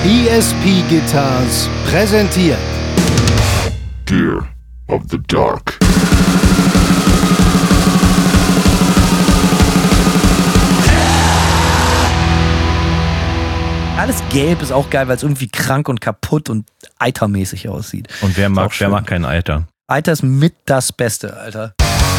ESP Guitars präsentiert Gear of the Dark. Alles gelb ist auch geil, weil es irgendwie krank und kaputt und eitermäßig aussieht. Und wer mag kein Eiter? Eiter ist mit das Beste, Alter.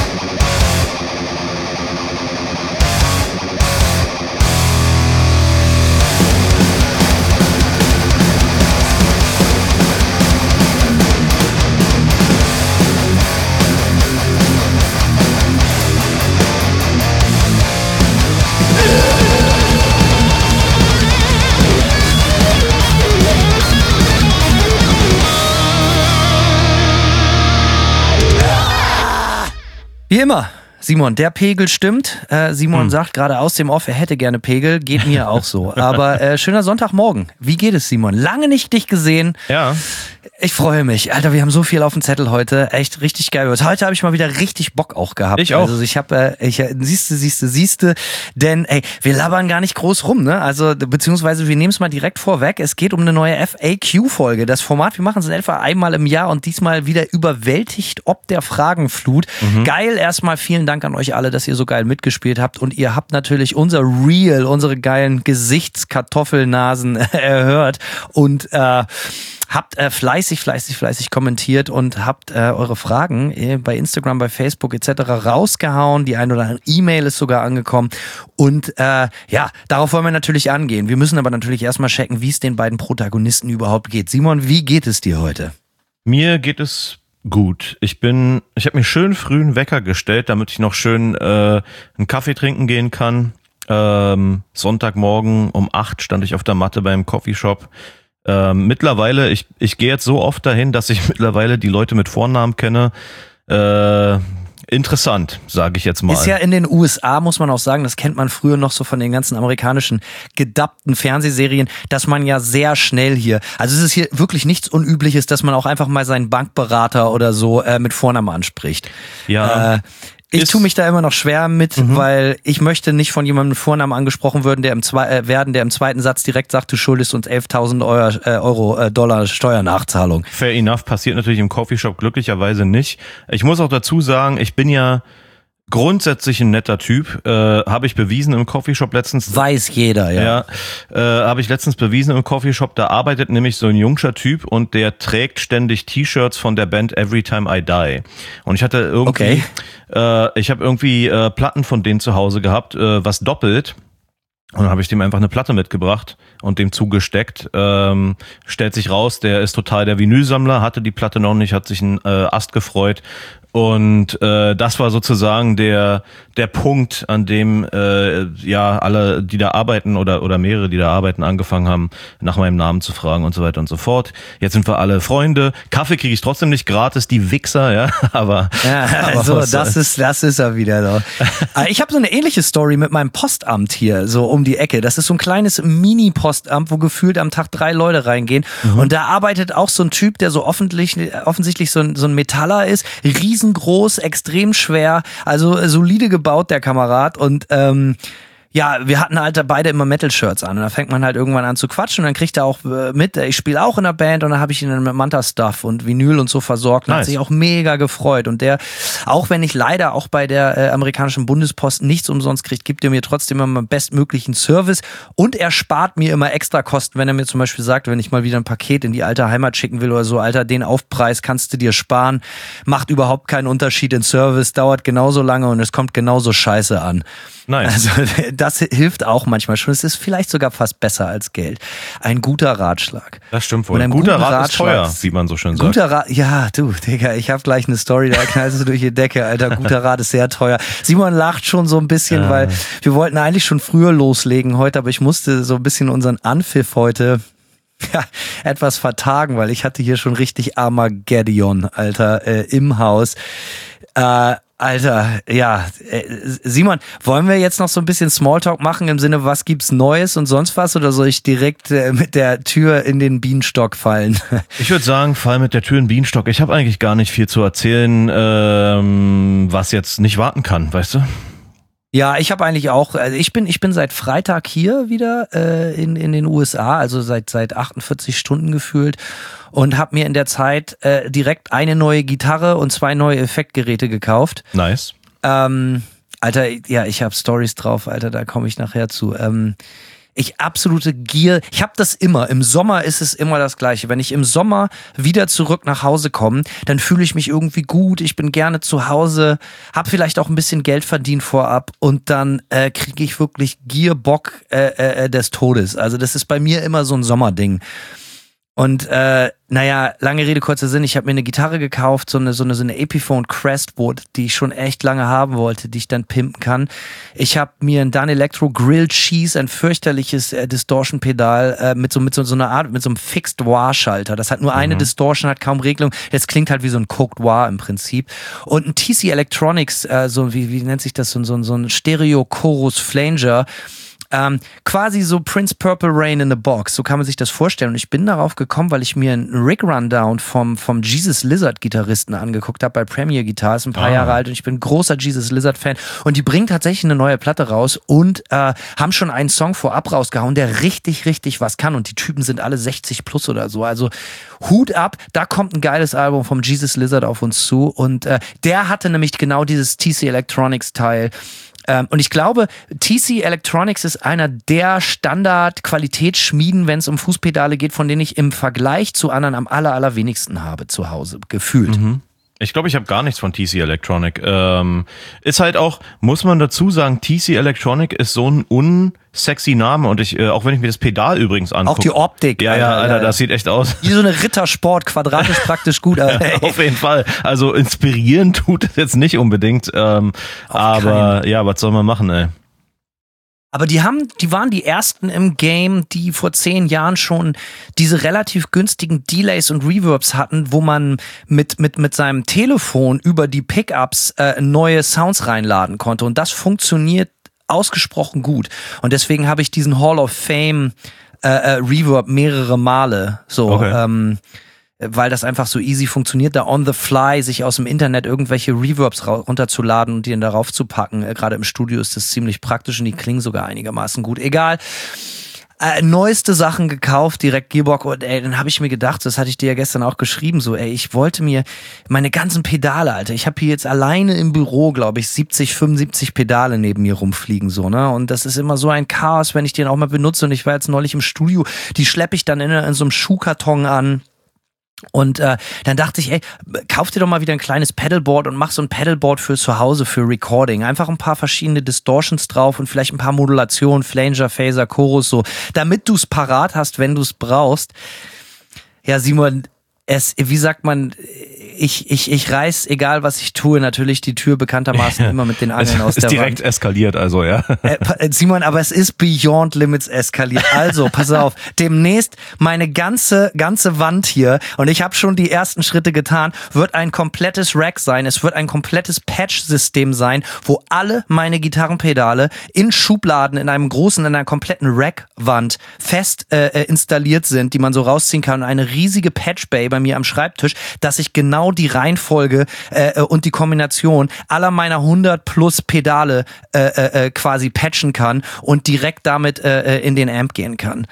Wie immer, Simon, der Pegel stimmt. Simon sagt gerade aus dem Off, er hätte gerne Pegel. Geht mir auch so. Aber schöner Sonntagmorgen. Wie geht es, Simon? Lange nicht dich gesehen. Ja. Ich freue mich. Alter, wir haben so viel auf dem Zettel heute. Echt richtig geil. Heute habe ich mal wieder richtig Bock auch gehabt. Ich auch. Also siehste. Denn, wir labern gar nicht groß rum, ne? Also, beziehungsweise wir nehmen es mal direkt vorweg. Es geht um eine neue FAQ-Folge. Das Format, wir machen es in etwa einmal im Jahr und diesmal wieder überwältigt ob der Fragenflut. Geil. Erstmal vielen Dank an euch alle, dass ihr so geil mitgespielt habt. Und ihr habt natürlich unser Reel, unsere geilen Gesichtskartoffelnasen erhört und habt fleißig kommentiert und habt eure Fragen bei Instagram, bei Facebook etc. rausgehauen. Die ein oder andere E-Mail ist sogar angekommen. Und darauf wollen wir natürlich angehen. Wir müssen aber natürlich erstmal checken, wie es den beiden Protagonisten überhaupt geht. Simon, wie geht es dir heute? Mir geht es gut. Ich habe mir schön früh einen Wecker gestellt, damit ich noch schön einen Kaffee trinken gehen kann. Sonntagmorgen um 8 stand ich auf der Matte beim Coffeeshop. Mittlerweile, ich gehe jetzt so oft dahin, dass ich mittlerweile die Leute mit Vornamen kenne. Interessant, sage ich jetzt mal. Ist ja in den USA, muss man auch sagen, das kennt man früher noch so von den ganzen amerikanischen gedubbten Fernsehserien, dass man ja sehr schnell hier, also es ist hier wirklich nichts Unübliches, dass man auch einfach mal seinen Bankberater oder so mit Vornamen anspricht. Ja. Ich tue mich da immer noch schwer mit, weil ich möchte nicht von jemandem mit Vornamen angesprochen werden, der im zweiten Satz direkt sagt, du schuldest uns 11.000 Dollar Steuernachzahlung. Fair enough, passiert natürlich im Coffeeshop glücklicherweise nicht. Ich muss auch dazu sagen, ich bin ja grundsätzlich ein netter Typ, habe ich bewiesen im Coffeeshop letztens. Weiß jeder, ja. Habe ich letztens bewiesen im Coffeeshop, da arbeitet nämlich so ein jungscher Typ und der trägt ständig T-Shirts von der Band Every Time I Die. Und ich hatte irgendwie, ich habe irgendwie Platten von denen zu Hause gehabt, was doppelt. Und dann habe ich dem einfach eine Platte mitgebracht und dem zugesteckt. Stellt sich raus, der ist total der Vinylsammler, hatte die Platte noch nicht, hat sich einen Ast gefreut. Und das war sozusagen der Punkt, an dem alle, die da arbeiten oder mehrere, die da arbeiten, angefangen haben, nach meinem Namen zu fragen und so weiter und so fort. Jetzt sind wir alle Freunde. Kaffee kriege ich trotzdem nicht gratis, die Wichser, ja. Aber das ist er wieder so. Ich habe so eine ähnliche Story mit meinem Postamt hier, so um die Ecke. Das ist so ein kleines Mini-Postamt, wo gefühlt am Tag 3 Leute reingehen. Und da arbeitet auch so ein Typ, der so offensichtlich so ein Metaller ist, riesengroß, extrem schwer, also solide gebaut, der Kamerad. Und wir hatten halt beide immer Metal-Shirts an und da fängt man halt irgendwann an zu quatschen und dann kriegt er auch mit, ich spiele auch in der Band und dann habe ich ihn dann mit Manta-Stuff und Vinyl und so versorgt und hat sich auch mega gefreut und der, auch wenn ich leider auch bei der amerikanischen Bundespost nichts umsonst kriegt, gibt er mir trotzdem immer bestmöglichen Service und er spart mir immer extra Kosten, wenn er mir zum Beispiel sagt, wenn ich mal wieder ein Paket in die alte Heimat schicken will oder so, Alter, den Aufpreis kannst du dir sparen, macht überhaupt keinen Unterschied in Service, dauert genauso lange und es kommt genauso scheiße an. Nice. Also das hilft auch manchmal schon. Es ist vielleicht sogar fast besser als Geld. Ein guter Ratschlag. Das stimmt wohl. Ein guter Rat ist teuer, wie man so schön sagt. Guter Rat, ja, du, Digga, ich habe gleich eine Story, da knallst du durch die Decke, Alter. Guter Rat ist sehr teuer. Simon lacht schon so ein bisschen, weil wir wollten eigentlich schon früher loslegen heute, aber ich musste so ein bisschen unseren Anpfiff heute etwas vertagen, weil ich hatte hier schon richtig Armageddon, Alter, im Haus. Alter, ja, Simon, wollen wir jetzt noch so ein bisschen Smalltalk machen im Sinne, was gibt's Neues und sonst was, oder soll ich direkt mit der Tür in den Bienenstock fallen? Ich würde sagen, fall mit der Tür in den Bienenstock. Ich habe eigentlich gar nicht viel zu erzählen, was jetzt nicht warten kann, weißt du? Ja, ich habe eigentlich auch, also ich bin seit Freitag hier wieder in den USA, also seit 48 Stunden gefühlt und habe mir in der Zeit direkt eine neue Gitarre und 2 neue Effektgeräte gekauft. Nice. Alter, ja, ich habe Stories drauf, Alter, da komme ich nachher zu. Ich absolute Gier. Ich habe das immer. Im Sommer ist es immer das Gleiche. Wenn ich im Sommer wieder zurück nach Hause komme, dann fühle ich mich irgendwie gut. Ich bin gerne zu Hause, habe vielleicht auch ein bisschen Geld verdient vorab und dann kriege ich wirklich Gierbock des Todes. Also das ist bei mir immer so ein Sommerding. Und naja, lange Rede, kurzer Sinn, ich habe mir eine Gitarre gekauft, so eine Epiphone Crestwood, die ich schon echt lange haben wollte, die ich dann pimpen kann. Ich habe mir ein Danelectro Grilled Cheese, ein fürchterliches Distortion-Pedal mit so einer Art, mit so einem Fixed-Wah-Schalter. Das hat nur eine Distortion, hat kaum Regelung. Es klingt halt wie so ein Cooked Wah im Prinzip. Und ein TC Electronics, so wie nennt sich das, so ein Stereo-Chorus-Flanger. Quasi so Prince Purple Rain in a Box, so kann man sich das vorstellen. Und ich bin darauf gekommen, weil ich mir einen Rig-Rundown vom Jesus Lizard-Gitarristen angeguckt habe bei Premier Guitars, ein paar Jahre alt, und ich bin großer Jesus Lizard-Fan. Und die bringen tatsächlich eine neue Platte raus und haben schon einen Song vorab rausgehauen, der richtig, richtig was kann. Und die Typen sind alle 60 plus oder so. Also Hut ab, da kommt ein geiles Album vom Jesus Lizard auf uns zu. Und der hatte nämlich genau dieses TC Electronics-Teil. Und ich glaube, TC Electronics ist einer der Standard-Qualitätsschmieden, wenn es um Fußpedale geht, von denen ich im Vergleich zu anderen am allerwenigsten habe zu Hause, gefühlt. Ich glaube, ich habe gar nichts von TC Electronic. Ist halt auch, muss man dazu sagen, TC Electronic ist so ein unsexy Name und auch wenn ich mir das Pedal übrigens angucke. Auch die Optik. Ja, Alter, das sieht echt aus. Wie so eine Rittersport, quadratisch praktisch gut. Alter. Auf jeden Fall. Also inspirieren tut es jetzt nicht unbedingt. Aber ja, was soll man machen, ey? Aber die waren die ersten im Game, die vor 10 Jahren schon diese relativ günstigen Delays und Reverbs hatten, wo man mit seinem Telefon über die Pickups neue Sounds reinladen konnte. Und das funktioniert ausgesprochen gut. Und deswegen habe ich diesen Hall of Fame Reverb mehrere Male so. Okay. Weil das einfach so easy funktioniert, da on the fly sich aus dem Internet irgendwelche Reverbs runterzuladen und die dann darauf zu packen. Gerade im Studio ist das ziemlich praktisch und die klingen sogar einigermaßen gut. Egal. Neueste Sachen gekauft, direkt Gearbox, und dann habe ich mir gedacht, das hatte ich dir ja gestern auch geschrieben, so ich wollte mir meine ganzen Pedale, Alter, ich habe hier jetzt alleine im Büro, glaube ich, 75 Pedale neben mir rumfliegen, so, ne, und das ist immer so ein Chaos, wenn ich den auch mal benutze, und ich war jetzt neulich im Studio, die schleppe ich dann in so einem Schuhkarton an. Und dann dachte ich, kauf dir doch mal wieder ein kleines Pedalboard und mach so ein Pedalboard für zu Hause, für Recording. Einfach ein paar verschiedene Distortions drauf und vielleicht ein paar Modulationen, Flanger, Phaser, Chorus, so, damit du's parat hast, wenn du's brauchst. Ja, Simon, wie sagt man, ich reiß, egal was ich tue, natürlich die Tür bekanntermaßen immer mit den Angeln aus der Wand. Ist direkt eskaliert, also, ja. Simon, aber es ist Beyond Limits eskaliert. Also, pass auf, demnächst meine ganze Wand hier, und ich habe schon die ersten Schritte getan, wird ein komplettes Rack sein. Es wird ein komplettes Patch-System sein, wo alle meine Gitarrenpedale in Schubladen in einer kompletten Rack-Wand fest installiert sind, die man so rausziehen kann, und eine riesige Patch-Bay bei mir am Schreibtisch, dass ich genau die Reihenfolge und die Kombination aller meiner 100 plus Pedale quasi patchen kann und direkt damit in den Amp gehen kann.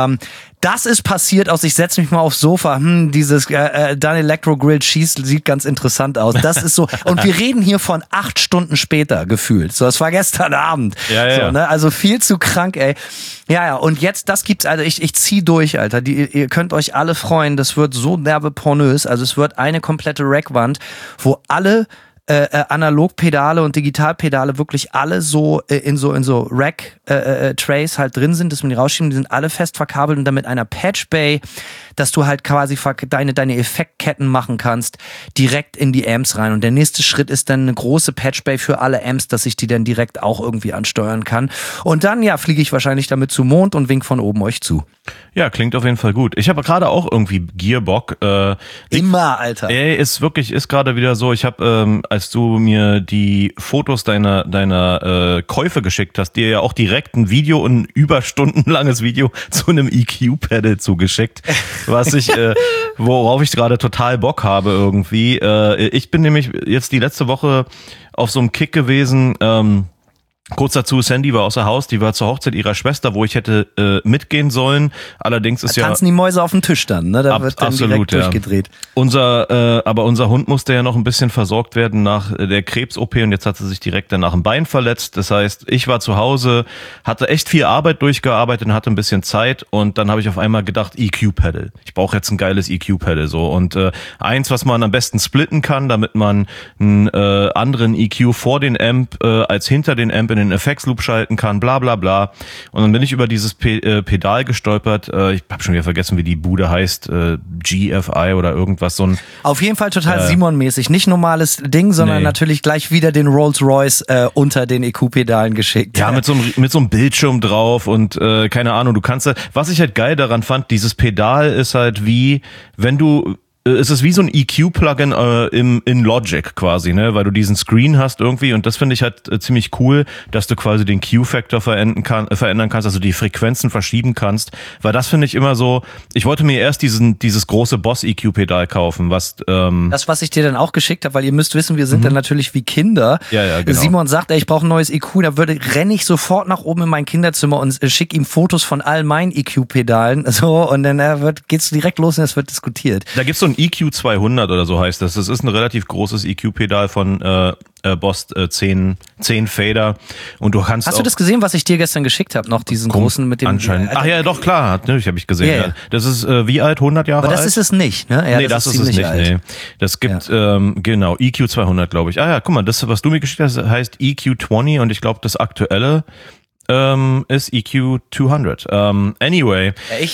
Das ist passiert aus, ich setze mich mal aufs Sofa, dieses Danelectro Grilled Cheese sieht ganz interessant aus. Das ist so, und wir reden hier von 8 Stunden später gefühlt. So, das war gestern Abend. Ja, ja. So, ne? Also viel zu krank, ey. Ja, und jetzt, das gibt's, also ich zieh durch, Alter. Ihr könnt euch alle freuen, das wird so derbe pornös. Also es wird eine komplette Rackwand, wo alle Analogpedale und Digitalpedale wirklich alle so in so Rack-Trays halt drin sind, dass man die rausschieben, die sind alle fest verkabelt, und dann mit einer Patch-Bay, dass du halt quasi deine Effektketten machen kannst, direkt in die Amps rein. Und der nächste Schritt ist dann eine große Patch-Bay für alle Amps, dass ich die dann direkt auch irgendwie ansteuern kann. Und dann, ja, fliege ich wahrscheinlich damit zum Mond und wink von oben euch zu. Ja, klingt auf jeden Fall gut. Ich habe gerade auch irgendwie Gearbock. Immer, Alter. Ist gerade wieder so, ich habe, als du mir die Fotos deiner Käufe geschickt hast, dir ja auch direkt ein Video, ein überstundenlanges Video zu einem EQ-Pedal zugeschickt, worauf ich gerade total Bock habe irgendwie. Ich bin nämlich jetzt die letzte Woche auf so einem Kick gewesen, Kurz dazu, Sandy war außer Haus, die war zur Hochzeit ihrer Schwester, wo ich hätte mitgehen sollen. Allerdings ist tanzen die Mäuse auf dem Tisch dann, ne? Da wird dann absolut, direkt durchgedreht. Aber unser Hund musste ja noch ein bisschen versorgt werden nach der Krebs-OP und jetzt hat sie sich direkt danach ein Bein verletzt. Das heißt, ich war zu Hause, hatte echt viel Arbeit durchgearbeitet und hatte ein bisschen Zeit und dann habe ich auf einmal gedacht, EQ-Pedal. Ich brauche jetzt ein geiles EQ-Pedal so und eins, was man am besten splitten kann, damit man einen anderen EQ vor den Amp als hinter den Amp in den Effects-Loop schalten kann, bla bla bla. Und dann bin ich über dieses Pedal gestolpert. Ich habe schon wieder vergessen, wie die Bude heißt. GFI oder irgendwas. So ein, auf jeden Fall total Simon-mäßig. Nicht normales Ding, sondern natürlich gleich wieder den Rolls-Royce unter den EQ-Pedalen geschickt. Ja, mit so einem Bildschirm drauf und keine Ahnung, du kannst, was ich halt geil daran fand, dieses Pedal ist halt wie, wenn du es ist wie so ein EQ-Plugin in Logic quasi, ne, weil du diesen Screen hast irgendwie und das finde ich halt ziemlich cool, dass du quasi den Q-Factor verändern kannst, also die Frequenzen verschieben kannst, weil das finde ich immer so, ich wollte mir erst dieses große Boss-EQ-Pedal kaufen, was das, was ich dir dann auch geschickt habe, weil ihr müsst wissen, wir sind dann natürlich wie Kinder. Ja, genau. Simon sagt, ey, ich brauche ein neues EQ, da renne ich sofort nach oben in mein Kinderzimmer und schicke ihm Fotos von all meinen EQ-Pedalen, so, und dann geht's direkt los und es wird diskutiert. Da gibt's so ein EQ 200 oder so heißt das. Das ist ein relativ großes EQ-Pedal von Boss 10 Fader und du kannst. Hast du das gesehen, was ich dir gestern geschickt habe? Noch diesen großen mit dem. Anscheinend. Ach ja, doch klar, natürlich habe ich gesehen. Yeah. Ja. Das ist wie alt? 100 Jahre alt? Aber das ist es nicht, ne? Ja, nee, das ist es nicht. Alt. Nee. Das gibt genau EQ 200, glaube ich. Ah ja, guck mal, das, was du mir geschickt hast, heißt EQ 20 und ich glaube, das aktuelle ist EQ 200. Anyway.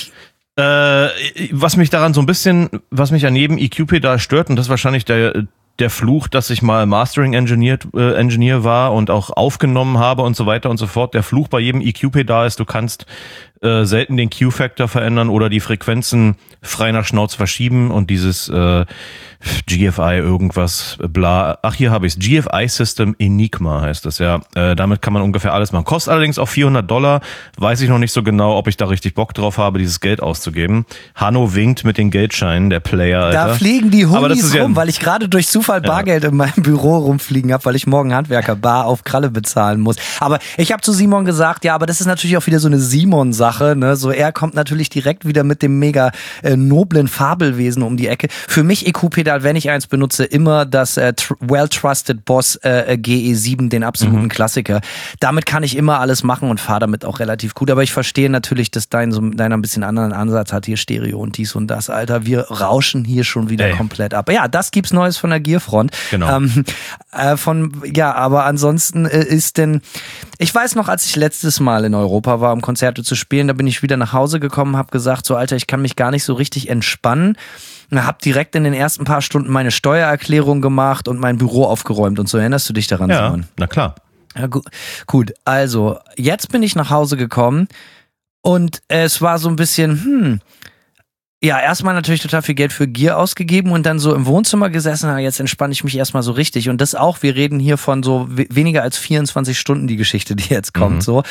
Was mich daran so ein bisschen, was mich an jedem EQ-Pedal stört, und das ist wahrscheinlich der Fluch, dass ich mal Mastering-Engineer war und auch aufgenommen habe und so weiter und so fort. Der Fluch bei jedem EQ-Pedal ist, du kannst selten den Q-Factor verändern oder die Frequenzen frei nach Schnauze verschieben und dieses GFI irgendwas bla. Ach, hier habe ich's. GFI System Enigma heißt das, ja. Damit kann man ungefähr alles machen. Kostet allerdings auch $400. Weiß ich noch nicht so genau, ob ich da richtig Bock drauf habe, dieses Geld auszugeben. Hanno winkt mit den Geldscheinen, der Player, Alter. Da fliegen die Hundis rum, weil ich gerade durch Zufall Bargeld in meinem Büro rumfliegen habe, weil ich morgen Handwerker bar auf Kralle bezahlen muss. Aber ich habe zu Simon gesagt, ja, aber das ist natürlich auch wieder so eine Simon-Sache, ne? So, er kommt natürlich direkt wieder mit dem mega noblen Fabelwesen um die Ecke. Für mich EQ-Pedal, wenn ich eins benutze, immer das Well-Trusted Boss GE7, den absoluten Klassiker. Damit kann ich immer alles machen und fahre damit auch relativ gut. Aber ich verstehe natürlich, dass deiner ein bisschen anderen Ansatz hat. Hier Stereo und dies und das, Alter. Wir rauschen hier schon wieder komplett ab. Ja, das gibt's Neues von der Gearfront. Genau. Aber ansonsten ich weiß noch, als ich letztes Mal in Europa war, um Konzerte zu spielen, da bin ich wieder nach Hause gekommen, habe gesagt, so Alter, ich kann mich gar nicht so richtig entspannen. Hab direkt in den ersten paar Stunden meine Steuererklärung gemacht und mein Büro aufgeräumt und so. Erinnerst du dich daran, Simon? Ja, na klar. Ja, gut, also jetzt bin ich nach Hause gekommen und es war so ein bisschen, erstmal natürlich total viel Geld für Gear ausgegeben und dann so im Wohnzimmer gesessen, jetzt entspanne ich mich erstmal so richtig. Und das auch, wir reden hier von so weniger als 24 Stunden die Geschichte, die jetzt kommt, so.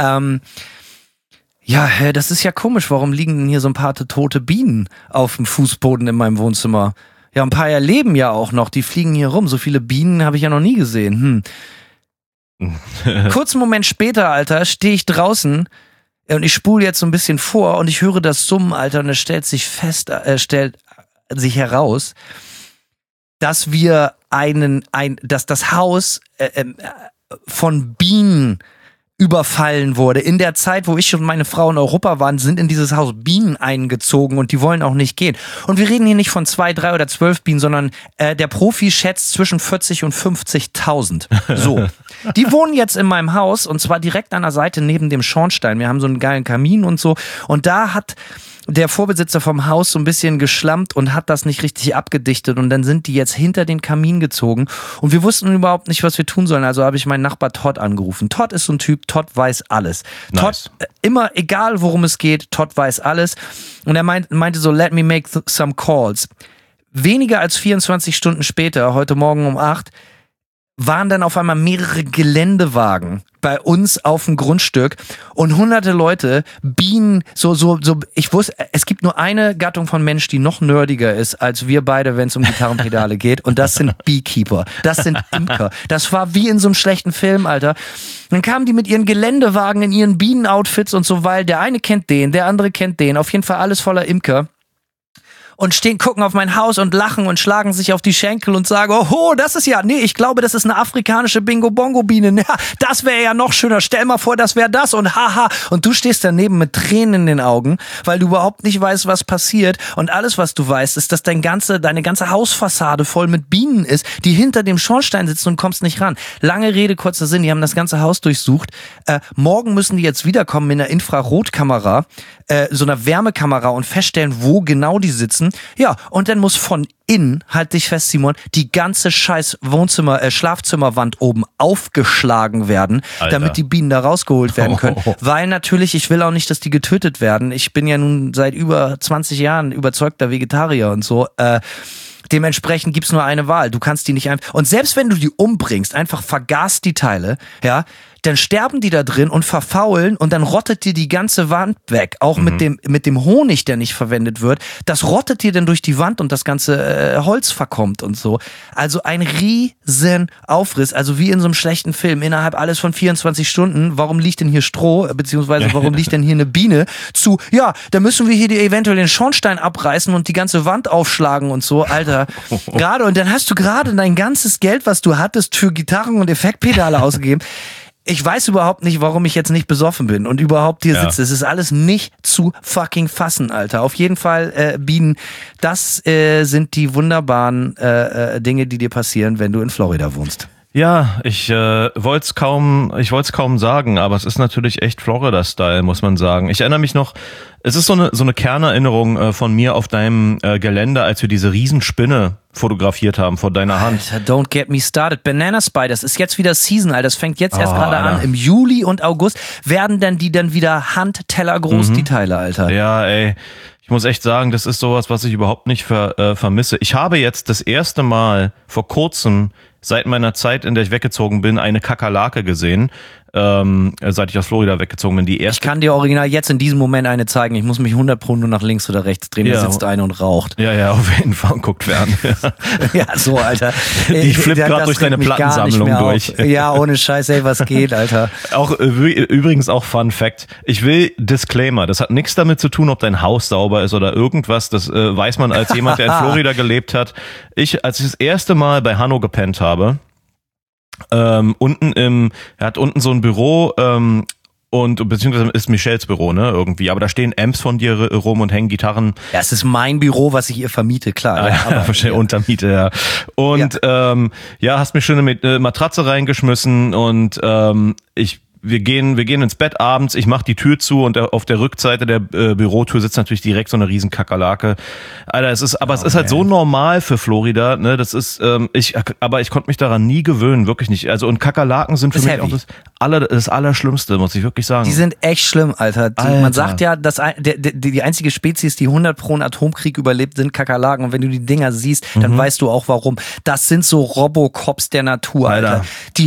Ja, das ist ja komisch. Warum liegen denn hier so ein paar tote Bienen auf dem Fußboden in meinem Wohnzimmer? Ja, ein paar leben ja auch noch. Die fliegen hier rum. So viele Bienen habe ich ja noch nie gesehen. Kurzen Moment später, Alter, stehe ich draußen und ich spule jetzt so ein bisschen vor und ich höre das Summen, Alter, und es stellt sich heraus, dass wir dass das Haus von Bienen überfallen wurde. In der Zeit, wo ich und meine Frau in Europa waren, sind in dieses Haus Bienen eingezogen und die wollen auch nicht gehen. Und wir reden hier nicht von 2, 3 oder 12 Bienen, sondern der Profi schätzt zwischen 40 und 50.000. So. Die wohnen jetzt in meinem Haus und zwar direkt an der Seite neben dem Schornstein. Wir haben so einen geilen Kamin und so. Und da hat der Vorbesitzer vom Haus so ein bisschen geschlampt und hat das nicht richtig abgedichtet und dann sind die jetzt hinter den Kamin gezogen und wir wussten überhaupt nicht, was wir tun sollen. Also habe ich meinen Nachbar Todd angerufen. Todd ist so ein Typ, Todd weiß alles. Nice. Todd, immer, egal worum es geht, Todd weiß alles. Und er meinte so, let me make some calls. Weniger als 24 Stunden später, heute Morgen um 8, waren dann auf einmal mehrere Geländewagen bei uns auf dem Grundstück und hunderte Leute Bienen, ich wusste, es gibt nur eine Gattung von Mensch, die noch nerdiger ist als wir beide, wenn es um Gitarrenpedale geht, und das sind Beekeeper, das sind Imker. Das war wie in so einem schlechten Film, Alter. Dann kamen die mit ihren Geländewagen in ihren Bienenoutfits und so, weil der eine kennt den, der andere kennt den, auf jeden Fall alles voller Imker. Und gucken auf mein Haus und lachen und schlagen sich auf die Schenkel und sagen, oh, das ist ich glaube, das ist eine afrikanische Bingo-Bongo-Biene. Ja, das wäre ja noch schöner. Stell mal vor, das wäre das und haha. Und du stehst daneben mit Tränen in den Augen, weil du überhaupt nicht weißt, was passiert. Und alles, was du weißt, ist, dass deine ganze Hausfassade voll mit Bienen ist, die hinter dem Schornstein sitzen und kommst nicht ran. Lange Rede, kurzer Sinn, die haben das ganze Haus durchsucht. Morgen müssen die jetzt wiederkommen mit einer Infrarotkamera, so einer Wärmekamera und feststellen, wo genau die sitzen. Ja, und dann muss von innen, halt dich fest, Simon, die ganze scheiß Schlafzimmerwand oben aufgeschlagen werden, Alter, damit die Bienen da rausgeholt werden können. Weil natürlich, ich will auch nicht, dass die getötet werden. Ich bin ja nun seit über 20 Jahren überzeugter Vegetarier und so. Dementsprechend gibt's nur eine Wahl. Du kannst die nicht einfach... Und selbst wenn du die umbringst, einfach vergast die Teile, ja, dann sterben die da drin und verfaulen und dann rottet dir die ganze Wand weg. Auch mit dem Honig, der nicht verwendet wird. Das rottet dir dann durch die Wand und das ganze Holz verkommt und so. Also ein riesen Aufriss. Also wie in so einem schlechten Film. Innerhalb alles von 24 Stunden. Warum liegt denn hier Stroh? Beziehungsweise warum liegt denn hier eine Biene? Da müssen wir hier eventuell den Schornstein abreißen und die ganze Wand aufschlagen und so. Alter, gerade. Und dann hast du gerade dein ganzes Geld, was du hattest, für Gitarren und Effektpedale ausgegeben. Ich weiß überhaupt nicht, warum ich jetzt nicht besoffen bin und überhaupt hier sitze. Es ist alles nicht zu fucking fassen, Alter. Auf jeden Fall, Bienen, das sind die wunderbaren Dinge, die dir passieren, wenn du in Florida wohnst. Ja, ich wollte es kaum sagen, aber es ist natürlich echt Florida-Style, muss man sagen. Ich erinnere mich noch, es ist so eine Kernerinnerung von mir auf deinem Gelände, als wir diese Riesenspinne fotografiert haben vor deiner Hand. Alter, don't get me started. Banana Spiders ist jetzt wieder Season, Alter. Das fängt jetzt erst gerade an. Im Juli und August werden dann die wieder handtellergroß, die Teile, Alter. Ja, ey. Ich muss echt sagen, das ist sowas, was ich überhaupt nicht vermisse. Ich habe jetzt das erste Mal vor kurzem, seit meiner Zeit, in der ich weggezogen bin, eine Kakerlake gesehen. Seit ich aus Florida weggezogen bin, die erste. Ich kann dir original jetzt in diesem Moment eine zeigen. Ich muss mich 100% nur nach links oder rechts drehen. Da sitzt eine und raucht. Ja, auf jeden Fall, und guckt fern. Ja, so, Alter. Ich flippe gerade durch deine Plattensammlung durch. Ja, ohne Scheiß, ey, was geht, Alter. Übrigens auch Fun Fact. Ich will Disclaimer. Das hat nichts damit zu tun, ob dein Haus sauber ist oder irgendwas. Das weiß man als jemand, der in Florida gelebt hat. Als ich das erste Mal bei Hanno gepennt habe, er hat unten so ein Büro, und beziehungsweise ist Michelles Büro, ne, irgendwie. Aber da stehen Amps von dir rum und hängen Gitarren. Ja, es ist mein Büro, was ich ihr vermiete, klar. Aber Untermiete, ja. Und hast mir schön eine Matratze reingeschmissen und wir gehen ins Bett abends, ich mache die Tür zu und auf der Rückseite der Bürotür sitzt natürlich direkt so eine riesen Kakerlake. Alter, es ist halt so normal für Florida, ne? Das ist aber ich konnte mich daran nie gewöhnen, wirklich nicht. Also und Kakerlaken sind für mich auch das Allerschlimmste, muss ich wirklich sagen. Die sind echt schlimm, Alter. Man sagt ja, dass die einzige Spezies, die 100% einen Atomkrieg überlebt, sind Kakerlaken. Und wenn du die Dinger siehst, dann weißt du auch warum. Das sind so Robocops der Natur, Alter.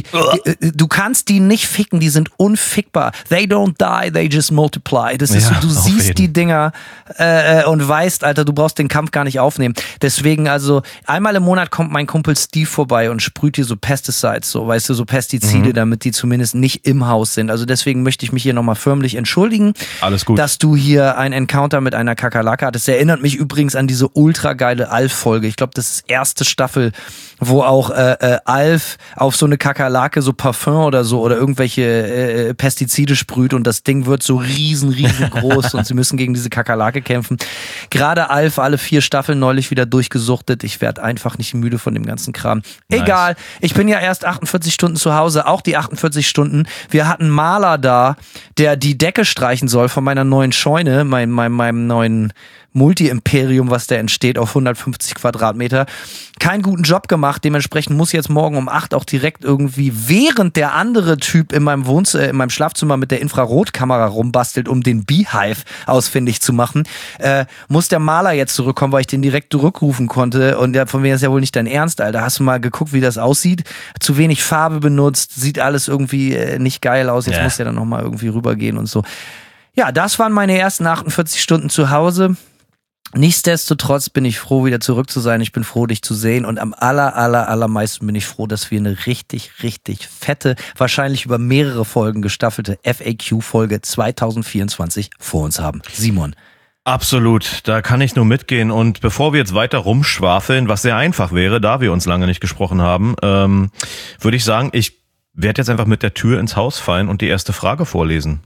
Du kannst die nicht ficken, die sind unfickbar. They don't die, they just multiply. Das ist so, du siehst die Dinger und weißt, Alter, du brauchst den Kampf gar nicht aufnehmen. Deswegen, also einmal im Monat kommt mein Kumpel Steve vorbei und sprüht dir so Pesticides, so, weißt du, so Pestizide, damit die zumindest nicht im Haus sind. Also deswegen möchte ich mich hier nochmal förmlich entschuldigen, alles gut, dass du hier ein Encounter mit einer Kakerlake hattest. Das erinnert mich übrigens an diese ultra geile Alf-Folge. Ich glaube, das ist erste Staffel, wo auch Alf auf so eine Kakerlake so Parfum oder so oder irgendwelche Pestizide sprüht und das Ding wird so riesengroß und sie müssen gegen diese Kakerlake kämpfen. Gerade Alf, alle 4 Staffeln neulich wieder durchgesuchtet. Ich werde einfach nicht müde von dem ganzen Kram. Nice. Egal, ich bin ja erst 48 Stunden zu Hause, auch die 48 Stunden. Wir hatten einen Maler da, der die Decke streichen soll von meiner neuen Scheune, meinem neuen Multi-Imperium, was da entsteht, auf 150 Quadratmeter. Keinen guten Job gemacht, dementsprechend muss jetzt morgen um 8 auch direkt irgendwie, während der andere Typ in meinem uns in meinem Schlafzimmer mit der Infrarotkamera rumbastelt, um den Beehive ausfindig zu machen, muss der Maler jetzt zurückkommen, weil ich den direkt zurückrufen konnte. Und von mir ist ja wohl nicht dein Ernst, Alter. Hast du mal geguckt, wie das aussieht? Zu wenig Farbe benutzt, sieht alles irgendwie nicht geil aus. Jetzt muss der dann nochmal irgendwie rübergehen und so. Ja, das waren meine ersten 48 Stunden zu Hause. Nichtsdestotrotz bin ich froh, wieder zurück zu sein. Ich bin froh, dich zu sehen. Und am allermeisten bin ich froh, dass wir eine richtig fette, wahrscheinlich über mehrere Folgen gestaffelte FAQ-Folge 2024 vor uns haben. Simon. Absolut, da kann ich nur mitgehen. Und bevor wir jetzt weiter rumschwafeln, was sehr einfach wäre, da wir uns lange nicht gesprochen haben, würde ich sagen, ich werde jetzt einfach mit der Tür ins Haus fallen und die erste Frage vorlesen.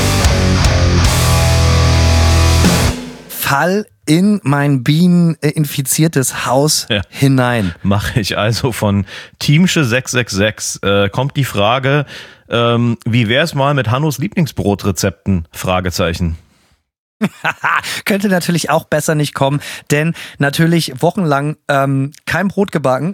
Fall in mein bieneninfiziertes Haus hinein. Mache ich also von Teamsche 666. Kommt die Frage, wie wär's mal mit Hannos Lieblingsbrotrezepten? Fragezeichen. Könnte natürlich auch besser nicht kommen, denn natürlich wochenlang kein Brot gebacken.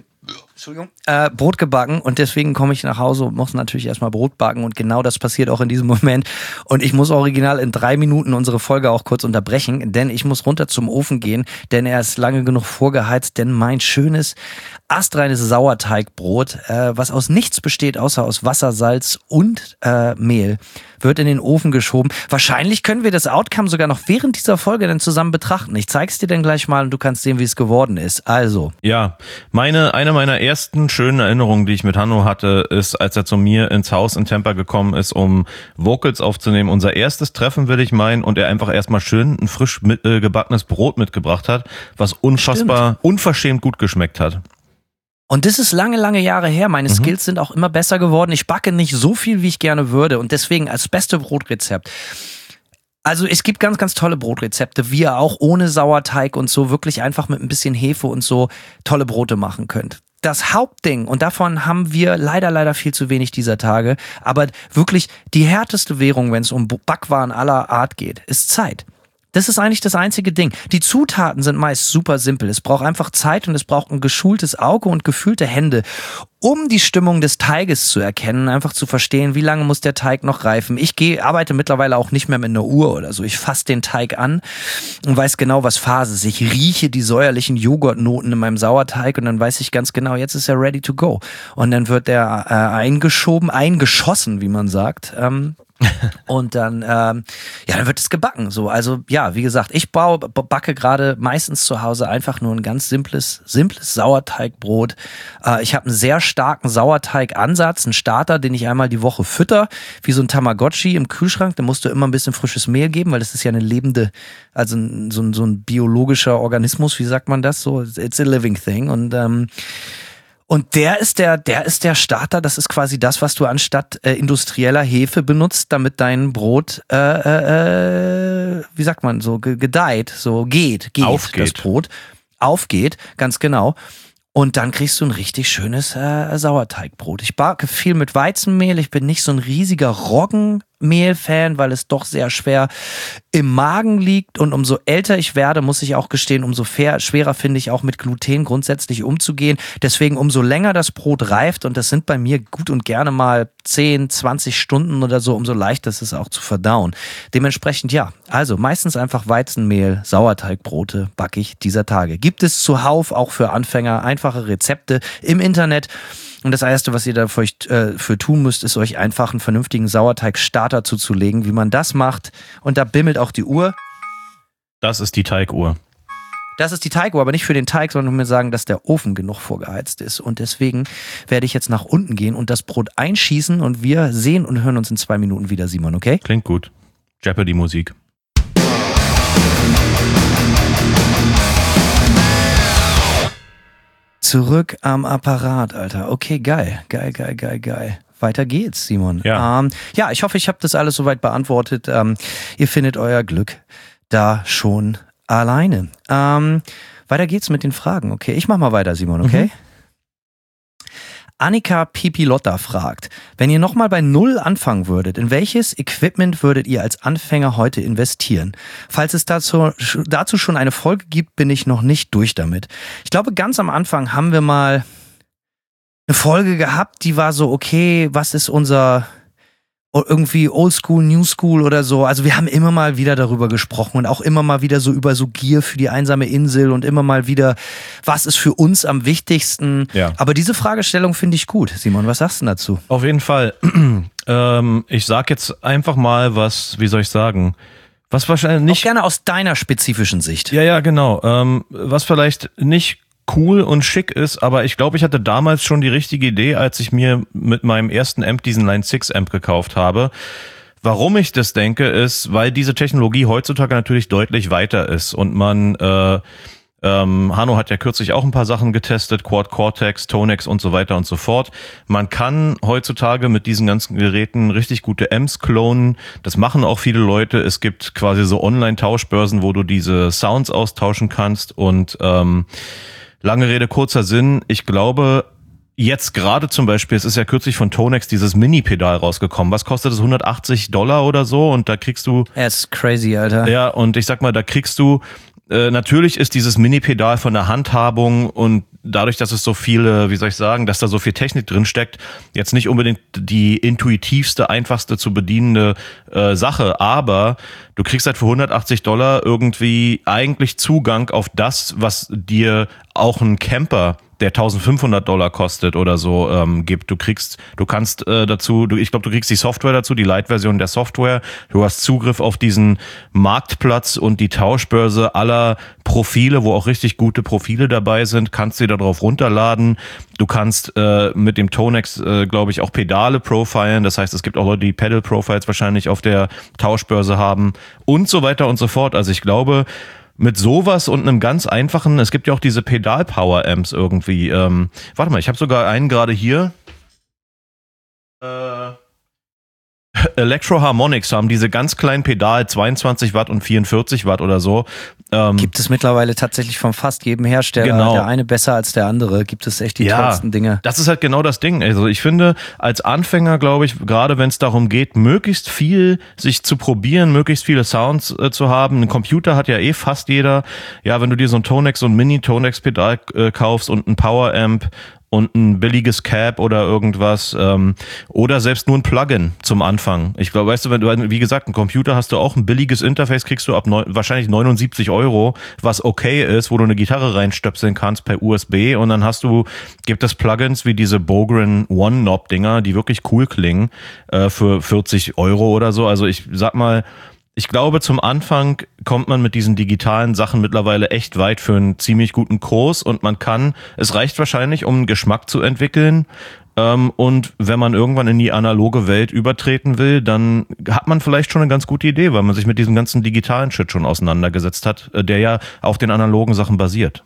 Brot gebacken und deswegen komme ich nach Hause und muss natürlich erstmal Brot backen und genau das passiert auch in diesem Moment und ich muss original in 3 Minuten unsere Folge auch kurz unterbrechen, denn ich muss runter zum Ofen gehen, denn er ist lange genug vorgeheizt, denn mein schönes, astreines Sauerteigbrot, was aus nichts besteht, außer aus Wasser, Salz und Mehl, wird in den Ofen geschoben. Wahrscheinlich können wir das Outcome sogar noch während dieser Folge dann zusammen betrachten. Ich zeig's dir dann gleich mal und du kannst sehen, wie es geworden ist. Also. Ja, eine meiner ersten schönen Erinnerungen, die ich mit Hanno hatte, ist, als er zu mir ins Haus in Tampa gekommen ist, um Vocals aufzunehmen. Unser erstes Treffen, will ich meinen, und er einfach erstmal schön ein frisch gebackenes Brot mitgebracht hat, was unverschämt gut geschmeckt hat. Und das ist lange Jahre her. Meine Skills sind auch immer besser geworden. Ich backe nicht so viel, wie ich gerne würde. Und deswegen als beste Brotrezept. Also es gibt ganz tolle Brotrezepte, wie ihr auch ohne Sauerteig und so wirklich einfach mit ein bisschen Hefe und so tolle Brote machen könnt. Das Hauptding, und davon haben wir leider viel zu wenig dieser Tage, aber wirklich die härteste Währung, wenn es um Backwaren aller Art geht, ist Zeit. Das ist eigentlich das einzige Ding. Die Zutaten sind meist super simpel. Es braucht einfach Zeit und es braucht ein geschultes Auge und gefühlte Hände, um die Stimmung des Teiges zu erkennen, einfach zu verstehen, wie lange muss der Teig noch reifen. Ich arbeite mittlerweile auch nicht mehr mit einer Uhr oder so. Ich fasse den Teig an und weiß genau, was Phase ist. Ich rieche die säuerlichen Joghurtnoten in meinem Sauerteig und dann weiß ich ganz genau, jetzt ist er ready to go. Und dann wird der eingeschossen, wie man sagt. Und dann, dann wird es gebacken. So, also ja, wie gesagt, ich backe gerade meistens zu Hause einfach nur ein ganz simples Sauerteigbrot. Ich habe einen sehr starken Sauerteigansatz, einen Starter, den ich einmal die Woche fütter, wie so ein Tamagotchi im Kühlschrank. Da musst du immer ein bisschen frisches Mehl geben, weil das ist ja eine lebende, also so ein biologischer Organismus, wie sagt man das? So, it's a living thing. Und der ist der Starter, das ist quasi das, was du anstatt industrieller Hefe benutzt, damit dein Brot, wie sagt man, so gedeiht, so geht aufgeht. Das Brot aufgeht, ganz genau. Und dann kriegst du ein richtig schönes Sauerteigbrot. Ich backe viel mit Weizenmehl. Ich bin nicht so ein riesiger Roggenmehl-Fan, weil es doch sehr schwer im Magen liegt. Und umso älter ich werde, muss ich auch gestehen, umso schwerer finde ich auch mit Gluten grundsätzlich umzugehen. Deswegen umso länger das Brot reift, und das sind bei mir gut und gerne mal 10, 20 Stunden oder so, umso leichter ist es auch zu verdauen. Dementsprechend ja, also meistens einfach Weizenmehl, Sauerteigbrote backe ich dieser Tage. Gibt es zuhauf auch für Anfänger einfache Rezepte im Internet. Und das Erste, was ihr da für tun müsst, ist euch einfach einen vernünftigen Sauerteigstarter zuzulegen. Wie man das macht, und da bimmelt auch die Uhr. Das ist die Teiguhr. Das ist die Teiguhr, aber nicht für den Teig, sondern mir sagen, dass der Ofen genug vorgeheizt ist. Und deswegen werde ich jetzt nach unten gehen und das Brot einschießen und wir sehen und hören uns in 2 Minuten wieder, Simon, okay? Klingt gut. Jeopardy-Musik. Zurück am Apparat, Alter. Okay, geil. Weiter geht's, Simon. Ja, ich hoffe, ich habe das alles soweit beantwortet. Ihr findet euer Glück da schon alleine. Weiter geht's mit den Fragen, okay? Ich mach mal weiter, Simon, okay? Annika Pipilotta fragt, wenn ihr nochmal bei Null anfangen würdet, in welches Equipment würdet ihr als Anfänger heute investieren? Falls es dazu schon eine Folge gibt, bin ich noch nicht durch damit. Ich glaube, ganz am Anfang haben wir mal eine Folge gehabt, die war so, okay, was ist unser irgendwie Oldschool, New School oder so. Also wir haben immer mal wieder darüber gesprochen und auch immer mal wieder so über so Gier für die einsame Insel und immer mal wieder, was ist für uns am wichtigsten. Ja. Aber diese Fragestellung finde ich gut. Simon, was sagst du dazu? Auf jeden Fall. Ich sag jetzt einfach mal was, wie soll ich sagen, was wahrscheinlich nicht... Auch gerne aus deiner spezifischen Sicht. Ja, genau. Was vielleicht nicht cool und schick ist, aber ich glaube, ich hatte damals schon die richtige Idee, als ich mir mit meinem ersten Amp diesen Line 6 Amp gekauft habe. Warum ich das denke, ist, weil diese Technologie heutzutage natürlich deutlich weiter ist und man, Hanno hat ja kürzlich auch ein paar Sachen getestet, Quad Cortex, Tonex und so weiter und so fort. Man kann heutzutage mit diesen ganzen Geräten richtig gute Amps klonen. Das machen auch viele Leute. Es gibt quasi so Online-Tauschbörsen, wo du diese Sounds austauschen kannst und lange Rede, kurzer Sinn. Ich glaube, jetzt gerade zum Beispiel, es ist ja kürzlich von Tonex dieses Mini-Pedal rausgekommen. Was kostet das? $180 oder so? Und da kriegst du... Ja, ist crazy, Alter. Ja, und ich sag mal, da kriegst du... Natürlich ist dieses Mini-Pedal von der Handhabung und dadurch, dass es so viele, wie soll ich sagen, dass da so viel Technik drin steckt, jetzt nicht unbedingt die intuitivste, einfachste zu bedienende Sache, aber du kriegst halt für $180 irgendwie eigentlich Zugang auf das, was dir auch ein Camper, der $1.500 kostet oder so, gibt. Du kannst dazu, ich glaube, du kriegst die Software dazu, die Lite-Version der Software. Du hast Zugriff auf diesen Marktplatz und die Tauschbörse aller Profile, wo auch richtig gute Profile dabei sind, kannst dir darauf runterladen. Du kannst mit dem Tonex, glaube ich, auch Pedale profilen. Das heißt, es gibt auch Leute, die Pedal-Profiles wahrscheinlich auf der Tauschbörse haben und so weiter und so fort. Also ich glaube, mit sowas und einem ganz einfachen, es gibt ja auch diese Pedal-Power-Amps irgendwie. Warte mal, ich habe sogar einen gerade hier. Electro Harmonics haben diese ganz kleinen Pedal, 22 Watt und 44 Watt oder so. Gibt es mittlerweile tatsächlich von fast jedem Hersteller. Genau. Der eine besser als der andere. Gibt es echt die tollsten Dinge. Das ist halt genau das Ding. Also ich finde, als Anfänger, glaube ich, gerade wenn es darum geht, möglichst viel sich zu probieren, möglichst viele Sounds zu haben. Ein Computer hat ja eh fast jeder. Ja, wenn du dir so ein Tonex, so ein Mini-Tonex-Pedal kaufst und ein Power-Amp und ein billiges Cap oder irgendwas oder selbst nur ein Plugin zum Anfang. Ich glaube, weißt du, wenn du, wie gesagt, ein Computer hast du auch ein billiges Interface, kriegst du ab wahrscheinlich 79 €, was okay ist, wo du eine Gitarre reinstöpseln kannst per USB und dann gibt es Plugins wie diese Bogren One-Knob-Dinger, die wirklich cool klingen, für 40 € oder so. Also ich sag mal, ich glaube, zum Anfang kommt man mit diesen digitalen Sachen mittlerweile echt weit für einen ziemlich guten Kurs und es reicht wahrscheinlich, um einen Geschmack zu entwickeln. Und wenn man irgendwann in die analoge Welt übertreten will, dann hat man vielleicht schon eine ganz gute Idee, weil man sich mit diesem ganzen digitalen Shit schon auseinandergesetzt hat, der ja auf den analogen Sachen basiert.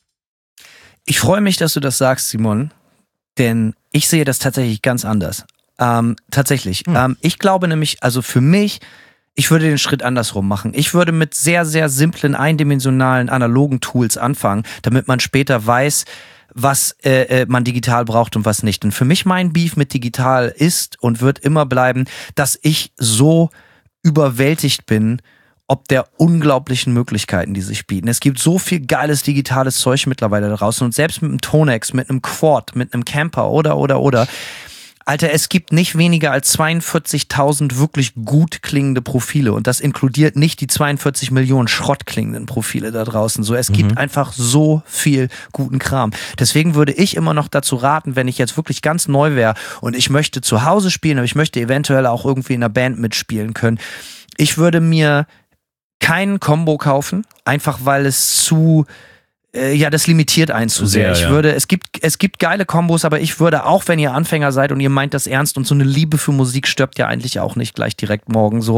Ich freue mich, dass du das sagst, Simon, denn ich sehe das tatsächlich ganz anders. Tatsächlich. Ich glaube nämlich, also für mich, ich würde den Schritt andersrum machen. Ich würde mit sehr, sehr simplen, eindimensionalen, analogen Tools anfangen, damit man später weiß, was man digital braucht und was nicht. Und für mich mein Beef mit digital ist und wird immer bleiben, dass ich so überwältigt bin, ob der unglaublichen Möglichkeiten, die sich bieten. Es gibt so viel geiles digitales Zeug mittlerweile da draußen und selbst mit einem Tonex, mit einem Quad, mit einem Camper oder. Alter, es gibt nicht weniger als 42.000 wirklich gut klingende Profile und das inkludiert nicht die 42 Millionen Schrott klingenden Profile da draußen. So, es gibt einfach so viel guten Kram. Deswegen würde ich immer noch dazu raten, wenn ich jetzt wirklich ganz neu wäre und ich möchte zu Hause spielen, aber ich möchte eventuell auch irgendwie in einer Band mitspielen können. Ich würde mir keinen Combo kaufen, einfach weil es das limitiert einen zu sehr. Es gibt geile Kombos, aber ich würde auch, wenn ihr Anfänger seid und ihr meint das ernst und so eine Liebe für Musik stirbt ja eigentlich auch nicht gleich direkt morgen so.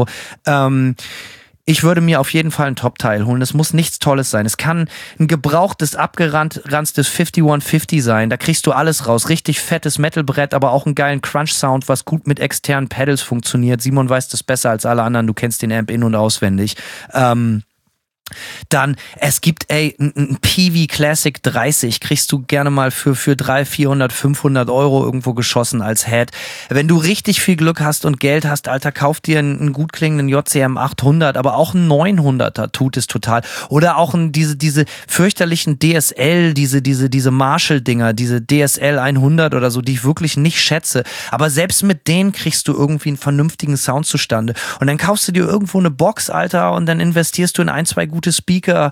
Ich würde mir auf jeden Fall ein Top-Teil holen. Es muss nichts Tolles sein. Es kann ein gebrauchtes, abgeranztes 5150 sein. Da kriegst du alles raus. Richtig fettes Metalbrett, aber auch einen geilen Crunch-Sound, was gut mit externen Pedals funktioniert. Simon weiß das besser als alle anderen. Du kennst den Amp in- und auswendig. Dann, es gibt, ein Peavey Classic 30, kriegst du gerne mal für 300, 400, 500 Euro irgendwo geschossen als Head. Wenn du richtig viel Glück hast und Geld hast, Alter, kauf dir einen gut klingenden JCM 800, aber auch ein 900er tut es total. Oder auch diese fürchterlichen DSL, diese Marshall-Dinger, diese DSL 100 oder so, die ich wirklich nicht schätze. Aber selbst mit denen kriegst du irgendwie einen vernünftigen Sound zustande. Und dann kaufst du dir irgendwo eine Box, Alter, und dann investierst du in 1, 2 gute Speaker,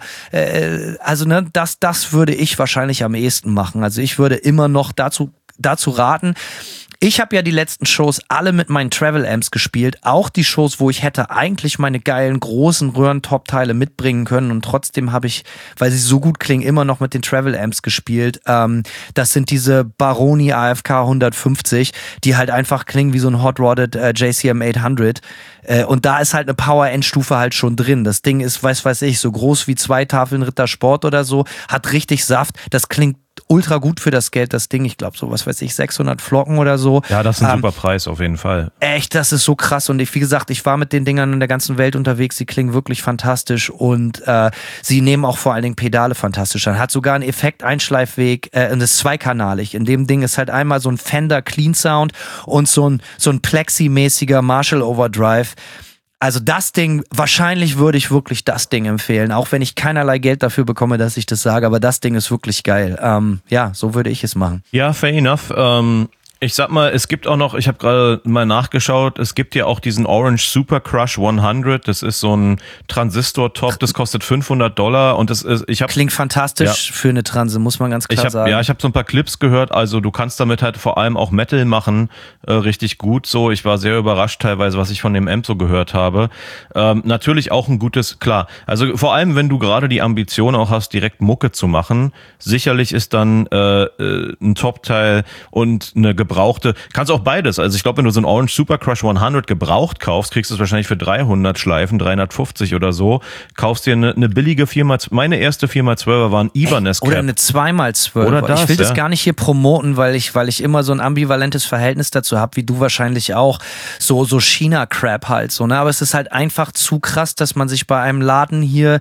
das würde ich wahrscheinlich am ehesten machen. Also ich würde immer noch dazu raten. Ich habe ja die letzten Shows alle mit meinen Travel Amps gespielt, auch die Shows, wo ich hätte eigentlich meine geilen großen Röhren-Top-Teile mitbringen können und trotzdem habe ich, weil sie so gut klingen, immer noch mit den Travel Amps gespielt. Das sind diese Baroni AFK 150, die halt einfach klingen wie so ein Hot-Rodded JCM 800. Und da ist halt eine Power-Endstufe halt schon drin. Das Ding ist, weiß ich, so groß wie 2 Tafeln Ritter Sport oder so, hat richtig Saft. Das klingt ultra gut für das Geld, das Ding. Ich glaube, so 600 Flocken oder so. Ja, das ist ein super Preis auf jeden Fall. Echt, das ist so krass. Und wie gesagt, ich war mit den Dingern in der ganzen Welt unterwegs. Sie klingen wirklich fantastisch und sie nehmen auch vor allen Dingen Pedale fantastisch an. Hat sogar einen Effekt-Einschleifweg und ist zweikanalig. In dem Ding ist halt einmal so ein Fender Clean Sound und so ein Plexi-mäßiger Marshall Overdrive. Also das Ding, wahrscheinlich würde ich wirklich das Ding empfehlen, auch wenn ich keinerlei Geld dafür bekomme, dass ich das sage, aber das Ding ist wirklich geil. Ja, so würde ich es machen. Ja, fair enough. Ich sag mal, es gibt auch noch, ich habe gerade mal nachgeschaut, es gibt ja auch diesen Orange Super Crush 100, das ist so ein Transistor-Top, das kostet $500 und das ist, klingt fantastisch für eine Transe, muss man ganz klar sagen. Ja, ich habe so ein paar Clips gehört, also du kannst damit halt vor allem auch Metal machen, richtig gut so. Ich war sehr überrascht teilweise, was ich von dem Amp so gehört habe. Natürlich auch ein gutes, klar, also vor allem, wenn du gerade die Ambition auch hast, direkt Mucke zu machen, sicherlich ist dann ein Top-Teil und eine gebrauchte, kannst auch beides. Also ich glaube, wenn du so ein Orange Super Crush 100 gebraucht kaufst, kriegst du es wahrscheinlich für 300 Schleifen, 350 oder so. Kaufst dir eine billige 4x, meine erste 4x12er war ein Ibanez Cap. Oder eine 2x12er. Oder das, ich will das gar nicht hier promoten, weil ich immer so ein ambivalentes Verhältnis dazu habe, wie du wahrscheinlich auch. So China-Crap halt so, ne? Aber es ist halt einfach zu krass, dass man sich bei einem Laden hier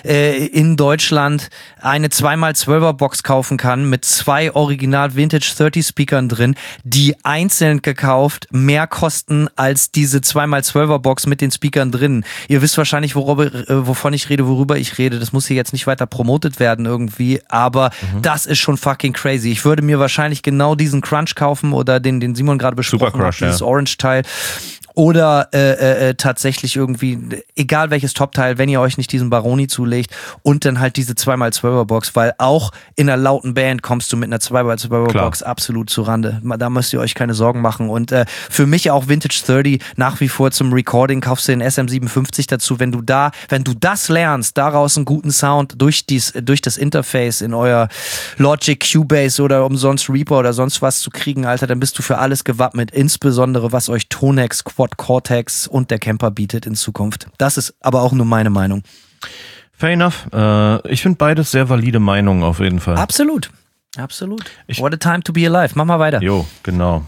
in Deutschland eine 2x12er Box kaufen kann mit 2 Original Vintage 30 Speakern drin, die einzeln gekauft mehr kosten als diese 2x12er Box mit den Speakern drin. Ihr wisst wahrscheinlich, wovon ich rede, worüber ich rede. Das muss hier jetzt nicht weiter promotet werden irgendwie, aber das ist schon fucking crazy. Ich würde mir wahrscheinlich genau diesen Crunch kaufen oder den Simon gerade besprochen hat, dieses Orange-Teil. Oder tatsächlich irgendwie, egal welches Top-Teil, wenn ihr euch nicht diesen Baroni zulegt und dann halt diese 2x12er Box, weil auch in einer lauten Band kommst du mit einer 2x12er Box absolut zu Rande. Da müsst ihr euch keine Sorgen machen. Und für mich auch Vintage 30 nach wie vor zum Recording, kaufst du den SM57 dazu. Wenn du das lernst, daraus einen guten Sound durch das Interface in euer Logic, Cubase oder umsonst Reaper oder sonst was zu kriegen, Alter, dann bist du für alles gewappnet, insbesondere was euch Tonex, Quad Cortex und der Camper bietet in Zukunft. Das ist aber auch nur meine Meinung. Fair enough. Ich finde beides sehr valide Meinungen auf jeden Fall. Absolut. What a time to be alive. Mach mal weiter. Jo, genau.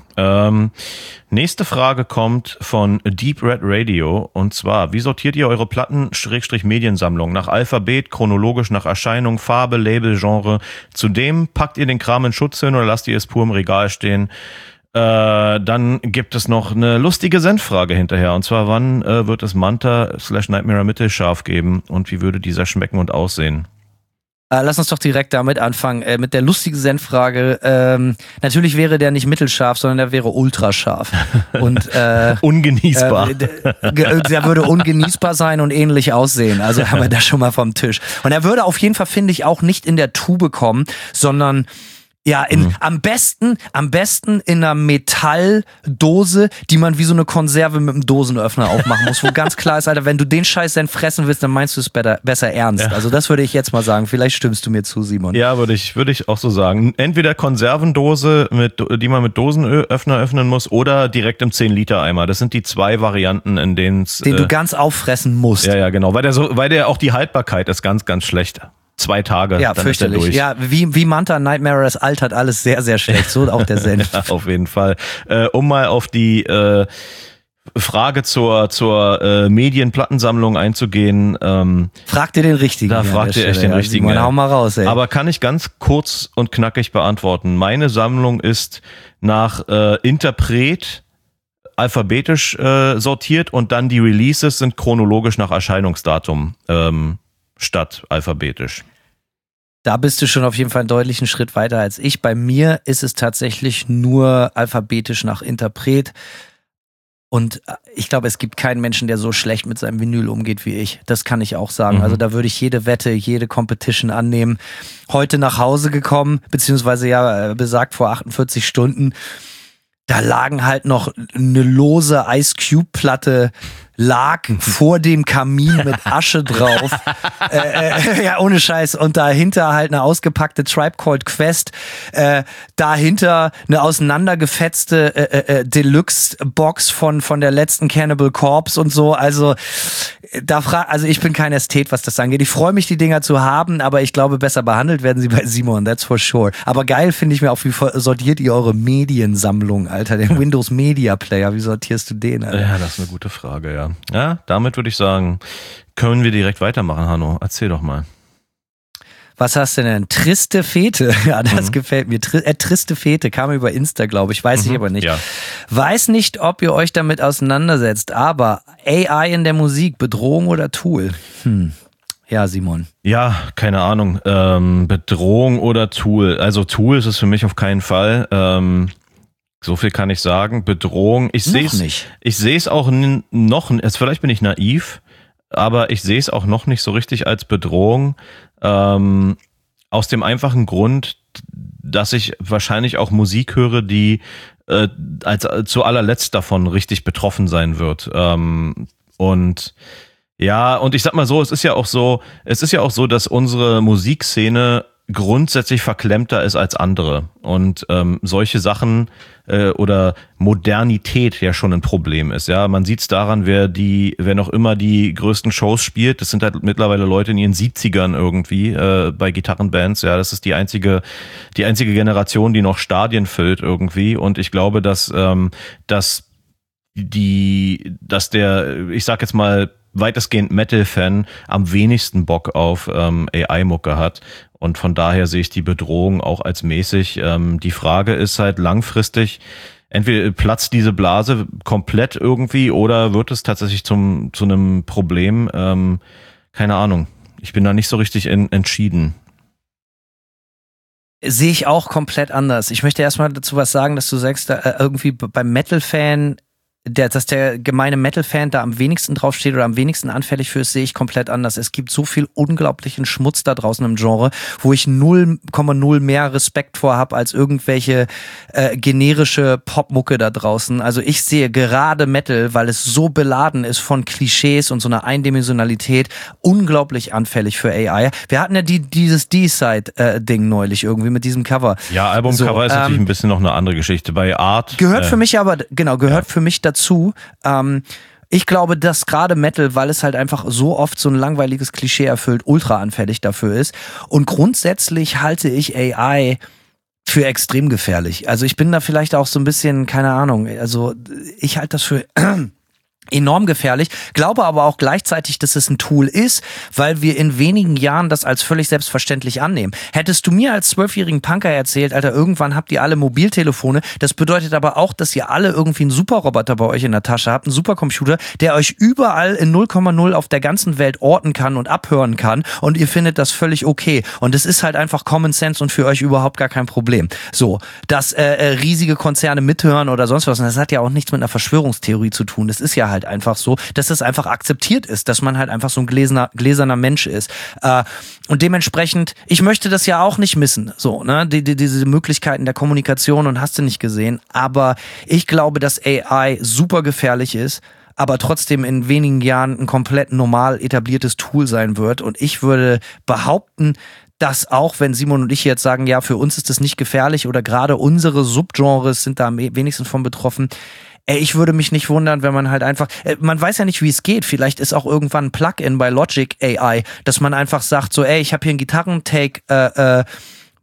Nächste Frage kommt von Deep Red Radio und zwar, wie sortiert ihr eure Platten-Mediensammlung? Nach Alphabet, chronologisch nach Erscheinung, Farbe, Label, Genre? Zudem packt ihr den Kram in Schutzhüllen oder lasst ihr es pur im Regal stehen? Dann gibt es noch eine lustige Senffrage hinterher. Und zwar, wann wird es Manta/Nightmare mittelscharf geben und wie würde dieser schmecken und aussehen? Lass uns doch direkt damit anfangen, mit der lustigen Senffrage. Natürlich wäre der nicht mittelscharf, sondern der wäre ultrascharf. Und ungenießbar. Der würde ungenießbar sein und ähnlich aussehen. Also haben wir das schon mal vom Tisch. Und er würde auf jeden Fall, finde ich, auch nicht in der Tube kommen, sondern ja, am besten in einer Metalldose, die man wie so eine Konserve mit einem Dosenöffner aufmachen muss, wo ganz klar ist, Alter, wenn du den Scheiß dann fressen willst, dann meinst du es besser ernst. Ja. Also das würde ich jetzt mal sagen. Vielleicht stimmst du mir zu, Simon. Ja, würde ich auch so sagen. Entweder Konservendose, die man mit Dosenöffner öffnen muss, oder direkt im 10-Liter-Eimer. Das sind die 2 Varianten, in denen es... Den du ganz auffressen musst. Ja, genau. Weil der auch die Haltbarkeit ist ganz, ganz schlecht. 2 Tage, ja, dann fürchterlich. Ist er durch. Ja, wie Manta Nightmare, das altert alles sehr, sehr schlecht. So auch der Senf. Ja, auf jeden Fall. Um mal auf die Frage zur Medienplattensammlung einzugehen. Fragt ihr den Richtigen? Da fragt ihr echt den Richtigen. Hau mal raus, ey. Aber kann ich ganz kurz und knackig beantworten. Meine Sammlung ist nach Interpret alphabetisch sortiert und dann die Releases sind chronologisch nach Erscheinungsdatum statt alphabetisch. Da bist du schon auf jeden Fall einen deutlichen Schritt weiter als ich. Bei mir ist es tatsächlich nur alphabetisch nach Interpret. Und ich glaube, es gibt keinen Menschen, der so schlecht mit seinem Vinyl umgeht wie ich. Das kann ich auch sagen. Also da würde ich jede Wette, jede Competition annehmen. Heute nach Hause gekommen, beziehungsweise ja besagt vor 48 Stunden. Da lagen halt noch eine lose Ice Cube Platte lag vor dem Kamin mit Asche drauf. Ja, ohne Scheiß. Und dahinter halt eine ausgepackte Tribe Called Quest. Dahinter eine auseinandergefetzte Deluxe-Box von der letzten Cannibal Corpse und so. Also also ich bin kein Ästhet, was das angeht. Ich freue mich, die Dinger zu haben, aber ich glaube, besser behandelt werden sie bei Simon, that's for sure. Aber geil finde ich mir auch, wie sortiert ihr eure Mediensammlung, Alter? Den Windows Media Player, wie sortierst du den, Alter? Ja, das ist eine gute Frage, ja. Ja, damit würde ich sagen, können wir direkt weitermachen, Hanno. Erzähl doch mal. Was hast du denn? Triste Fete. Ja, das gefällt mir. Triste Fete kam über Insta, glaube ich. Weiß ich aber nicht. Ja. Weiß nicht, ob ihr euch damit auseinandersetzt, aber AI in der Musik, Bedrohung oder Tool? Ja, Simon. Ja, keine Ahnung. Bedrohung oder Tool. Also Tool ist es für mich auf keinen Fall. So viel kann ich sagen. Bedrohung. Ich sehe es auch noch, vielleicht bin ich naiv, aber ich sehe es auch noch nicht so richtig als Bedrohung. Aus dem einfachen Grund, dass ich wahrscheinlich auch Musik höre, die als zu allerletzt davon richtig betroffen sein wird. Und ich sag mal so, es ist ja auch so, dass unsere Musikszene grundsätzlich verklemmter ist als andere und solche Sachen oder Modernität ja schon ein Problem ist. Ja, man sieht es daran, wer noch immer die größten Shows spielt. Das sind halt mittlerweile Leute in ihren 70ern irgendwie bei Gitarrenbands. Ja, das ist die einzige Generation, die noch Stadien füllt irgendwie. Und ich glaube, dass der, ich sag jetzt mal, weitestgehend Metal-Fan am wenigsten Bock auf AI-Mucke hat. Und von daher sehe ich die Bedrohung auch als mäßig. Die Frage ist halt langfristig, entweder platzt diese Blase komplett irgendwie oder wird es tatsächlich zu einem Problem. Keine Ahnung. Ich bin da nicht so richtig entschieden. Sehe ich auch komplett anders. Ich möchte erstmal dazu was sagen, dass du sagst, irgendwie beim Metal-Fan, dass der gemeine Metal-Fan da am wenigsten draufsteht oder am wenigsten anfällig für ist, sehe ich komplett anders. Es gibt so viel unglaublichen Schmutz da draußen im Genre, wo ich 0,0 mehr Respekt vor habe als irgendwelche generische Popmucke da draußen. Also ich sehe gerade Metal, weil es so beladen ist von Klischees und so einer Eindimensionalität, unglaublich anfällig für AI. Wir hatten ja dieses D-Side-Ding neulich irgendwie mit diesem Cover. Ja, Albumcover ist natürlich ein bisschen noch eine andere Geschichte. Bei Art gehört für mich aber, für mich dazu. Ich glaube, dass gerade Metal, weil es halt einfach so oft so ein langweiliges Klischee erfüllt, ultra anfällig dafür ist. Und grundsätzlich halte ich AI für extrem gefährlich. Also ich bin da vielleicht auch so ein bisschen, keine Ahnung, also ich halte das für enorm gefährlich, glaube aber auch gleichzeitig, dass es ein Tool ist, weil wir in wenigen Jahren das als völlig selbstverständlich annehmen. Hättest du mir als 12-jährigen Punker erzählt, Alter, irgendwann habt ihr alle Mobiltelefone, das bedeutet aber auch, dass ihr alle irgendwie einen Superroboter bei euch in der Tasche habt, einen Supercomputer, der euch überall in 0,0 auf der ganzen Welt orten kann und abhören kann und ihr findet das völlig okay. Und es ist halt einfach Common Sense und für euch überhaupt gar kein Problem. So, dass riesige Konzerne mithören oder sonst was, und das hat ja auch nichts mit einer Verschwörungstheorie zu tun, das ist ja halt einfach so, dass es einfach akzeptiert ist, dass man halt einfach so ein gläserner Mensch ist. Und dementsprechend, ich möchte das ja auch nicht missen, so, ne, diese Möglichkeiten der Kommunikation und hast du nicht gesehen, aber ich glaube, dass AI super gefährlich ist, aber trotzdem in wenigen Jahren ein komplett normal etabliertes Tool sein wird und ich würde behaupten, dass auch, wenn Simon und ich jetzt sagen, ja, für uns ist das nicht gefährlich oder gerade unsere Subgenres sind da am wenigsten von betroffen, ich würde mich nicht wundern, wenn man halt einfach, man weiß ja nicht, wie es geht, vielleicht ist auch irgendwann ein Plugin bei Logic AI, dass man einfach sagt so, ich habe hier einen Gitarrentake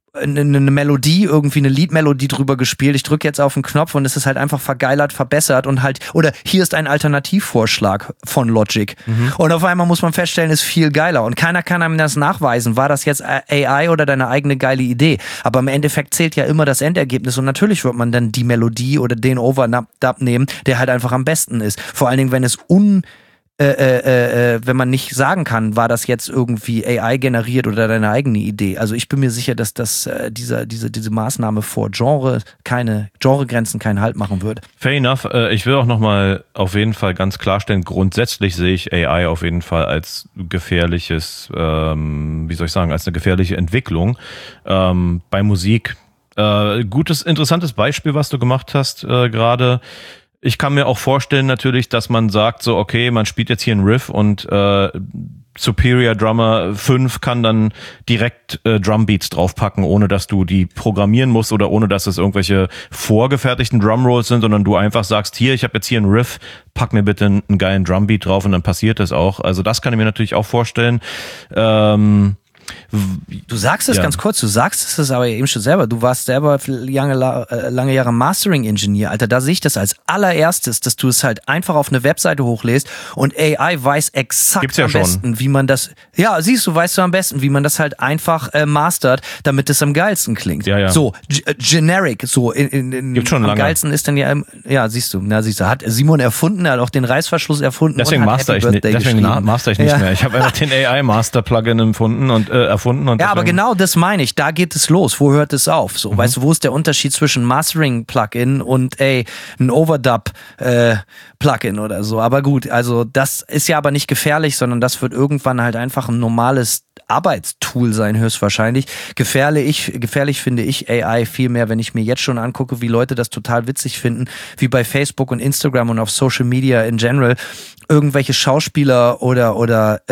eine Melodie, irgendwie eine Liedmelodie drüber gespielt. Ich drücke jetzt auf den Knopf und es ist halt einfach vergeilert, verbessert und halt, oder hier ist ein Alternativvorschlag von Logic. Und auf einmal muss man feststellen, ist viel geiler. Und keiner kann einem das nachweisen. War das jetzt AI oder deine eigene geile Idee? Aber im Endeffekt zählt ja immer das Endergebnis und natürlich wird man dann die Melodie oder den Overdub nehmen, der halt einfach am besten ist. Vor allen Dingen, wenn es wenn man nicht sagen kann, war das jetzt irgendwie AI generiert oder deine eigene Idee. Also ich bin mir sicher, dass das diese Maßnahme vor Genregrenzen keinen Halt machen wird. Fair enough. Ich will auch nochmal auf jeden Fall ganz klarstellen, grundsätzlich sehe ich AI auf jeden Fall als gefährliches, als eine gefährliche Entwicklung bei Musik. Gutes, interessantes Beispiel, was du gemacht hast gerade. Ich kann mir auch vorstellen natürlich, dass man sagt so, okay, man spielt jetzt hier einen Riff und Superior Drummer 5 kann dann direkt Drumbeats draufpacken, ohne dass du die programmieren musst oder ohne dass es irgendwelche vorgefertigten Drumrolls sind, sondern du einfach sagst, hier, ich habe jetzt hier einen Riff, pack mir bitte einen geilen Drumbeat drauf und dann passiert das auch. Also das kann ich mir natürlich auch vorstellen. Du sagst es ganz kurz, du sagst es aber eben schon selber. Du warst selber lange Jahre Mastering-Ingenieur. Alter, da sehe ich das als allererstes, dass du es halt einfach auf eine Webseite hochlädst und AI weiß exakt am besten, wie man das, weißt du am besten, wie man das halt einfach mastert, damit es am geilsten klingt. Ja. So, generic, so Gibt schon lange. Am geilsten ist dann siehst du, hat Simon erfunden, er hat auch den Reißverschluss erfunden. Deswegen master ich nicht mehr. Ich habe einfach den AI-Master-Plugin erfunden und aber genau das meine ich. Da geht es los. Wo hört es auf? So, weißt du, wo ist der Unterschied zwischen Mastering-Plugin und ein Overdub-Plugin oder so? Aber gut, also das ist ja aber nicht gefährlich, sondern das wird irgendwann halt einfach ein normales Arbeitstool sein, höchstwahrscheinlich. Gefährlich finde ich AI viel mehr, wenn ich mir jetzt schon angucke, wie Leute das total witzig finden, wie bei Facebook und Instagram und auf Social Media in general irgendwelche Schauspieler oder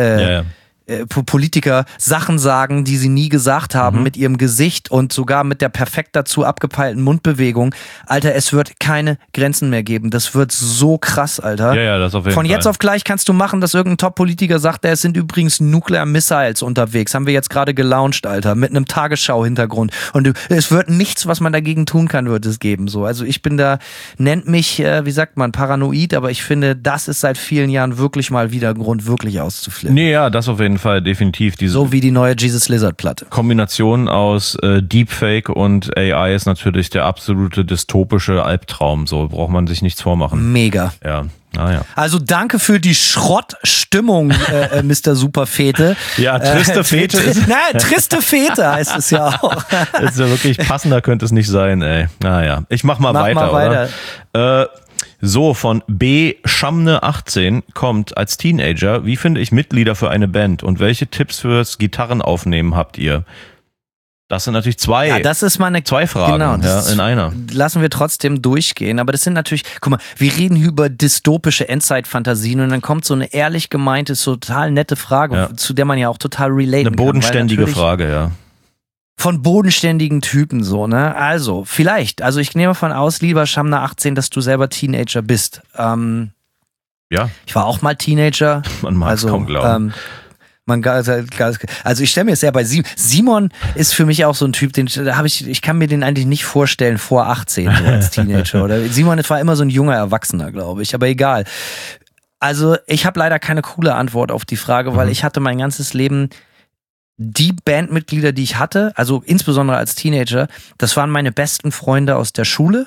Politiker Sachen sagen, die sie nie gesagt haben, mit ihrem Gesicht und sogar mit der perfekt dazu abgepeilten Mundbewegung. Alter, es wird keine Grenzen mehr geben. Das wird so krass, Alter. Ja, das auf jeden Fall. Von jetzt auf gleich kannst du machen, dass irgendein Top-Politiker sagt, es sind übrigens Nuclear Missiles unterwegs. Haben wir jetzt gerade gelauncht, Alter, mit einem Tagesschau-Hintergrund. Und es wird nichts, was man dagegen tun kann, wird es geben. So, also ich bin da, nennt mich, wie sagt man, paranoid, aber ich finde, das ist seit vielen Jahren wirklich mal wieder ein Grund, wirklich auszuflippen. Nee, ja, das auf jeden Fall, definitiv. So wie die neue Jesus Lizard-Platte. Kombination aus Deepfake und AI ist natürlich der absolute dystopische Albtraum. So braucht man sich nichts vormachen. Mega. Ja. Also danke für die Schrottstimmung, Mr. Superfete. Ja, triste Fete ist... triste Fete heißt es ja auch. Das ist ja wirklich passender, könnte es nicht sein, ey. Naja, ich mach mal weiter. Oder? So, von B. Schamne 18 kommt als Teenager: Wie finde ich Mitglieder für eine Band und welche Tipps fürs Gitarrenaufnehmen habt ihr? Das sind natürlich zwei Fragen, genau, in einer. Lassen wir trotzdem durchgehen, aber das sind natürlich, guck mal, wir reden über dystopische Endzeit-Fantasien und dann kommt so eine ehrlich gemeinte, total nette Frage, zu der man ja auch total relaten kann. Eine bodenständige Frage, ja. Von bodenständigen Typen so, ne? Also, vielleicht, ich nehme von aus, lieber Schamner 18, dass du selber Teenager bist. Ja. Ich war auch mal Teenager. Man mag es kaum glauben. Also ich stelle mir es sehr bei Simon ist für mich auch so ein Typ, ich kann mir den eigentlich nicht vorstellen vor 18 so als Teenager. Oder Simon war immer so ein junger Erwachsener, glaube ich, aber egal. Also ich habe leider keine coole Antwort auf die Frage, weil ich hatte mein ganzes Leben die Bandmitglieder, die ich hatte, also insbesondere als Teenager, das waren meine besten Freunde aus der Schule.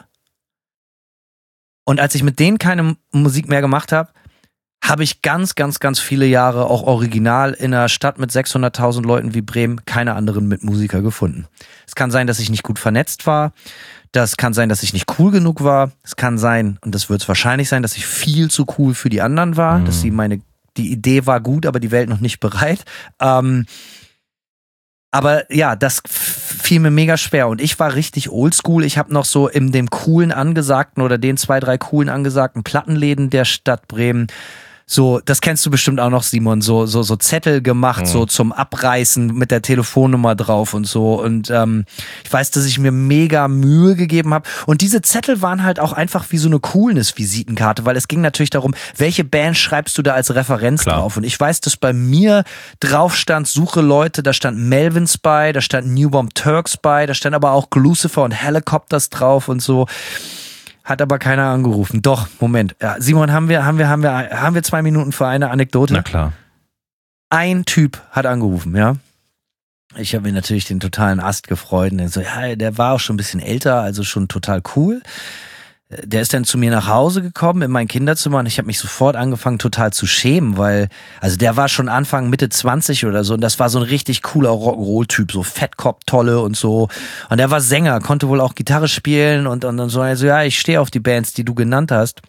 Und als ich mit denen keine Musik mehr gemacht habe, habe ich ganz, ganz, ganz viele Jahre auch original in einer Stadt mit 600.000 Leuten wie Bremen keine anderen Mitmusiker gefunden. Es kann sein, dass ich nicht gut vernetzt war. Das kann sein, dass ich nicht cool genug war. Es kann sein, und das wird es wahrscheinlich sein, dass ich viel zu cool für die anderen war. Dass die Idee war gut, aber die Welt noch nicht bereit. Aber ja, das fiel mir mega schwer und ich war richtig oldschool. Ich habe noch so in dem coolen angesagten oder den 2, 3 coolen angesagten Plattenläden der Stadt Bremen so, das kennst du bestimmt auch noch, Simon, so Zettel gemacht, so zum Abreißen mit der Telefonnummer drauf und so. Und ich weiß, dass ich mir mega Mühe gegeben habe. Und diese Zettel waren halt auch einfach wie so eine Coolness-Visitenkarte, weil es ging natürlich darum, welche Band schreibst du da als Referenz drauf. Und ich weiß, dass bei mir drauf stand, suche Leute, da stand Melvins bei, da stand New Bomb Turks bei, da stand aber auch Lucifer und Helicopters drauf und so. Hat aber keiner angerufen. Doch, Moment. Ja, Simon, haben wir 2 Minuten für eine Anekdote? Na klar. Ein Typ hat angerufen, ja. Ich habe mir natürlich den totalen Ast gefreut. Und der so, ja, der war auch schon ein bisschen älter, also schon total cool. Der ist dann zu mir nach Hause gekommen in mein Kinderzimmer und ich habe mich sofort angefangen total zu schämen, weil, also der war schon Anfang, Mitte 20 oder so und das war so ein richtig cooler Rock'n'Roll-Typ, so Fettkopf, Tolle und so. Und der war Sänger, konnte wohl auch Gitarre spielen und so. Also ja, ich stehe auf die Bands, die du genannt hast.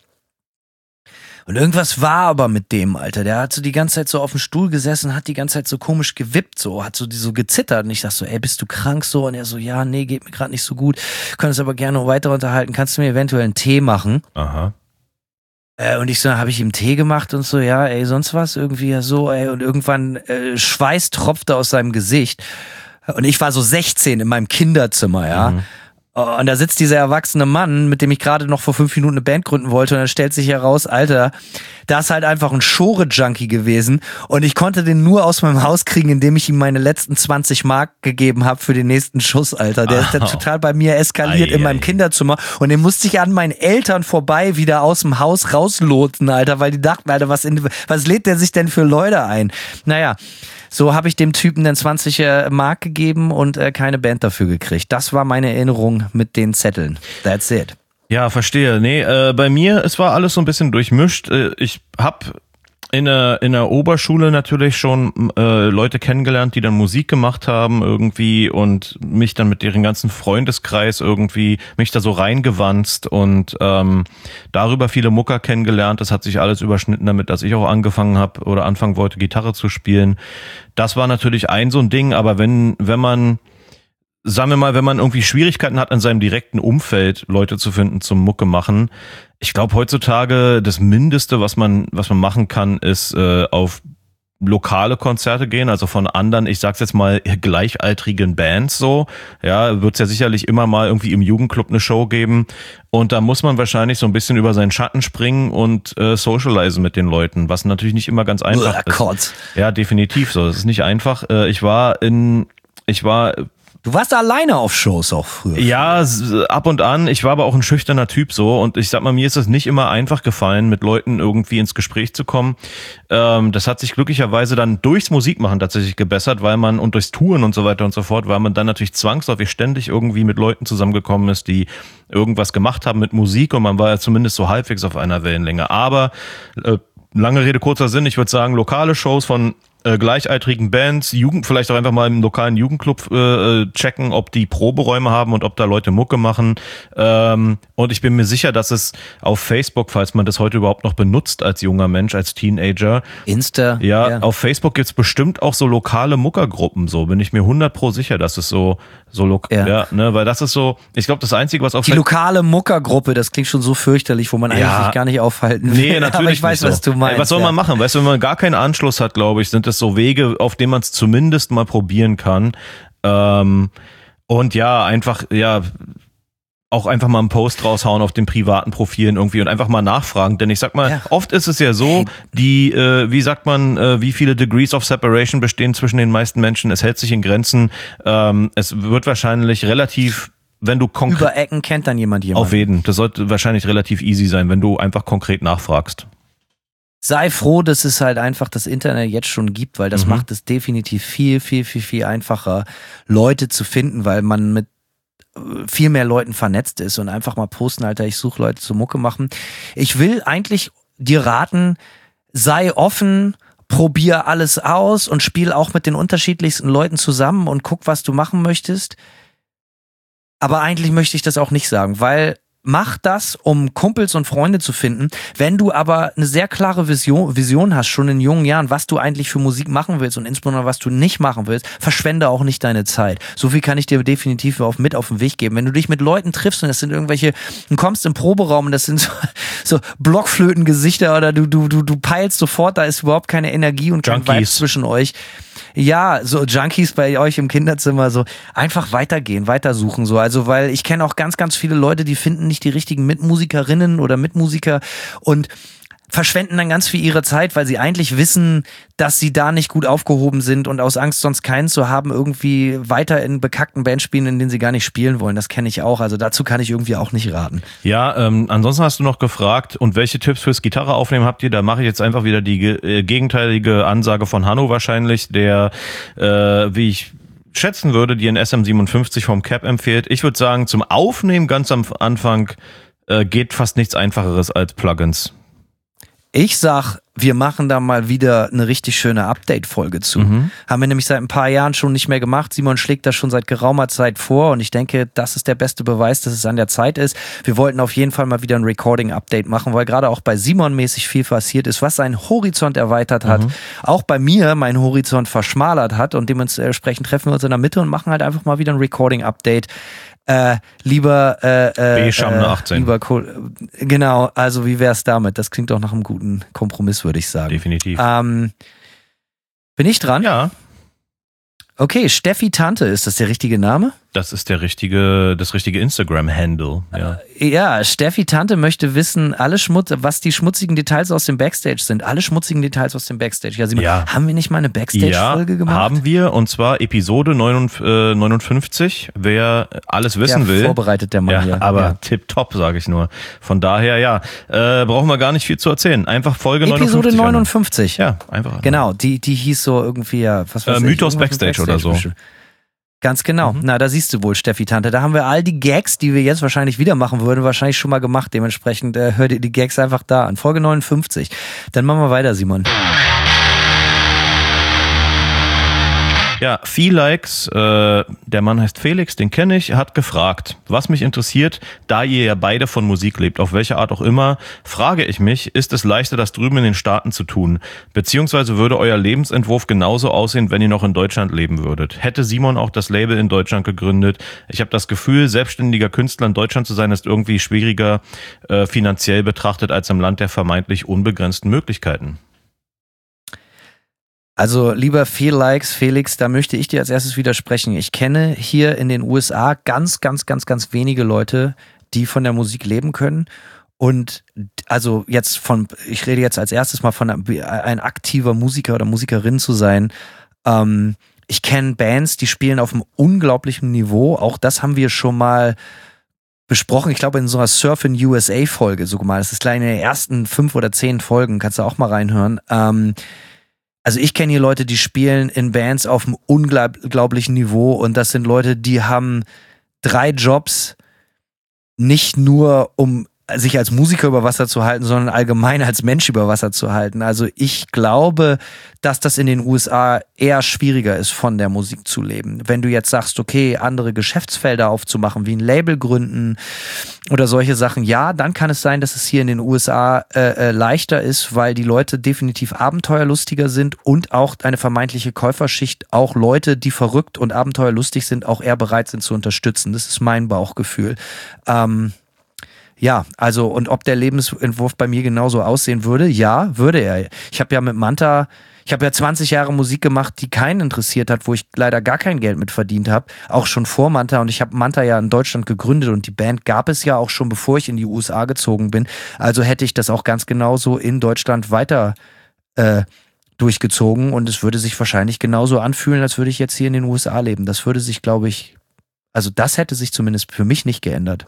Und irgendwas war aber mit dem, Alter. Der hat so die ganze Zeit so auf dem Stuhl gesessen, hat die ganze Zeit so komisch gewippt, so, hat so gezittert. Und ich dachte so, ey, bist du krank so? Und er so, ja, nee, geht mir gerade nicht so gut. Können uns aber gerne weiter unterhalten. Kannst du mir eventuell einen Tee machen? Aha. Und ich so, habe ich ihm Tee gemacht und so, ja, ey, sonst was? Irgendwie ja so, ey. Und irgendwann Schweiß tropfte aus seinem Gesicht. Und ich war so 16 in meinem Kinderzimmer, ja. Mhm. Und da sitzt dieser erwachsene Mann, mit dem ich gerade noch vor 5 Minuten eine Band gründen wollte und dann stellt sich heraus, Alter, da ist halt einfach ein Schore-Junkie gewesen und ich konnte den nur aus meinem Haus kriegen, indem ich ihm meine letzten 20 Mark gegeben habe für den nächsten Schuss, Alter. Der ist dann total bei mir eskaliert in meinem Kinderzimmer und den musste ich an meinen Eltern vorbei wieder aus dem Haus rauslotsen, Alter, weil die dachten, Alter, was lädt der sich denn für Leute ein? Naja, so habe ich dem Typen dann 20 Mark gegeben und keine Band dafür gekriegt. Das war meine Erinnerung mit den Zetteln. That's it. Ja, verstehe. Nee, bei mir, es war alles so ein bisschen durchmischt. Ich habe in der Oberschule natürlich schon Leute kennengelernt, die dann Musik gemacht haben irgendwie und mich dann mit deren ganzen Freundeskreis irgendwie mich da so reingewanzt und darüber viele Mucker kennengelernt. Das hat sich alles überschnitten damit, dass ich auch angefangen habe oder anfangen wollte, Gitarre zu spielen. Das war natürlich so ein Ding, aber wenn man, sagen wir mal, wenn man irgendwie Schwierigkeiten hat, in seinem direkten Umfeld Leute zu finden zum Mucke machen, ich glaube heutzutage das Mindeste, was man machen kann, ist auf lokale Konzerte gehen, also von anderen, ich sag's jetzt mal, gleichaltrigen Bands so. Ja, wird's ja sicherlich immer mal irgendwie im Jugendclub eine Show geben und da muss man wahrscheinlich so ein bisschen über seinen Schatten springen und socialisen mit den Leuten, was natürlich nicht immer ganz einfach ist. Ja, definitiv so. Das ist nicht einfach. Du warst da alleine auf Shows auch früher. Ja, ab und an. Ich war aber auch ein schüchterner Typ so und ich sag mal, mir ist es nicht immer einfach gefallen, mit Leuten irgendwie ins Gespräch zu kommen. Das hat sich glücklicherweise dann durchs Musikmachen tatsächlich gebessert, und durchs Touren und so weiter und so fort, weil man dann natürlich zwangsläufig ständig irgendwie mit Leuten zusammengekommen ist, die irgendwas gemacht haben mit Musik und man war ja zumindest so halbwegs auf einer Wellenlänge. Aber lange Rede, kurzer Sinn, ich würde sagen, lokale Shows von gleichaltrigen Bands, vielleicht auch einfach mal im lokalen Jugendclub checken, ob die Proberäume haben und ob da Leute Mucke machen. Und ich bin mir sicher, dass es auf Facebook, falls man das heute überhaupt noch benutzt als junger Mensch, als Teenager. Insta. Ja. Auf Facebook gibt's bestimmt auch so lokale Muckergruppen, so bin ich mir 100% sicher, dass es so lokal, ne, weil das ist so, ich glaube, das Einzige, was auf die lokale Muckergruppe, das klingt schon so fürchterlich, wo man eigentlich sich gar nicht aufhalten will. Nee, natürlich. Aber ich weiß, so. Was du meinst. Was soll man machen? Weißt du, wenn man gar keinen Anschluss hat, glaube ich, sind das so Wege, auf denen man es zumindest mal probieren kann. Und ja, auch einfach mal einen Post raushauen auf den privaten Profilen irgendwie und einfach mal nachfragen. Denn ich sag mal, oft ist es ja so, wie viele Degrees of Separation bestehen zwischen den meisten Menschen. Es hält sich in Grenzen. Es wird wahrscheinlich relativ, wenn du konkret... Über Ecken kennt dann jemand. Auf jeden. Das sollte wahrscheinlich relativ easy sein, wenn du einfach konkret nachfragst. Sei froh, dass es halt einfach das Internet jetzt schon gibt, weil das macht es definitiv viel, viel, viel, viel einfacher, Leute zu finden, weil man mit viel mehr Leuten vernetzt ist und einfach mal posten, Alter, ich suche Leute zur Mucke machen. Ich will eigentlich dir raten, sei offen, probier alles aus und spiel auch mit den unterschiedlichsten Leuten zusammen und guck, was du machen möchtest. Aber eigentlich möchte ich das auch nicht sagen, weil mach das, um Kumpels und Freunde zu finden. Wenn du aber eine sehr klare Vision hast, schon in jungen Jahren, was du eigentlich für Musik machen willst und insbesondere was du nicht machen willst, verschwende auch nicht deine Zeit. So viel kann ich dir definitiv mit auf den Weg geben. Wenn du dich mit Leuten triffst und das sind irgendwelche, du kommst im Proberaum und das sind so Blockflötengesichter oder du peilst sofort, da ist überhaupt keine Energie und kein Vibe zwischen euch. Ja, so Junkies bei euch im Kinderzimmer, so einfach weitergehen, weitersuchen, so. Also, weil ich kenne auch ganz, ganz viele Leute, die finden nicht die richtigen Mitmusikerinnen oder Mitmusiker und verschwenden dann ganz viel ihre Zeit, weil sie eigentlich wissen, dass sie da nicht gut aufgehoben sind und aus Angst, sonst keinen zu haben, irgendwie weiter in bekackten Bands spielen, in denen sie gar nicht spielen wollen. Das kenne ich auch. Also dazu kann ich irgendwie auch nicht raten. Ja, ansonsten hast du noch gefragt, und welche Tipps fürs Gitarre aufnehmen habt ihr? Da mache ich jetzt einfach wieder die gegenteilige Ansage von Hanno wahrscheinlich, der, wie ich schätzen würde, die in SM57 vom Cap empfiehlt. Ich würde sagen, zum Aufnehmen ganz am Anfang geht fast nichts Einfacheres als Plugins. Ich sag, wir machen da mal wieder eine richtig schöne Update-Folge zu. Haben wir nämlich seit ein paar Jahren schon nicht mehr gemacht. Simon schlägt das schon seit geraumer Zeit vor und ich denke, das ist der beste Beweis, dass es an der Zeit ist. Wir wollten auf jeden Fall mal wieder ein Recording-Update machen, weil gerade auch bei Simon mäßig viel passiert ist, was seinen Horizont erweitert hat. Auch bei mir meinen Horizont verschmalert hat und dementsprechend treffen wir uns in der Mitte und machen halt einfach mal wieder ein Recording-Update. Lieber B-Scham 18. Lieber genau, also wie wär's damit? Das klingt doch nach einem guten Kompromiss, würde ich sagen. Definitiv. Bin ich dran? Ja. Okay, Steffi Tante, ist das der richtige Name? Das ist das richtige Instagram-Handle. Ja. Ja, Steffi Tante möchte wissen, was die schmutzigen Details aus dem Backstage sind. Alle schmutzigen Details aus dem Backstage. Ja, Simon, haben wir nicht mal eine Backstage-Folge gemacht? Ja, haben wir. Und zwar Episode 59. Wer alles wissen will. Vorbereitet der Mann hier. Aber tipptopp, sage ich nur. Von daher, brauchen wir gar nicht viel zu erzählen. Einfach Folge Episode 59. Ja, einfach. Genau, die hieß so irgendwie, was weiß Mythos Backstage oder so. Ganz genau. Na, da siehst du wohl, Steffi Tante. Da haben wir all die Gags, die wir jetzt wahrscheinlich wieder machen würden, wahrscheinlich schon mal gemacht. Dementsprechend hört ihr die Gags einfach da an. Folge 59. Dann machen wir weiter, Simon. Ja, Felix, der Mann heißt Felix, den kenne ich, hat gefragt, was mich interessiert, da ihr ja beide von Musik lebt, auf welche Art auch immer, frage ich mich, ist es leichter, das drüben in den Staaten zu tun? Beziehungsweise würde euer Lebensentwurf genauso aussehen, wenn ihr noch in Deutschland leben würdet? Hätte Simon auch das Label in Deutschland gegründet? Ich habe das Gefühl, selbstständiger Künstler in Deutschland zu sein, ist irgendwie schwieriger finanziell betrachtet als im Land der vermeintlich unbegrenzten Möglichkeiten. Also lieber Felix, da möchte ich dir als erstes widersprechen. Ich kenne hier in den USA ganz, ganz, ganz, ganz wenige Leute, die von der Musik leben können. Und also ich rede jetzt als erstes mal von ein aktiver Musiker oder Musikerin zu sein. Ich kenne Bands, die spielen auf einem unglaublichen Niveau. Auch das haben wir schon mal besprochen. Ich glaube in so einer Surf in USA Folge sogar mal. Das ist gleich in den ersten 5 oder 10 Folgen. Kannst du auch mal reinhören. Also ich kenne hier Leute, die spielen in Bands auf einem unglaublichen Niveau und das sind Leute, die haben 3 Jobs, nicht nur um sich als Musiker über Wasser zu halten, sondern allgemein als Mensch über Wasser zu halten. Also ich glaube, dass das in den USA eher schwieriger ist, von der Musik zu leben. Wenn du jetzt sagst, okay, andere Geschäftsfelder aufzumachen, wie ein Label gründen oder solche Sachen, ja, dann kann es sein, dass es hier in den USA leichter ist, weil die Leute definitiv abenteuerlustiger sind und auch eine vermeintliche Käuferschicht, auch Leute, die verrückt und abenteuerlustig sind, auch eher bereit sind zu unterstützen. Das ist mein Bauchgefühl. Ja, also und ob der Lebensentwurf bei mir genauso aussehen würde? Ja, würde er. Ich habe ja 20 Jahre Musik gemacht, die keinen interessiert hat, wo ich leider gar kein Geld mit verdient habe, auch schon vor Manta und ich habe Manta ja in Deutschland gegründet und die Band gab es ja auch schon, bevor ich in die USA gezogen bin. Also hätte ich das auch ganz genauso in Deutschland weiter durchgezogen und es würde sich wahrscheinlich genauso anfühlen, als würde ich jetzt hier in den USA leben. Das würde sich, glaube ich, also das hätte sich zumindest für mich nicht geändert.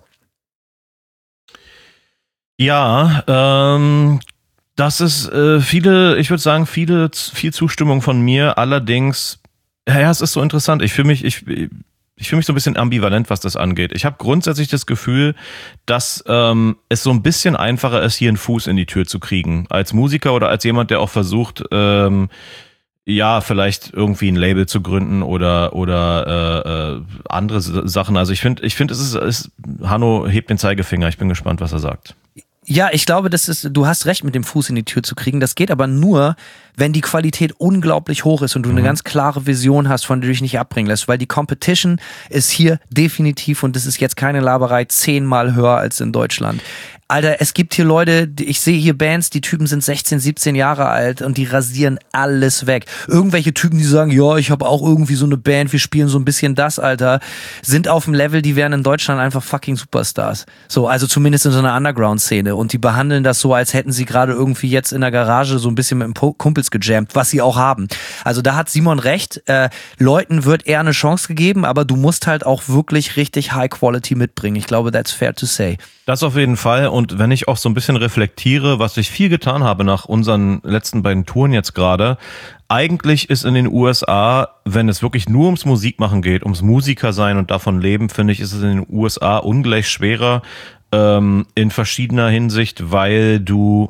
Ja, das ist ich würde sagen, viel Zustimmung von mir. Allerdings, ja, es ist so interessant. Ich fühle mich so ein bisschen ambivalent, was das angeht. Ich habe grundsätzlich das Gefühl, dass es so ein bisschen einfacher ist, hier einen Fuß in die Tür zu kriegen. Als Musiker oder als jemand, der auch versucht, ja, vielleicht irgendwie ein Label zu gründen oder andere Sachen. Also ich finde, es ist, Hanno hebt den Zeigefinger. Ich bin gespannt, was er sagt. Ja, ich glaube, du hast recht mit dem Fuß in die Tür zu kriegen. Das geht aber nur, wenn die Qualität unglaublich hoch ist und du eine ganz klare Vision hast, von der du dich nicht abbringen lässt. Weil die Competition ist hier definitiv, und das ist jetzt keine Laberei, 10-mal höher als in Deutschland. Alter, es gibt hier Leute, ich sehe hier Bands, die Typen sind 16, 17 Jahre alt und die rasieren alles weg. Irgendwelche Typen, die sagen, ja, ich habe auch irgendwie so eine Band, wir spielen so ein bisschen das, Alter, sind auf dem Level, die wären in Deutschland einfach fucking Superstars. So, also zumindest in so einer Underground-Szene. Und die behandeln das so, als hätten sie gerade irgendwie jetzt in der Garage so ein bisschen mit dem Kumpels gejammt, was sie auch haben. Also da hat Simon recht, Leuten wird eher eine Chance gegeben, aber du musst halt auch wirklich richtig High Quality mitbringen. Ich glaube, that's fair to say. Das auf jeden Fall. Und wenn ich auch so ein bisschen reflektiere, was ich viel getan habe nach unseren letzten beiden Touren jetzt gerade, eigentlich ist in den USA, wenn es wirklich nur ums Musikmachen geht, ums Musiker sein und davon leben, finde ich, ist es in den USA ungleich schwerer in verschiedener Hinsicht, weil du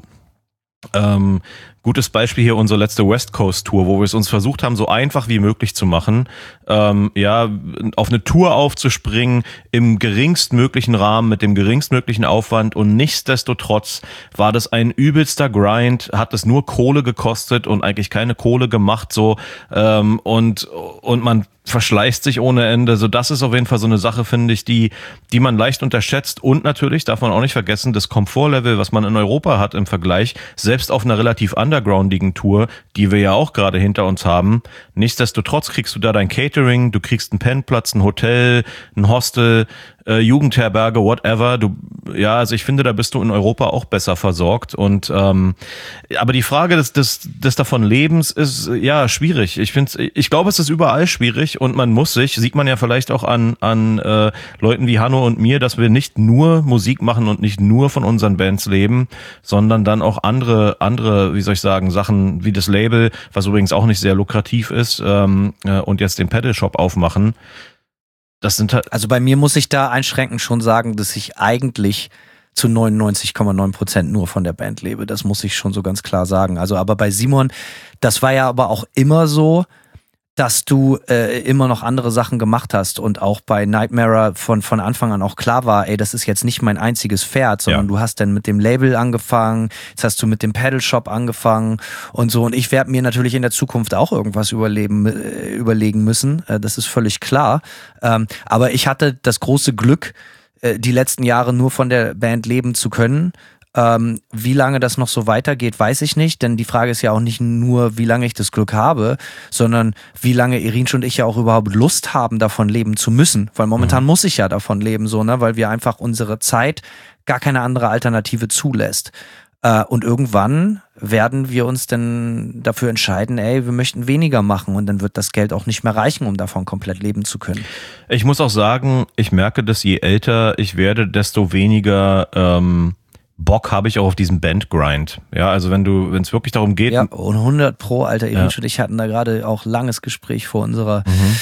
gutes Beispiel hier unsere letzte West Coast Tour, wo wir es uns versucht haben, so einfach wie möglich zu machen, ja, auf eine Tour aufzuspringen im geringstmöglichen Rahmen, mit dem geringstmöglichen Aufwand, und nichtsdestotrotz war das ein übelster Grind, hat es nur Kohle gekostet und eigentlich keine Kohle gemacht, so, und man verschleißt sich ohne Ende. So, das ist auf jeden Fall so eine Sache, finde ich, die man leicht unterschätzt. Und natürlich darf man auch nicht vergessen, das Komfortlevel, was man in Europa hat im Vergleich, selbst auf einer relativ undergroundigen Tour, die wir ja auch gerade hinter uns haben. Nichtsdestotrotz kriegst du da dein Catering, du kriegst einen Pennplatz, ein Hotel, ein Hostel, Jugendherberge, whatever. Also ich finde, da bist du in Europa auch besser versorgt. Und aber die Frage des davon Lebens ist ja schwierig. Ich glaube, es ist überall schwierig, und man muss sich, sieht man ja vielleicht auch an Leuten wie Hanno und mir, dass wir nicht nur Musik machen und nicht nur von unseren Bands leben, sondern dann auch andere, wie soll ich sagen, Sachen wie das Label, was übrigens auch nicht sehr lukrativ ist, und jetzt den Pedal Shop aufmachen. Das sind halt, also bei mir muss ich da einschränkend schon sagen, dass ich eigentlich zu 99,9% nur von der Band lebe. Das muss ich schon so ganz klar sagen. Also aber bei Simon, das war ja aber auch immer so, dass du immer noch andere Sachen gemacht hast, und auch bei Nightmare von Anfang an auch klar war, ey, das ist jetzt nicht mein einziges Pferd, sondern du hast dann mit dem Label angefangen, jetzt hast du mit dem Pedal Shop angefangen und so, und ich werde mir natürlich in der Zukunft auch irgendwas überlegen müssen, das ist völlig klar, aber ich hatte das große Glück, die letzten Jahre nur von der Band leben zu können. Wie lange das noch so weitergeht, weiß ich nicht, denn die Frage ist ja auch nicht nur, wie lange ich das Glück habe, sondern wie lange Irinsch und ich ja auch überhaupt Lust haben, davon leben zu müssen, weil momentan muss ich ja davon leben, so, ne, weil wir einfach unsere Zeit gar keine andere Alternative zulässt. Und irgendwann werden wir uns dann dafür entscheiden, ey, wir möchten weniger machen, und dann wird das Geld auch nicht mehr reichen, um davon komplett leben zu können. Ich muss auch sagen, ich merke, dass je älter ich werde, desto weniger Bock habe ich auch auf diesen Bandgrind. Ja, also wenn es wirklich darum geht. Ja, und 100%, Alter, Irinsch und ich hatten da gerade auch langes Gespräch vor unserer,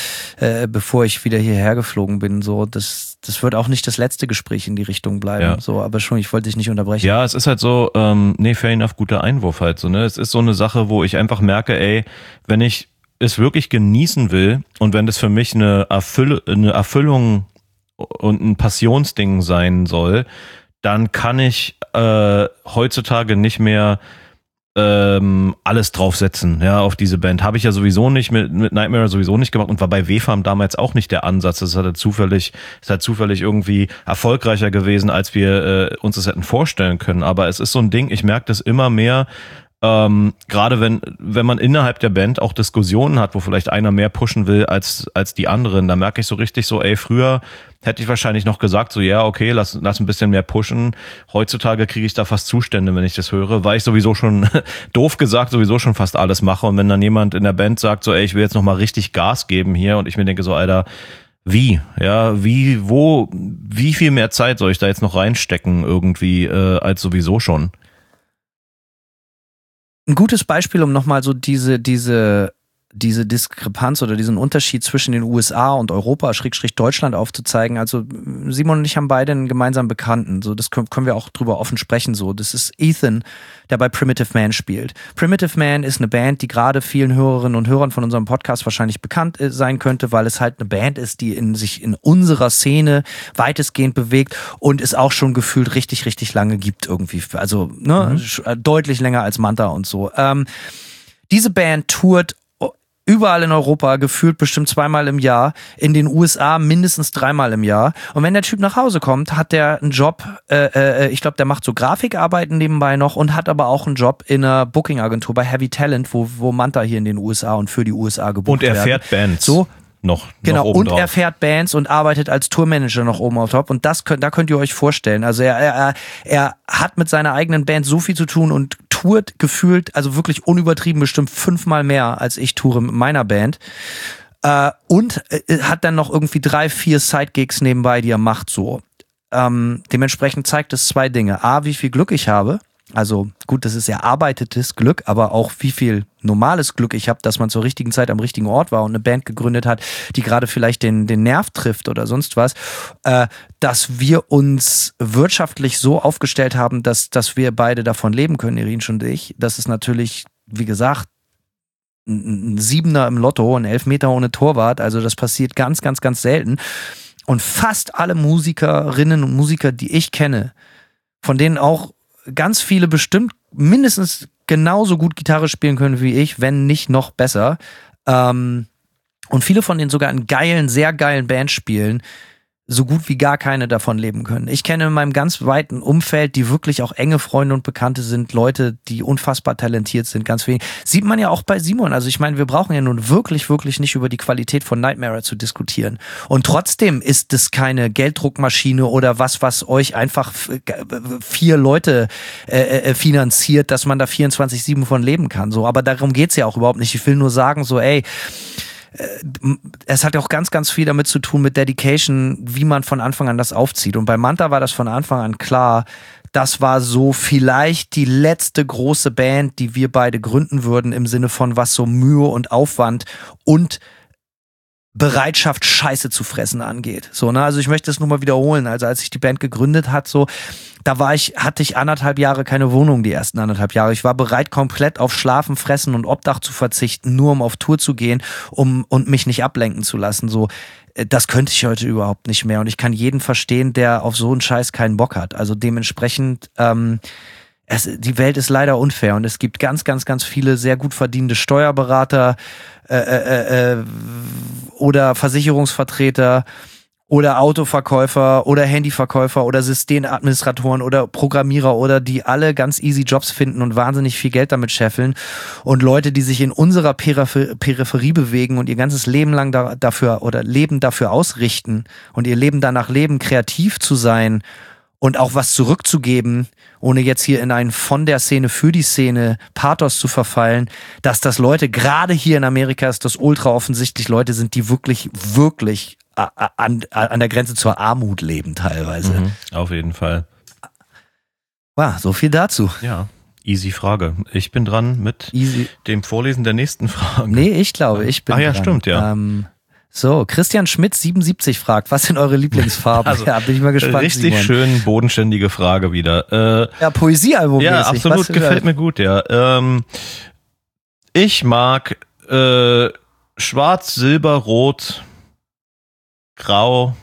bevor ich wieder hierher geflogen bin, so, das wird auch nicht das letzte Gespräch in die Richtung bleiben, so, aber schon, ich wollte dich nicht unterbrechen. Ja, es ist halt so, fair enough, guter Einwurf halt, so, ne, es ist so eine Sache, wo ich einfach merke, ey, wenn ich es wirklich genießen will und wenn das für mich eine Erfüllung und ein Passionsding sein soll, dann kann ich heutzutage nicht mehr alles draufsetzen, ja, auf diese Band. Habe ich ja sowieso nicht mit Nightmare sowieso nicht gemacht und war bei WFAM damals auch nicht der Ansatz. Das ist halt zufällig irgendwie erfolgreicher gewesen, als wir uns das hätten vorstellen können. Aber es ist so ein Ding, ich merke das immer mehr, gerade wenn man innerhalb der Band auch Diskussionen hat, wo vielleicht einer mehr pushen will als die anderen, da merke ich so richtig so, ey, früher hätte ich wahrscheinlich noch gesagt, so, ja, okay, lass ein bisschen mehr pushen. Heutzutage kriege ich da fast Zustände, wenn ich das höre, weil ich sowieso schon, doof gesagt, sowieso schon fast alles mache. Und wenn dann jemand in der Band sagt, so, ey, ich will jetzt noch mal richtig Gas geben hier, und ich mir denke so, Alter, wie viel mehr Zeit soll ich da jetzt noch reinstecken irgendwie, als sowieso schon? Ein gutes Beispiel, um nochmal so diese diese Diskrepanz oder diesen Unterschied zwischen den USA und Europa, / Deutschland aufzuzeigen. Also Simon und ich haben beide einen gemeinsamen Bekannten. So, das können wir auch drüber offen sprechen. So, das ist Ethan, der bei Primitive Man spielt. Primitive Man ist eine Band, die gerade vielen Hörerinnen und Hörern von unserem Podcast wahrscheinlich bekannt sein könnte, weil es halt eine Band ist, die sich in unserer Szene weitestgehend bewegt und es auch schon gefühlt richtig, richtig lange gibt irgendwie. Also deutlich länger als Manta und so. Diese Band tourt überall in Europa, gefühlt bestimmt 2-mal im Jahr, in den USA mindestens 3-mal im Jahr. Und wenn der Typ nach Hause kommt, hat der einen Job, ich glaube, der macht so Grafikarbeiten nebenbei noch und hat aber auch einen Job in einer Booking-Agentur bei Heavy Talent, wo Manta hier in den USA und für die USA gebucht wird. Und er werden. fährt Bands. So. Noch und er fährt Bands und arbeitet als Tourmanager noch oben auf top. Und da könnt ihr euch vorstellen. Also er hat mit seiner eigenen Band so viel zu tun und tourt gefühlt, also wirklich unübertrieben bestimmt 5-mal mehr, als ich toure mit meiner Band. Und hat dann noch irgendwie 3-4 Sidegigs nebenbei, die er macht so. Dementsprechend zeigt es 2 Dinge. A, wie viel Glück ich habe. Also gut, das ist erarbeitetes Glück, aber auch wie viel normales Glück ich habe, dass man zur richtigen Zeit am richtigen Ort war und eine Band gegründet hat, die gerade vielleicht den Nerv trifft oder sonst was, dass wir uns wirtschaftlich so aufgestellt haben, dass wir beide davon leben können, Irinsch und ich. Das ist natürlich, wie gesagt, ein 7er im Lotto, ein Elfmeter ohne Torwart, also das passiert ganz, ganz, ganz selten. Und fast alle Musikerinnen und Musiker, die ich kenne, von denen auch ganz viele bestimmt mindestens genauso gut Gitarre spielen können wie ich, wenn nicht noch besser. Und viele von denen sogar in geilen, sehr geilen Bands spielen, so gut wie gar keine davon leben können. Ich kenne in meinem ganz weiten Umfeld, die wirklich auch enge Freunde und Bekannte sind, Leute, die unfassbar talentiert sind, ganz wenig. Sieht man ja auch bei Simon. Also ich meine, wir brauchen ja nun wirklich, wirklich nicht über die Qualität von Nightmare zu diskutieren. Und trotzdem ist es keine Gelddruckmaschine oder was euch einfach 4 Leute finanziert, dass man da 24/7 von leben kann. So, aber darum geht's ja auch überhaupt nicht. Ich will nur sagen, so, ey, es hat auch ganz, ganz viel damit zu tun mit Dedication, wie man von Anfang an das aufzieht. Und bei Manta war das von Anfang an klar, das war so vielleicht die letzte große Band, die wir beide gründen würden, im Sinne von was so Mühe und Aufwand und Bereitschaft, Scheiße zu fressen angeht. So, ne? Also ich möchte es nur mal wiederholen. Also als ich die Band gegründet hat, so, hatte ich 1,5 Jahre keine Wohnung, die ersten 1,5 Jahre. Ich war bereit, komplett auf Schlafen, Fressen und Obdach zu verzichten, nur um auf Tour zu gehen, und mich nicht ablenken zu lassen. So, das könnte ich heute überhaupt nicht mehr. Und ich kann jeden verstehen, der auf so einen Scheiß keinen Bock hat. Also dementsprechend, die Welt ist leider unfair und es gibt ganz, ganz, ganz viele sehr gut verdienende Steuerberater oder Versicherungsvertreter oder Autoverkäufer oder Handyverkäufer oder Systemadministratoren oder Programmierer oder die alle ganz easy Jobs finden und wahnsinnig viel Geld damit scheffeln, und Leute, die sich in unserer Peripherie bewegen und ihr ganzes Leben lang Leben dafür ausrichten und ihr Leben danach leben, kreativ zu sein und auch was zurückzugeben, ohne jetzt hier in einen von der Szene für die Szene Pathos zu verfallen, dass das Leute, gerade hier in Amerika ist das ultra offensichtlich, Leute sind, die wirklich, wirklich an der Grenze zur Armut leben teilweise. Auf jeden Fall. So viel dazu. Ja, easy Frage. Ich bin dran mit dem Vorlesen der nächsten Frage. Nee, ich glaube, ich bin dran. Ja, stimmt, ja. So, Christian Schmidt 77 fragt, was sind eure Lieblingsfarben? Also, ja, bin ich mal gespannt. Richtig Simon. Schön bodenständige Frage wieder. Ja, Poesiealbum-mäßig. Ja, absolut, gefällt mir gut, ja. Ich mag Schwarz, Silber, Rot, Grau.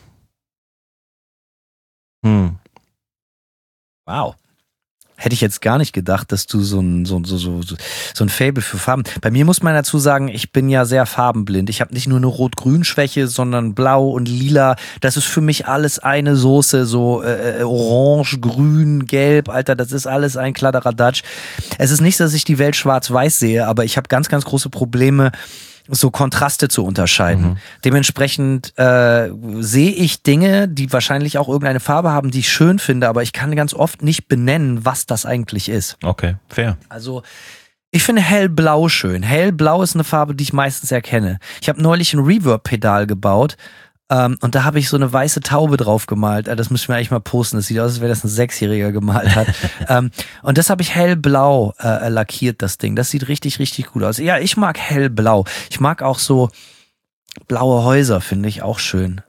Wow. Hätte ich jetzt gar nicht gedacht, dass du so ein Faible für Farben. Bei mir muss man dazu sagen, ich bin ja sehr farbenblind. Ich habe nicht nur eine Rot-Grün-Schwäche, sondern Blau und Lila. Das ist für mich alles eine Soße, so Orange, Grün, Gelb, Alter, das ist alles ein Kladderadatsch. Es ist nicht, dass ich die Welt schwarz-weiß sehe, aber ich habe ganz, ganz große Probleme, so Kontraste zu unterscheiden. Dementsprechend sehe ich Dinge, die wahrscheinlich auch irgendeine Farbe haben, die ich schön finde, aber ich kann ganz oft nicht benennen, was das eigentlich ist. Okay, fair. Also ich finde hellblau schön. Hellblau ist eine Farbe, die ich meistens erkenne. Ich habe neulich ein Reverb-Pedal gebaut, Und da habe ich so eine weiße Taube drauf gemalt. Das müssen wir eigentlich mal posten. Das sieht aus, als wäre das ein 6-Jähriger gemalt hat. Und das habe ich hellblau lackiert, das Ding. Das sieht richtig, richtig gut aus. Ja, ich mag hellblau. Ich mag auch so blaue Häuser, finde ich auch schön.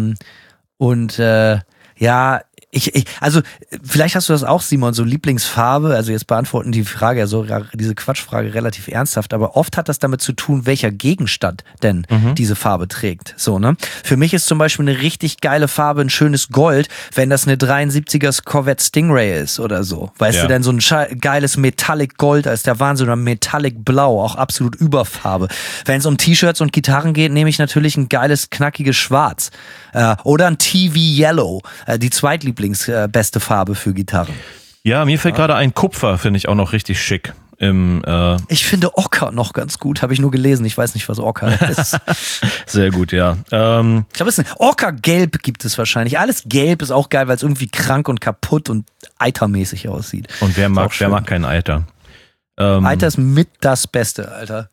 Also vielleicht hast du das auch, Simon, so Lieblingsfarbe, also jetzt beantworten die Frage, also diese Quatschfrage relativ ernsthaft, aber oft hat das damit zu tun, welcher Gegenstand denn diese Farbe trägt. So, ne? Für mich ist zum Beispiel eine richtig geile Farbe ein schönes Gold, wenn das eine 73er Corvette Stingray ist oder so. Weißt du, denn so ein geiles Metallic Gold als der Wahnsinn oder Metallic Blau, auch absolut Überfarbe. Wenn es um T-Shirts und Gitarren geht, nehme ich natürlich ein geiles, knackiges Schwarz. Oder ein TV Yellow, die beste Farbe für Gitarren. Ja, mir fällt gerade ein Kupfer, finde ich auch noch richtig schick. Ich finde Ocker noch ganz gut, habe ich nur gelesen. Ich weiß nicht, was Ocker ist. Sehr gut, ja. Ich glaube, es ist ein Ocker-Gelb gibt es wahrscheinlich. Alles Gelb ist auch geil, weil es irgendwie krank und kaputt und eitermäßig aussieht. Und wer mag kein Eiter? Eiter ist mit das Beste, Alter.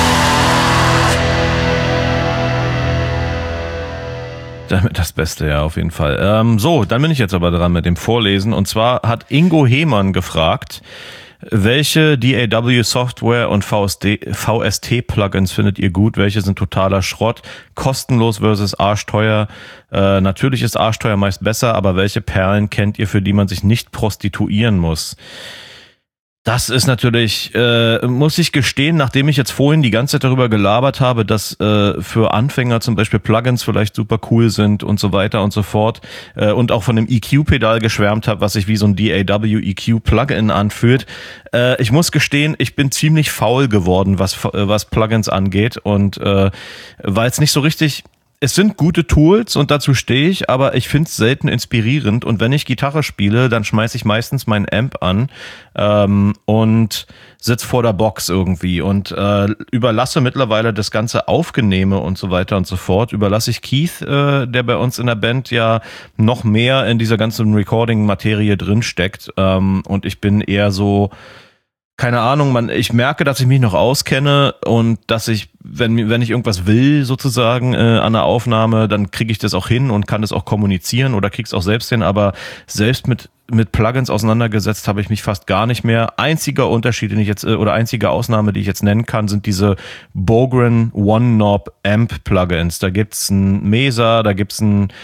Das Beste, ja, auf jeden Fall. So, dann bin ich jetzt aber dran mit dem Vorlesen. Und zwar hat Ingo Hehmann gefragt, welche DAW-Software und VST-Plugins findet ihr gut? Welche sind totaler Schrott? Kostenlos versus arschteuer? Natürlich ist arschteuer meist besser, aber welche Perlen kennt ihr, für die man sich nicht prostituieren muss? Das ist natürlich, muss ich gestehen, nachdem ich jetzt vorhin die ganze Zeit darüber gelabert habe, dass für Anfänger zum Beispiel Plugins vielleicht super cool sind und so weiter und so fort und auch von dem EQ-Pedal geschwärmt habe, was sich wie so ein DAW-EQ-Plugin anfühlt. Ich muss gestehen, ich bin ziemlich faul geworden, was Plugins angeht und weil es nicht so richtig... Es sind gute Tools und dazu stehe ich, aber ich finde es selten inspirierend und wenn ich Gitarre spiele, dann schmeiße ich meistens meinen Amp an und sitze vor der Box irgendwie und überlasse mittlerweile das ganze Aufgenehme und so weiter und so fort, überlasse ich Keith, der bei uns in der Band ja noch mehr in dieser ganzen Recording-Materie drin steckt und ich bin eher so... Keine Ahnung, ich merke, dass ich mich noch auskenne und dass ich, wenn ich irgendwas will, sozusagen an der Aufnahme, dann kriege ich das auch hin und kann das auch kommunizieren oder krieg's auch selbst hin, aber selbst mit Plugins auseinandergesetzt habe ich mich fast gar nicht mehr. Einziger Unterschied, einzige Ausnahme, die ich jetzt nennen kann, sind diese Bogren One-Knob-Amp-Plugins. Da gibt's ein Mesa, da gibt's so eine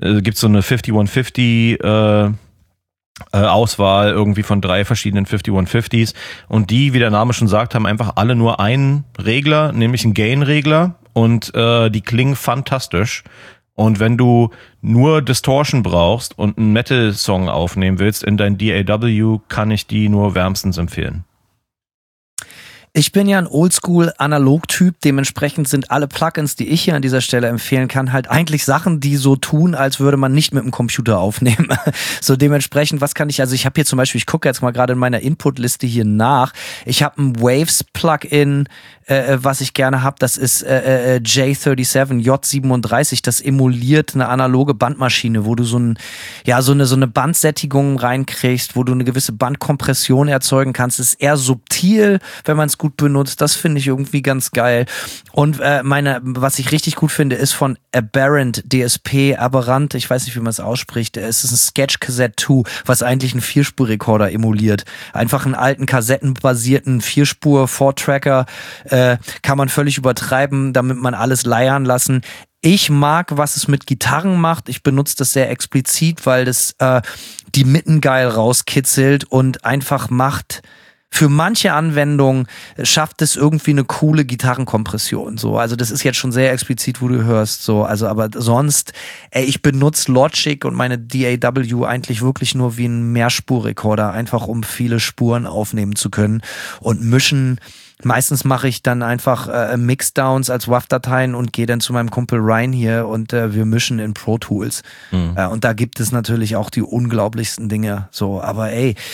5150 Auswahl irgendwie von 3 verschiedenen 5150s und die, wie der Name schon sagt, haben einfach alle nur einen Regler, nämlich einen Gain-Regler und die klingen fantastisch. Und wenn du nur Distortion brauchst und einen Metal-Song aufnehmen willst in dein DAW, kann ich die nur wärmstens empfehlen. Ich bin ja ein Oldschool-Analog-Typ, dementsprechend sind alle Plugins, die ich hier an dieser Stelle empfehlen kann, halt eigentlich Sachen, die so tun, als würde man nicht mit dem Computer aufnehmen. So dementsprechend, ich habe hier zum Beispiel, ich gucke jetzt mal gerade in meiner Input-Liste hier nach, ich habe ein Waves-Plugin, was ich gerne habe, das ist J37, J37, das emuliert eine analoge Bandmaschine, wo du so eine Bandsättigung reinkriegst, wo du eine gewisse Bandkompression erzeugen kannst. Das ist eher subtil, wenn man es gut benutzt. Das finde ich irgendwie ganz geil. Und was ich richtig gut finde, ist von Aberrant, Aberrant, ich weiß nicht, wie man es ausspricht. Es ist ein Sketch Cassette 2, was eigentlich einen 4-Spur-Rekorder emuliert. Einfach einen alten kassettenbasierten 4-Spur-4-Tracker kann man völlig übertreiben, damit man alles leiern lassen. Ich mag, was es mit Gitarren macht. Ich benutze das sehr explizit, weil das die Mitten geil rauskitzelt und einfach macht... Für manche Anwendungen schafft es irgendwie eine coole Gitarrenkompression. So, also das ist jetzt schon sehr explizit, wo du hörst. So, also aber sonst, ich benutze Logic und meine DAW eigentlich wirklich nur wie ein Mehrspurrekorder, einfach um viele Spuren aufnehmen zu können und mischen. Meistens mache ich dann einfach Mixdowns als WAV-Dateien und gehe dann zu meinem Kumpel Ryan hier und wir mischen in Pro Tools. Und da gibt es natürlich auch die unglaublichsten Dinge. So, aber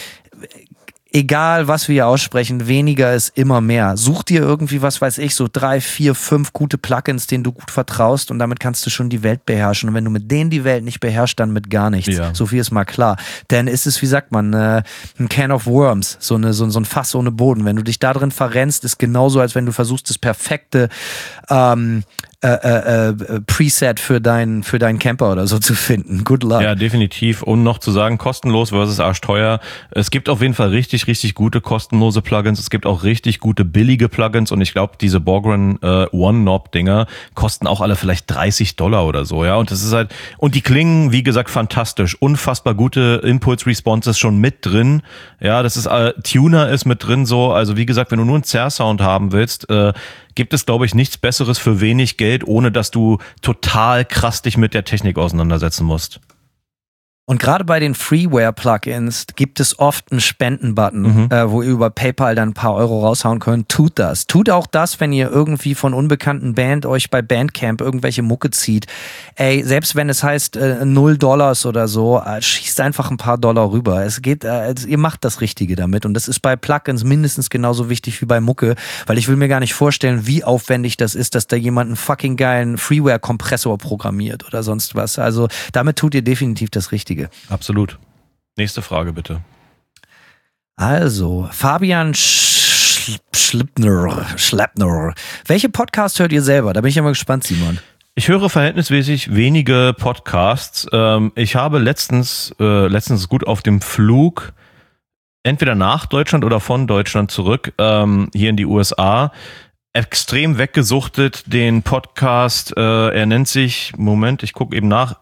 egal, was wir hier aussprechen, weniger ist immer mehr. Such dir irgendwie, was weiß ich, so 3, 4, 5 gute Plugins, denen du gut vertraust und damit kannst du schon die Welt beherrschen. Und wenn du mit denen die Welt nicht beherrschst, dann mit gar nichts. Ja. So viel ist mal klar. Denn ist es, wie sagt man, ein Can of Worms, so ein Fass ohne Boden. Wenn du dich da drin verrennst, ist genauso, als wenn du versuchst, das perfekte Preset für deinen Camper oder so zu finden. Good luck. Ja, definitiv. Und noch zu sagen, kostenlos versus arschteuer. Es gibt auf jeden Fall richtig, richtig gute kostenlose Plugins. Es gibt auch richtig gute billige Plugins. Und ich glaube, diese Borgren One-Knob-Dinger kosten auch alle vielleicht $30 oder so. Ja, und das ist halt, und die klingen, wie gesagt, fantastisch. Unfassbar gute Impulse-Responses schon mit drin. Ja, das ist, Tuner ist mit drin so. Also wie gesagt, wenn du nur einen Zerr-Sound haben willst, gibt es, glaube ich, nichts Besseres für wenig Geld, ohne dass du total krass dich mit der Technik auseinandersetzen musst. Und gerade bei den Freeware-Plugins gibt es oft einen Spenden-Button, wo ihr über PayPal dann ein paar Euro raushauen könnt. Tut das. Tut auch das, wenn ihr irgendwie von unbekannten Band euch bei Bandcamp irgendwelche Mucke zieht. Ey, selbst wenn es heißt $0 oder so, schießt einfach ein paar Dollar rüber. Es geht, ihr macht das Richtige damit. Und das ist bei Plugins mindestens genauso wichtig wie bei Mucke, weil ich will mir gar nicht vorstellen, wie aufwendig das ist, dass da jemand einen fucking geilen Freeware-Kompressor programmiert oder sonst was. Also damit tut ihr definitiv das Richtige. Absolut. Nächste Frage bitte. Also, Fabian Schleppner. Welche Podcast hört ihr selber? Da bin ich ja mal gespannt, Simon. Ich höre verhältnismäßig wenige Podcasts. Ich habe letztens gut auf dem Flug entweder nach Deutschland oder von Deutschland zurück hier in die USA extrem weggesuchtet den Podcast, er nennt sich, Moment, ich gucke eben nach,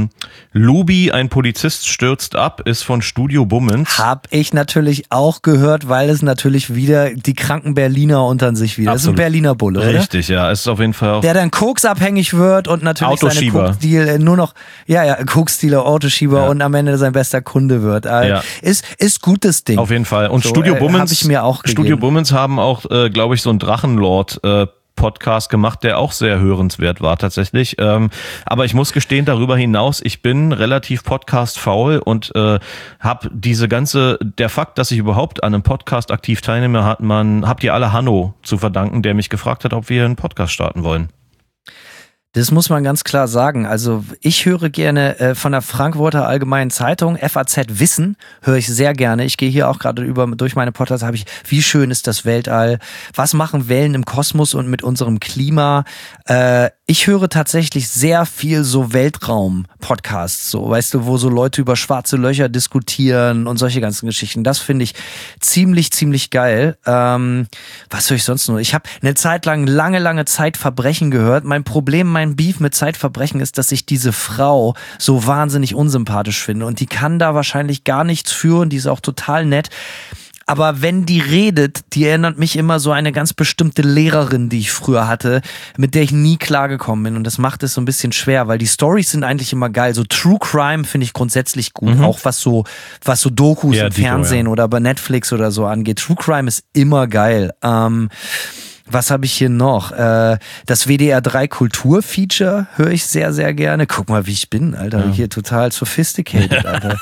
Lubi, ein Polizist stürzt ab, ist von Studio Bummens. Hab ich natürlich auch gehört, weil es natürlich wieder die kranken Berliner unter sich wieder. Absolut. Das ist ein Berliner Bulle, oder? Richtig, ja, es ist auf jeden Fall auch der dann koksabhängig wird und natürlich seine Koksdeal nur noch, Koksdealer, Autoschieber und am Ende sein bester Kunde wird. Ist gutes Ding. Auf jeden Fall. Und so, Studio Bummens, hab ich mir auch Studio Bummens haben auch, glaube ich, so ein Drachenlord Podcast gemacht, der auch sehr hörenswert war tatsächlich. Aber ich muss gestehen, darüber hinaus, ich bin relativ podcast-faul und habe der Fakt, dass ich überhaupt an einem Podcast aktiv teilnehme, habt ihr alle Hanno zu verdanken, der mich gefragt hat, ob wir einen Podcast starten wollen. Das muss man ganz klar sagen. Also ich höre gerne von der Frankfurter Allgemeinen Zeitung, FAZ Wissen, höre ich sehr gerne. Ich gehe hier auch gerade durch meine Podcasts, habe ich, wie schön ist das Weltall? Was machen Wellen im Kosmos und mit unserem Klima? Ich höre tatsächlich sehr viel so Weltraum-Podcasts, so, weißt du, wo so Leute über schwarze Löcher diskutieren und solche ganzen Geschichten. Das finde ich ziemlich, ziemlich geil. Was höre ich sonst noch? Ich habe eine Zeit lang lange Zeit Verbrechen gehört. Mein Beef mit Zeitverbrechen ist, dass ich diese Frau so wahnsinnig unsympathisch finde und die kann da wahrscheinlich gar nichts für und die ist auch total nett. Aber wenn die redet, die erinnert mich immer so eine ganz bestimmte Lehrerin, die ich früher hatte, mit der ich nie klargekommen bin. Und das macht es so ein bisschen schwer, weil die Storys sind eigentlich immer geil. So True Crime finde ich grundsätzlich gut, auch was so Dokus im Fernsehen oder bei Netflix oder so angeht. True Crime ist immer geil. Was habe ich hier noch? Das WDR 3 Kulturfeature höre ich sehr, sehr gerne. Guck mal, wie ich bin, Alter. Hier total sophisticated, Alter.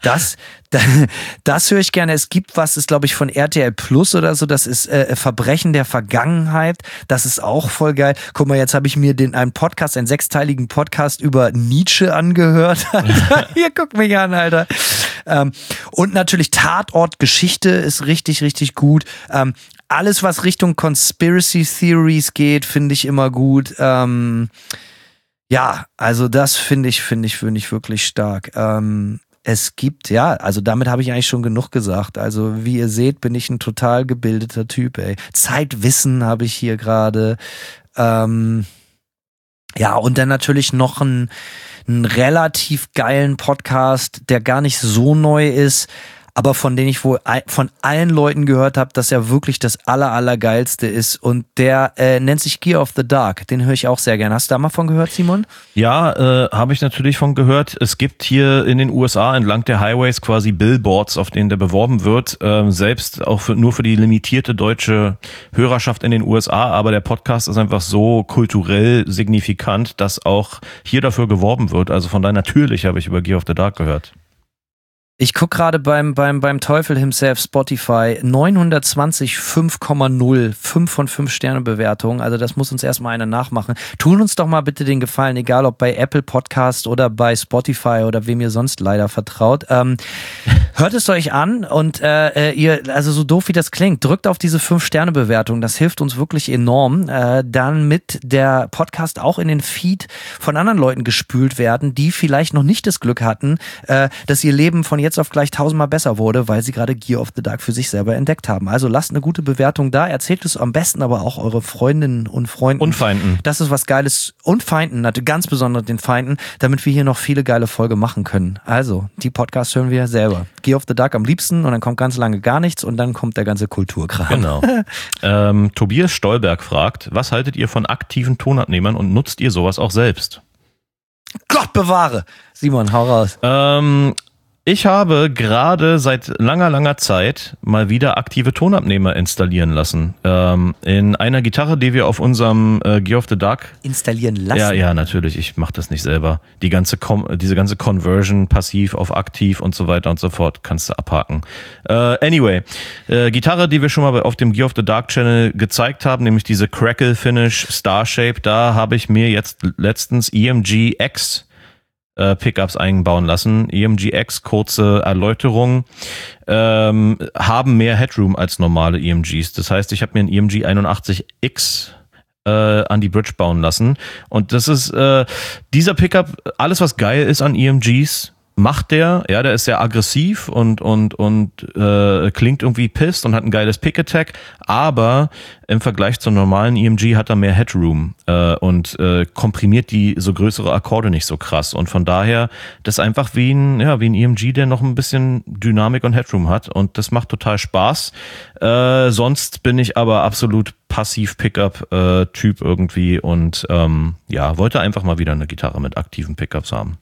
Das höre ich gerne. Es gibt was, ist glaube ich von RTL Plus oder so. Das ist Verbrechen der Vergangenheit. Das ist auch voll geil. Guck mal, jetzt habe ich mir einen 6-teiligen Podcast über Nietzsche angehört. Hier, guck mich an, Alter. Und natürlich Tatort Geschichte ist richtig, richtig gut. Alles, was Richtung Conspiracy Theories geht, finde ich immer gut. Also das finde ich wirklich stark. Es gibt, also damit habe ich eigentlich schon genug gesagt. Also wie ihr seht, bin ich ein total gebildeter Typ, ey. Zeitwissen habe ich hier gerade. Und dann natürlich noch einen relativ geilen Podcast, der gar nicht so neu ist, aber von denen ich wohl von allen Leuten gehört habe, dass er wirklich das Allergeilste ist. Und der nennt sich Gear of the Dark. Den höre ich auch sehr gerne. Hast du da mal von gehört, Simon? Ja, habe ich natürlich von gehört. Es gibt hier in den USA entlang der Highways quasi Billboards, auf denen der beworben wird. Selbst auch nur für die limitierte deutsche Hörerschaft in den USA. Aber der Podcast ist einfach so kulturell signifikant, dass auch hier dafür geworben wird. Also von daher natürlich habe ich über Gear of the Dark gehört. Ich gucke gerade beim Teufel himself Spotify 920 5,0 5 von 5 Sterne Bewertungen. Also das muss uns erstmal einer nachmachen. Tun uns doch mal bitte den Gefallen, egal ob bei Apple Podcast oder bei Spotify oder wem ihr sonst leider vertraut. Hört es euch an und ihr, also so doof wie das klingt, drückt auf diese 5 Sterne Bewertung. Das hilft uns wirklich enorm. Dann mit der Podcast auch in den Feed von anderen Leuten gespült werden, die vielleicht noch nicht das Glück hatten, dass ihr Leben von jetzt auf gleich 1000-mal besser wurde, weil sie gerade Gear of the Dark für sich selber entdeckt haben. Also lasst eine gute Bewertung da, erzählt es am besten aber auch eure Freundinnen und Freunden. Und Feinden. Das ist was Geiles. Und Feinden, ganz besonders den Feinden, damit wir hier noch viele geile Folgen machen können. Also, die Podcasts hören wir selber. Gear of the Dark am liebsten und dann kommt ganz lange gar nichts und dann kommt der ganze Kulturkram. Genau. Tobias Stolberg fragt, was haltet ihr von aktiven Tonabnehmern und nutzt ihr sowas auch selbst? Gott bewahre! Simon, hau raus. Ich habe gerade seit langer Zeit mal wieder aktive Tonabnehmer installieren lassen. In einer Gitarre, die wir auf unserem Gear of the Dark installieren lassen? Ja, natürlich. Ich mache das nicht selber. Diese ganze Conversion, passiv auf aktiv und so weiter und so fort, kannst du abhaken. Anyway, Gitarre, die wir schon mal auf dem Gear of the Dark Channel gezeigt haben, nämlich diese Crackle Finish Star Shape, da habe ich mir jetzt letztens EMG X Pickups einbauen lassen. EMG X, kurze Erläuterung, haben mehr Headroom als normale EMGs. Das heißt, ich habe mir ein EMG 81X an die Bridge bauen lassen. Und das ist dieser Pickup, alles was geil ist an EMGs, macht der ist sehr aggressiv und klingt irgendwie pissed und hat ein geiles Pick-Attack, aber im Vergleich zum normalen EMG hat er mehr Headroom und komprimiert die so größere Akkorde nicht so krass und von daher das ist einfach wie ein EMG, der noch ein bisschen Dynamik und Headroom hat und das macht total Spaß. Sonst bin ich aber absolut Passiv-Pickup-Typ irgendwie und wollte einfach mal wieder eine Gitarre mit aktiven Pickups haben.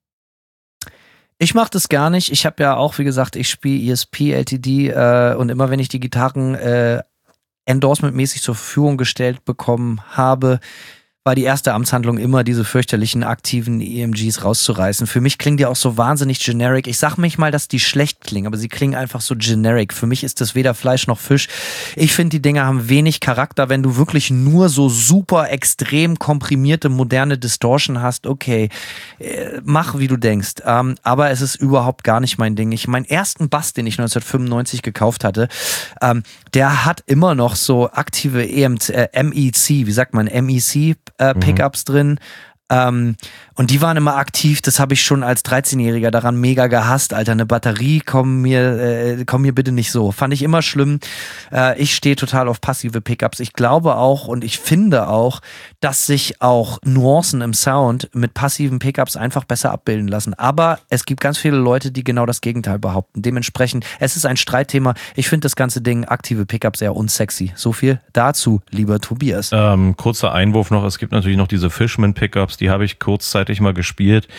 Ich mache das gar nicht. Ich habe ja auch, wie gesagt, ich spiele ESP, LTD und immer wenn ich die Gitarren endorsement-mäßig zur Verfügung gestellt bekommen habe, war die erste Amtshandlung immer, diese fürchterlichen aktiven EMGs rauszureißen. Für mich klingen die auch so wahnsinnig generic. Ich sag nicht mal, dass die schlecht klingen, aber sie klingen einfach so generic. Für mich ist das weder Fleisch noch Fisch. Ich finde, die Dinger haben wenig Charakter. Wenn du wirklich nur so super extrem komprimierte, moderne Distortion hast, okay, mach wie du denkst. Aber es ist überhaupt gar nicht mein Ding. Meinen ersten Bass, den ich 1995 gekauft hatte, der hat immer noch so aktive MEC, wie sagt man, MEC Pickups drin. Und die waren immer aktiv, das habe ich schon als 13-Jähriger daran mega gehasst, Alter, eine Batterie, komm mir bitte nicht so. Fand ich immer schlimm. Ich stehe total auf passive Pickups. Ich glaube auch und ich finde auch, dass sich auch Nuancen im Sound mit passiven Pickups einfach besser abbilden lassen. Aber es gibt ganz viele Leute, die genau das Gegenteil behaupten. Dementsprechend, es ist ein Streitthema. Ich finde das ganze Ding, aktive Pickups, sehr unsexy. So viel dazu, lieber Tobias. Kurzer Einwurf noch, es gibt natürlich noch diese Fishman-Pickups, die habe ich kurzzeitig mal gespielt.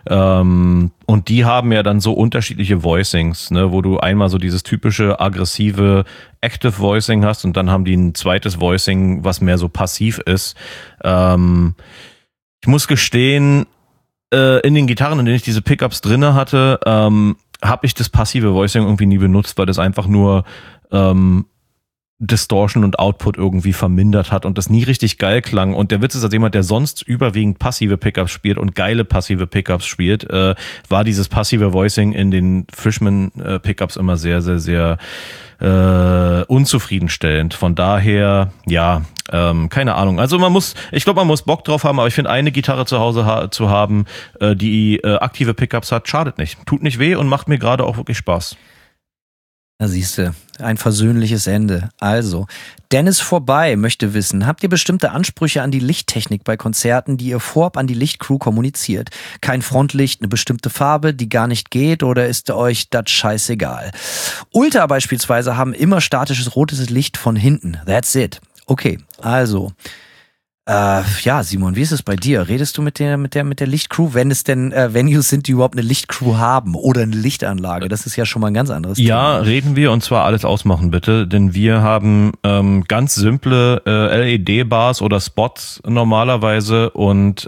Und die haben ja dann so unterschiedliche Voicings, ne, wo du einmal so dieses typische aggressive Active Voicing hast und dann haben die ein zweites Voicing, was mehr so passiv ist. Ich muss gestehen, in den Gitarren, in denen ich diese Pickups drinne hatte, habe ich das passive Voicing irgendwie nie benutzt, weil das einfach nur Distortion und Output irgendwie vermindert hat und das nie richtig geil klang. Und der Witz ist, als jemand, der sonst überwiegend passive Pickups spielt und geile passive Pickups spielt, war dieses passive Voicing in den Fishman Pickups immer sehr, sehr, sehr unzufriedenstellend. Von daher, keine Ahnung. Also ich glaube, man muss Bock drauf haben, aber ich finde, eine Gitarre zu Hause zu haben, die aktive Pickups hat, schadet nicht. Tut nicht weh und macht mir gerade auch wirklich Spaß. Da siehst du, ein versöhnliches Ende. Also, Dennis Vorbei möchte wissen, habt ihr bestimmte Ansprüche an die Lichttechnik bei Konzerten, die ihr vorab an die Lichtcrew kommuniziert? Kein Frontlicht, eine bestimmte Farbe, die gar nicht geht oder ist euch das scheißegal? Ultra beispielsweise haben immer statisches rotes Licht von hinten. That's it. Okay, also Ja, Simon, wie ist es bei dir? Redest du mit der Lichtcrew, wenn es denn Venues sind, die überhaupt eine Lichtcrew haben oder eine Lichtanlage? Das ist ja schon mal ein ganz anderes Thema. Ja, reden wir, und zwar alles ausmachen bitte, denn wir haben ganz simple LED-Bars oder Spots normalerweise und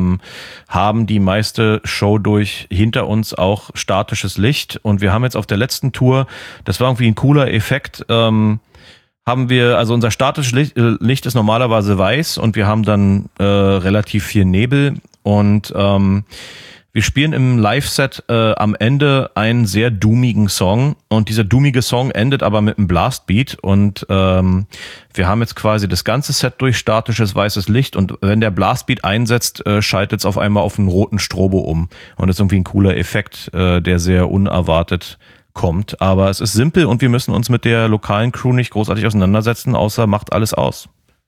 haben die meiste Show durch hinter uns auch statisches Licht, und wir haben jetzt auf der letzten Tour, das war irgendwie ein cooler Effekt, haben wir, also unser statisches Licht ist normalerweise weiß und wir haben dann relativ viel Nebel, und wir spielen im Live-Set am Ende einen sehr doomigen Song, und dieser doomige Song endet aber mit einem Blastbeat, und wir haben jetzt quasi das ganze Set durch statisches weißes Licht, und wenn der Blastbeat einsetzt, schaltet es auf einmal auf einen roten Strobo um, und das ist irgendwie ein cooler Effekt, der sehr unerwartet kommt, aber es ist simpel und wir müssen uns mit der lokalen Crew nicht großartig auseinandersetzen, außer macht alles aus.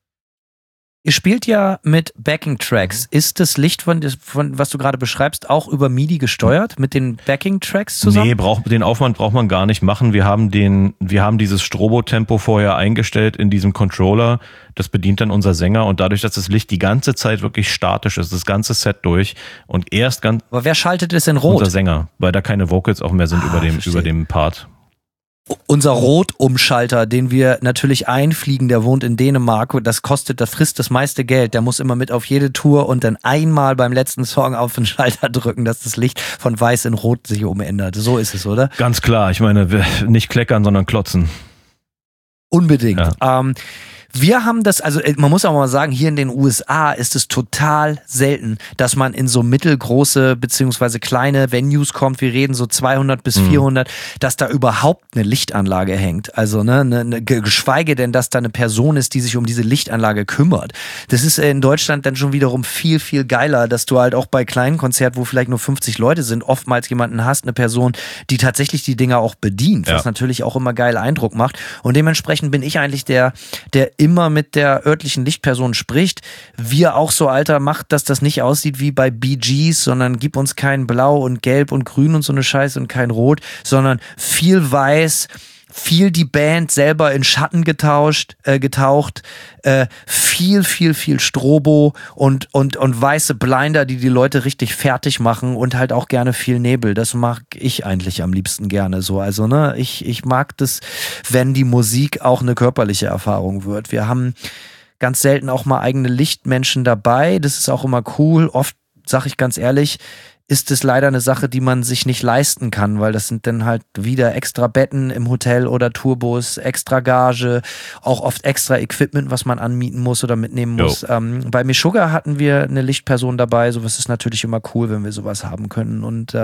Ihr spielt ja mit Backing-Tracks. Ist das Licht, von was du gerade beschreibst, auch über MIDI gesteuert mit den Backing-Tracks zusammen? Nee, den Aufwand braucht man gar nicht machen. Wir haben dieses Strobo-Tempo vorher eingestellt in diesem Controller. Das bedient dann unser Sänger, und dadurch, dass das Licht die ganze Zeit wirklich statisch ist, das ganze Set durch, und Aber wer schaltet es in Rot? Unser Sänger, weil da keine Vocals auch mehr sind über dem Part. Unser Rot-Umschalter, den wir natürlich einfliegen, der wohnt in Dänemark, das frisst das meiste Geld, der muss immer mit auf jede Tour und dann einmal beim letzten Song auf den Schalter drücken, dass das Licht von weiß in Rot sich umändert. So ist es, oder? Ganz klar, ich meine, nicht kleckern, sondern klotzen. Unbedingt. Ja. Wir haben das, also man muss auch mal sagen, hier in den USA ist es total selten, dass man in so mittelgroße beziehungsweise kleine Venues kommt. Wir reden so 200 bis 400, dass da überhaupt eine Lichtanlage hängt. Also geschweige denn, dass da eine Person ist, die sich um diese Lichtanlage kümmert. Das ist in Deutschland dann schon wiederum viel, viel geiler, dass du halt auch bei kleinen Konzerten, wo vielleicht nur 50 Leute sind, oftmals jemanden hast, eine Person, die tatsächlich die Dinger auch bedient, was natürlich auch immer geil Eindruck macht. Und dementsprechend bin ich eigentlich der immer mit der örtlichen Lichtperson spricht, wir auch so, Alter, macht, dass das nicht aussieht wie bei Bee Gees, sondern gib uns kein Blau und Gelb und Grün und so eine Scheiße und kein Rot, sondern viel Weiß, viel die Band selber in Schatten getaucht, viel Strobo und weiße Blinder, die Leute richtig fertig machen, und halt auch gerne viel Nebel. Das mag ich eigentlich am liebsten gerne so. Also, ich mag das, wenn die Musik auch eine körperliche Erfahrung wird. Wir haben ganz selten auch mal eigene Lichtmenschen dabei. Das ist auch immer cool. Oft, sag ich ganz ehrlich, ist es leider eine Sache, die man sich nicht leisten kann, weil das sind dann halt wieder extra Betten im Hotel oder Tourbus, extra Gage, auch oft extra Equipment, was man anmieten muss oder mitnehmen muss. Bei Meshuggah hatten wir eine Lichtperson dabei, sowas ist natürlich immer cool, wenn wir sowas haben können, und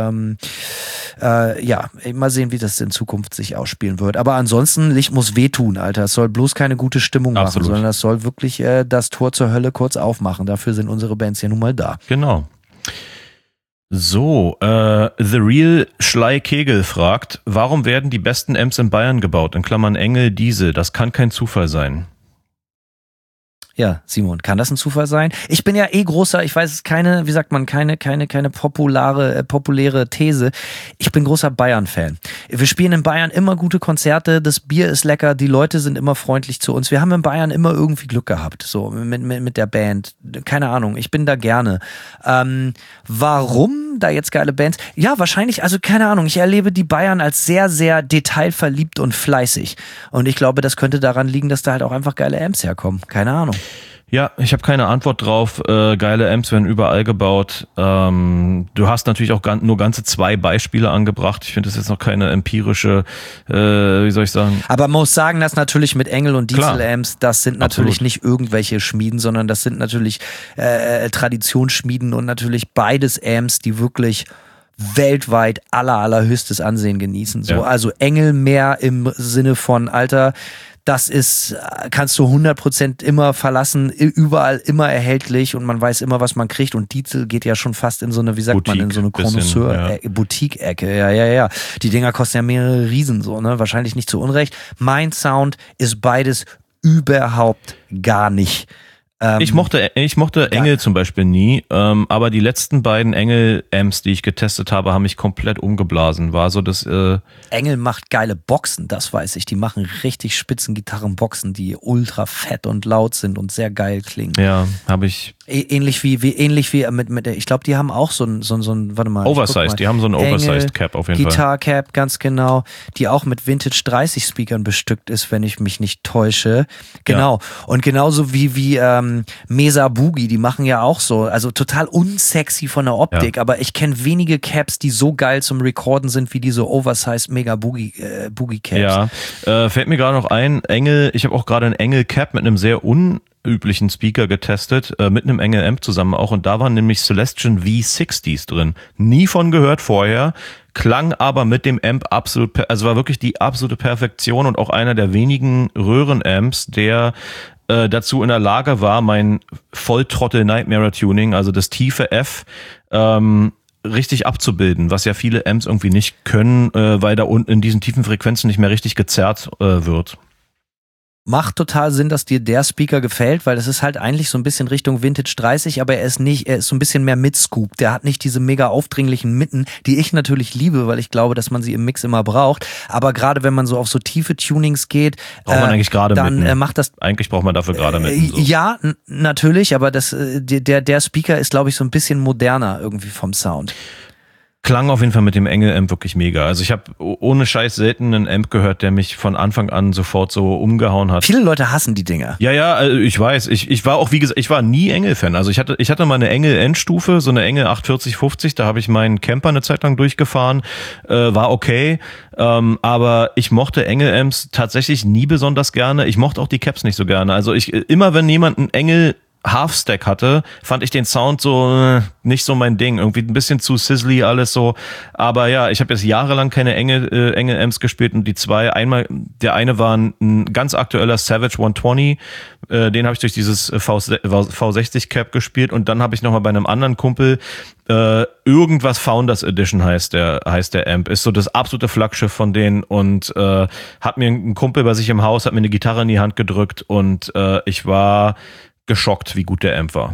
mal sehen, wie das in Zukunft sich ausspielen wird. Aber ansonsten, Licht muss wehtun, Alter. Es soll bloß keine gute Stimmung machen, sondern das soll wirklich das Tor zur Hölle kurz aufmachen. Dafür sind unsere Bands ja nun mal da. Genau. So, The Real Schley Kegel fragt, warum werden die besten Amps in Bayern gebaut? In Klammern Engel, Diese. Das kann kein Zufall sein. Ja, Simon, kann das ein Zufall sein? Ich bin ja großer, ich weiß, es ist keine populäre These. Ich bin großer Bayern-Fan. Wir spielen in Bayern immer gute Konzerte, das Bier ist lecker, die Leute sind immer freundlich zu uns. Wir haben in Bayern immer irgendwie Glück gehabt, so mit der Band. Keine Ahnung, ich bin da gerne. Warum da jetzt geile Bands? Ja, wahrscheinlich, also keine Ahnung, ich erlebe die Bayern als sehr, sehr detailverliebt und fleißig. Und ich glaube, das könnte daran liegen, dass da halt auch einfach geile Amps herkommen. Keine Ahnung. Ja, ich habe keine Antwort drauf. Geile Amps werden überall gebaut. Du hast natürlich auch nur ganze 2 Beispiele angebracht. Ich finde das jetzt noch keine empirische, wie soll ich sagen? Aber man muss sagen, dass natürlich mit Engel und Diesel-Amps, das sind natürlich Absolut. Nicht irgendwelche Schmieden, sondern das sind natürlich Traditionsschmieden und natürlich beides Amps, die wirklich weltweit allerhöchstes Ansehen genießen. So, also Engel mehr im Sinne von, Alter, das ist, kannst du 100% immer verlassen, überall immer erhältlich und man weiß immer, was man kriegt. Und Diesel geht ja schon fast in so eine, wie sagt Boutique, man, in so eine Connoisseur-Boutique-Ecke. Ja. Die Dinger kosten ja mehrere Riesen, so, ne? Wahrscheinlich nicht zu Unrecht. Mein Sound ist beides überhaupt gar nicht. Ich mochte Engel zum Beispiel nie, aber die letzten beiden Engel-Amps, die ich getestet habe, haben mich komplett umgeblasen. War so das. Engel macht geile Boxen, das weiß ich. Die machen richtig spitzen Gitarrenboxen, die ultra fett und laut sind und sehr geil klingen. Ja, habe ich. Ähnlich wie mit ich glaube, die haben auch so ein, warte mal. Oversized, die haben so einen Oversized Cap auf jeden Fall. Guitar Cap, ganz genau, die auch mit Vintage 30 Speakern bestückt ist, wenn ich mich nicht täusche. Genau. Ja. Und genauso wie Mesa Boogie, die machen ja auch so, also total unsexy von der Optik, aber ich kenne wenige Caps, die so geil zum Recorden sind wie diese Oversized Mega Boogie Caps. Ja, fällt mir gerade noch ein, Engel, ich habe auch gerade einen Engel Cap mit einem sehr unüblichen Speaker getestet, mit einem Engel Amp zusammen auch, und da waren nämlich Celestion V60s drin. Nie von gehört vorher, klang aber mit dem Amp absolut, also war wirklich die absolute Perfektion und auch einer der wenigen Röhrenamps, der dazu in der Lage war, mein Volltrottel Nightmare Tuning, also das tiefe F, richtig abzubilden, was ja viele Amps irgendwie nicht können, weil da unten in diesen tiefen Frequenzen nicht mehr richtig gezerrt wird. Macht total Sinn, dass dir der Speaker gefällt, weil das ist halt eigentlich so ein bisschen Richtung Vintage 30, aber er ist so ein bisschen mehr Mid-Scoop. Der hat nicht diese mega aufdringlichen Mitten, die ich natürlich liebe, weil ich glaube, dass man sie im Mix immer braucht. Aber gerade wenn man so auf so tiefe Tunings geht, braucht man eigentlich gerade dann Mitten. Macht das. Eigentlich braucht man dafür gerade Mitten. So. Ja, natürlich, aber der Speaker ist, glaube ich, so ein bisschen moderner irgendwie vom Sound. Klang auf jeden Fall mit dem Engel-Amp wirklich mega. Also ich habe ohne Scheiß selten einen Amp gehört, der mich von Anfang an sofort so umgehauen hat. Viele Leute hassen die Dinger. Ja, also ich weiß. Ich war auch, wie gesagt, ich war nie Engel-Fan. Also ich hatte mal eine Engel-Endstufe, so eine Engel 84050, da habe ich meinen Camper eine Zeit lang durchgefahren, war okay. Aber ich mochte Engel-Amps tatsächlich nie besonders gerne. Ich mochte auch die Caps nicht so gerne. Also immer wenn jemand einen Engel Half-Stack hatte, fand ich den Sound so nicht so mein Ding. Irgendwie ein bisschen zu sizzly alles so. Aber ja, ich habe jetzt jahrelang keine Engel-Amps gespielt und die zwei, der eine war ein ganz aktueller Savage 120, den habe ich durch dieses V60 Cap gespielt, und dann habe ich nochmal bei einem anderen Kumpel irgendwas Founders Edition heißt der Amp, ist so das absolute Flaggschiff von denen, und hat mir ein Kumpel bei sich im Haus, hat mir eine Gitarre in die Hand gedrückt, und ich war geschockt, wie gut der Amp war.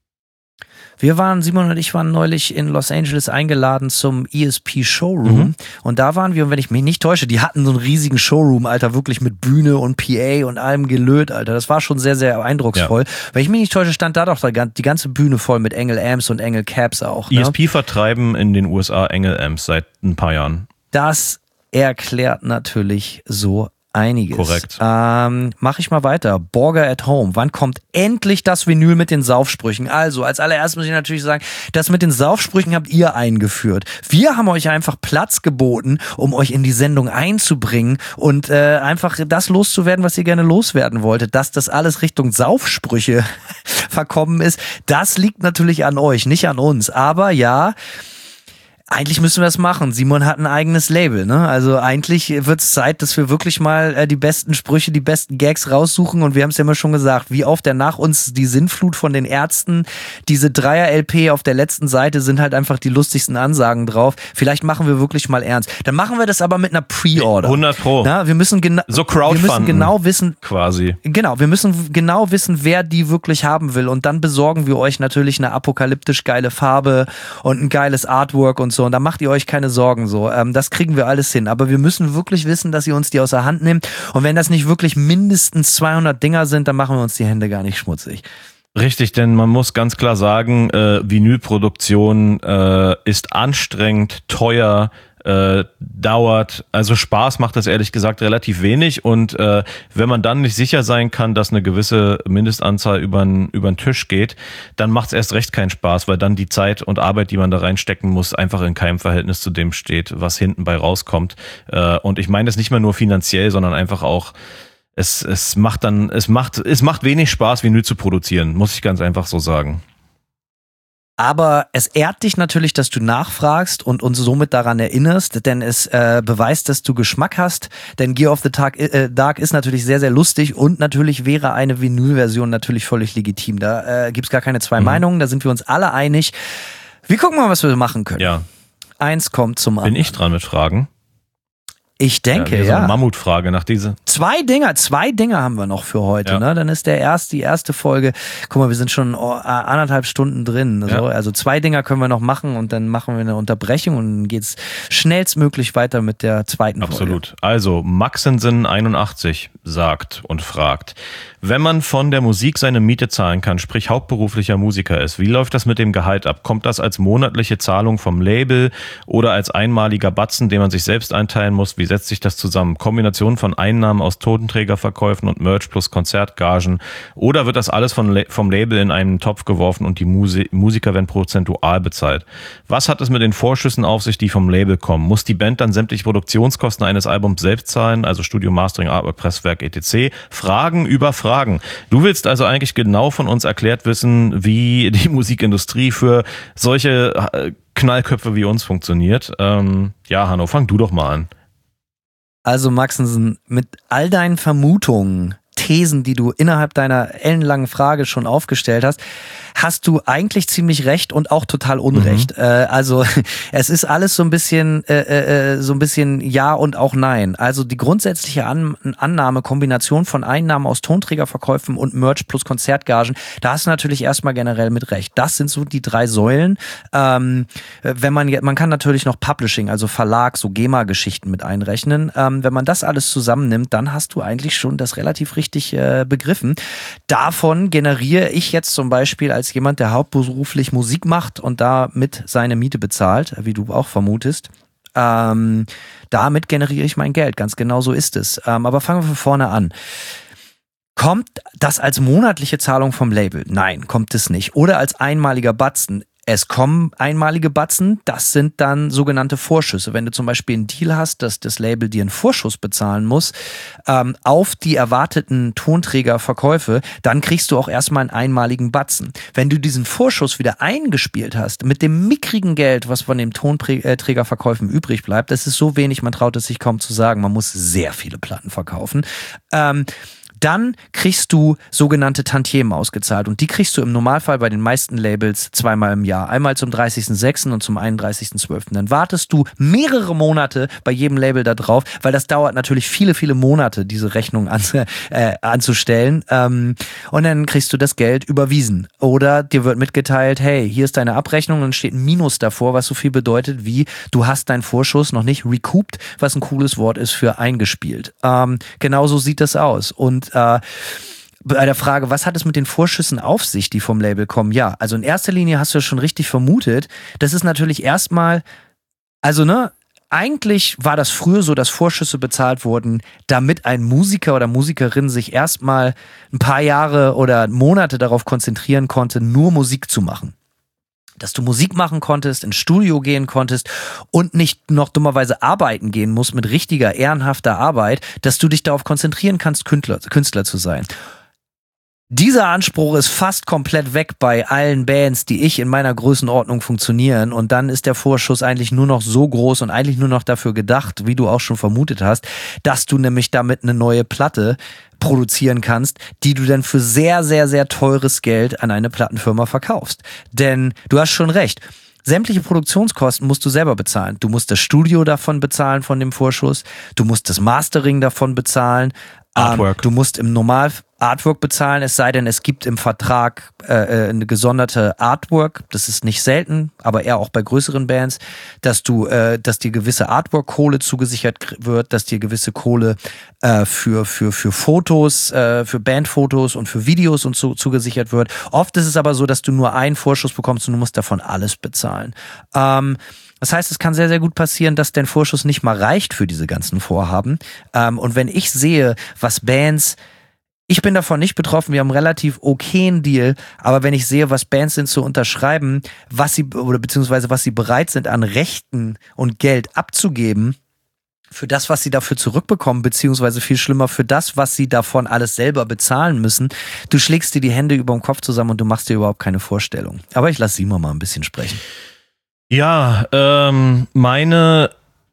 Simon und ich waren neulich in Los Angeles eingeladen zum ESP Showroom, und da waren wir, und wenn ich mich nicht täusche, die hatten so einen riesigen Showroom, Alter, wirklich mit Bühne und PA und allem gelöt, Alter. Das war schon sehr, sehr eindrucksvoll. Ja. Wenn ich mich nicht täusche, stand da doch die ganze Bühne voll mit Engel Amps und Engel Caps auch. Ne? ESP vertreiben in den USA Engel Amps seit ein paar Jahren. Das erklärt natürlich so einiges. Korrekt. Mach ich mal weiter. Borger at Home. Wann kommt endlich das Vinyl mit den Saufsprüchen? Also, als allererstes muss ich natürlich sagen, das mit den Saufsprüchen habt ihr eingeführt. Wir haben euch einfach Platz geboten, um euch in die Sendung einzubringen und einfach das loszuwerden, was ihr gerne loswerden wolltet. Dass das alles Richtung Saufsprüche verkommen ist, das liegt natürlich an euch, nicht an uns. Aber ja, eigentlich müssen wir das machen. Simon hat ein eigenes Label, ne? Also eigentlich wird es Zeit, dass wir wirklich mal die besten Sprüche, die besten Gags raussuchen. Und wir haben es ja immer schon gesagt, wie oft der nach uns die Sinnflut von den Ärzten, diese Dreier-LP auf der letzten Seite sind halt einfach die lustigsten Ansagen drauf. Vielleicht machen wir wirklich mal ernst. Dann machen wir das aber mit einer Pre-Order. 100 Pro. Na, wir müssen so Crowdfunden. Wir müssen genau wissen, quasi. Genau, wir müssen genau wissen, wer die wirklich haben will. Und dann besorgen wir euch natürlich eine apokalyptisch geile Farbe und ein geiles Artwork und so. Und da macht ihr euch keine Sorgen so. Das kriegen wir alles hin. Aber wir müssen wirklich wissen, dass ihr uns die aus der Hand nehmt. Und wenn das nicht wirklich mindestens 200 Dinger sind, dann machen wir uns die Hände gar nicht schmutzig. Richtig, denn man muss ganz klar sagen, Vinylproduktion ist anstrengend, teuer, dauert, also Spaß macht das ehrlich gesagt relativ wenig, und wenn man dann nicht sicher sein kann, dass eine gewisse Mindestanzahl über den Tisch geht, dann macht es erst recht keinen Spaß, weil dann die Zeit und Arbeit, die man da reinstecken muss, einfach in keinem Verhältnis zu dem steht, was hinten bei rauskommt. Und ich meine das nicht mehr nur finanziell, sondern einfach auch, es macht wenig Spaß, Vinyl zu produzieren, muss ich ganz einfach so sagen. Aber es ehrt dich natürlich, dass du nachfragst und uns somit daran erinnerst, denn es beweist, dass du Geschmack hast. Denn Gear of the Dark ist natürlich sehr, sehr lustig, und natürlich wäre eine Vinyl-Version natürlich völlig legitim. Da gibt's gar keine zwei Meinungen, da sind wir uns alle einig. Wir gucken mal, was wir machen können. Ja. Eins kommt zum anderen. Bin ich dran mit Fragen? Ich denke, so eine Mammutfrage nach diese. Zwei Dinger haben wir noch für heute, ne? Dann ist die erste Folge. Guck mal, wir sind schon 1,5 Stunden drin. Also 2 Dinger können wir noch machen und dann machen wir eine Unterbrechung und dann geht's schnellstmöglich weiter mit der zweiten Folge. Absolut. Also Maxensen81 sagt und fragt: Wenn man von der Musik seine Miete zahlen kann, sprich hauptberuflicher Musiker ist, wie läuft das mit dem Gehalt ab? Kommt das als monatliche Zahlung vom Label oder als einmaliger Batzen, den man sich selbst einteilen muss? Wie setzt sich das zusammen? Kombination von Einnahmen aus Totenträgerverkäufen und Merch plus Konzertgagen? Oder wird das alles vom Label in einen Topf geworfen und die Musiker werden prozentual bezahlt? Was hat es mit den Vorschüssen auf sich, die vom Label kommen? Muss die Band dann sämtliche Produktionskosten eines Albums selbst zahlen, also Studio, Mastering, Artwork, Presswerk, etc.? Fragen über Fragen. Du willst also eigentlich genau von uns erklärt wissen, wie die Musikindustrie für solche Knallköpfe wie uns funktioniert. Hanno, fang du doch mal an. Also Maxensen, mit all deinen Vermutungen, Thesen, die du innerhalb deiner ellenlangen Frage schon aufgestellt hast du eigentlich ziemlich recht und auch total Unrecht. Also es ist alles so ein bisschen ja und auch nein. Also die grundsätzliche Annahme, Kombination von Einnahmen aus Tonträgerverkäufen und Merch plus Konzertgagen, da hast du natürlich erstmal generell mit recht. Das sind so die 3 Säulen. Man kann natürlich noch Publishing, also Verlag, so GEMA-Geschichten mit einrechnen. Wenn man das alles zusammennimmt, dann hast du eigentlich schon das relativ richtig begriffen. Davon generiere ich jetzt zum Beispiel als jemand, der hauptberuflich Musik macht und damit seine Miete bezahlt, wie du auch vermutest. Damit generiere ich mein Geld, ganz genau so ist es. Aber fangen wir von vorne an. Kommt das als monatliche Zahlung vom Label? Nein, kommt es nicht. Oder als einmaliger Batzen? Es kommen einmalige Batzen, das sind dann sogenannte Vorschüsse. Wenn du zum Beispiel einen Deal hast, dass das Label dir einen Vorschuss bezahlen muss auf die erwarteten Tonträgerverkäufe, dann kriegst du auch erstmal einen einmaligen Batzen. Wenn du diesen Vorschuss wieder eingespielt hast, mit dem mickrigen Geld, was von den Tonträgerverkäufen übrig bleibt, das ist so wenig, man traut es sich kaum zu sagen, man muss sehr viele Platten verkaufen, dann kriegst du sogenannte Tantiemen ausgezahlt und die kriegst du im Normalfall bei den meisten Labels 2-mal im Jahr. Einmal zum 30.06. und zum 31.12. Dann wartest du mehrere Monate bei jedem Label da drauf, weil das dauert natürlich viele, viele Monate, diese Rechnung anzustellen. Und dann kriegst du das Geld überwiesen. Oder dir wird mitgeteilt, hey, hier ist deine Abrechnung und dann steht ein Minus davor, was so viel bedeutet wie, du hast deinen Vorschuss noch nicht recouped, was ein cooles Wort ist für eingespielt. Genauso sieht das aus. Und bei der Frage, was hat es mit den Vorschüssen auf sich, die vom Label kommen? Ja, also in erster Linie hast du ja schon richtig vermutet, das ist natürlich erstmal, eigentlich war das früher so, dass Vorschüsse bezahlt wurden, damit ein Musiker oder Musikerin sich erstmal ein paar Jahre oder Monate darauf konzentrieren konnte, nur Musik zu machen. Dass du Musik machen konntest, ins Studio gehen konntest und nicht noch dummerweise arbeiten gehen musst mit richtiger, ehrenhafter Arbeit, dass du dich darauf konzentrieren kannst, Künstler zu sein. Dieser Anspruch ist fast komplett weg bei allen Bands, die ich in meiner Größenordnung funktionieren, und dann ist der Vorschuss eigentlich nur noch so groß und eigentlich nur noch dafür gedacht, wie du auch schon vermutet hast, dass du nämlich damit eine neue Platte produzieren kannst, die du dann für sehr, sehr, sehr teures Geld an eine Plattenfirma verkaufst. Denn du hast schon recht, sämtliche Produktionskosten musst du selber bezahlen. Du musst das Studio davon bezahlen von dem Vorschuss, du musst das Mastering davon bezahlen, du musst im Artwork bezahlen, es sei denn, es gibt im Vertrag eine gesonderte Artwork, das ist nicht selten, aber eher auch bei größeren Bands, dass dir gewisse Artwork-Kohle zugesichert wird, dass dir gewisse Kohle für Fotos, für Bandfotos und für Videos und so zugesichert wird. Oft ist es aber so, dass du nur einen Vorschuss bekommst und du musst davon alles bezahlen. Das heißt, es kann sehr, sehr gut passieren, dass dein Vorschuss nicht mal reicht für diese ganzen Vorhaben. Und wenn ich sehe, was Bands, ich bin davon nicht betroffen, wir haben einen relativ okayen Deal, aber wenn ich sehe, was Bands sind zu unterschreiben, beziehungsweise was sie bereit sind an Rechten und Geld abzugeben, für das, was sie dafür zurückbekommen, beziehungsweise viel schlimmer für das, was sie davon alles selber bezahlen müssen, du schlägst dir die Hände über dem Kopf zusammen und du machst dir überhaupt keine Vorstellung. Aber ich lasse Simon mal ein bisschen sprechen. Ja, meine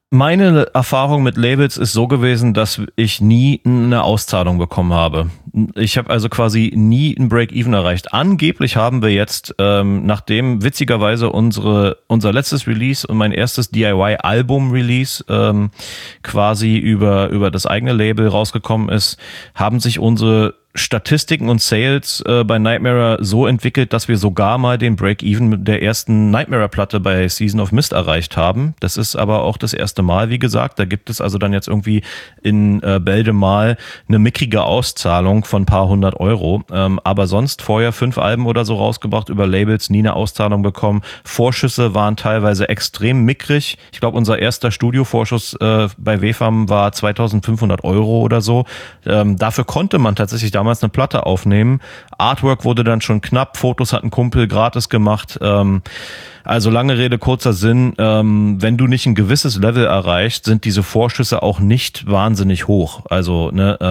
Meine Erfahrung mit Labels ist so gewesen, dass ich nie eine Auszahlung bekommen habe. Ich habe also quasi nie ein Break-Even erreicht. Angeblich haben wir jetzt, nachdem witzigerweise unser letztes Release und mein erstes DIY-Album-Release quasi über das eigene Label rausgekommen ist, haben sich unsere Statistiken und Sales bei Nightmare so entwickelt, dass wir sogar mal den Break-Even mit der ersten Nightmare-Platte bei Season of Mist erreicht haben. Das ist aber auch das erste Mal, wie gesagt. Da gibt es also dann jetzt irgendwie in Bälde mal eine mickrige Auszahlung von ein paar hundert Euro. Aber sonst vorher 5 Alben oder so rausgebracht, über Labels nie eine Auszahlung bekommen. Vorschüsse waren teilweise extrem mickrig. Ich glaube, unser erster Studiovorschuss bei WFAM war 2.500 Euro oder so. Dafür konnte man tatsächlich damals eine Platte aufnehmen. Artwork wurde dann schon knapp, Fotos hat ein Kumpel gratis gemacht. Also lange Rede, kurzer Sinn, wenn du nicht ein gewisses Level erreichst, sind diese Vorschüsse auch nicht wahnsinnig hoch. Also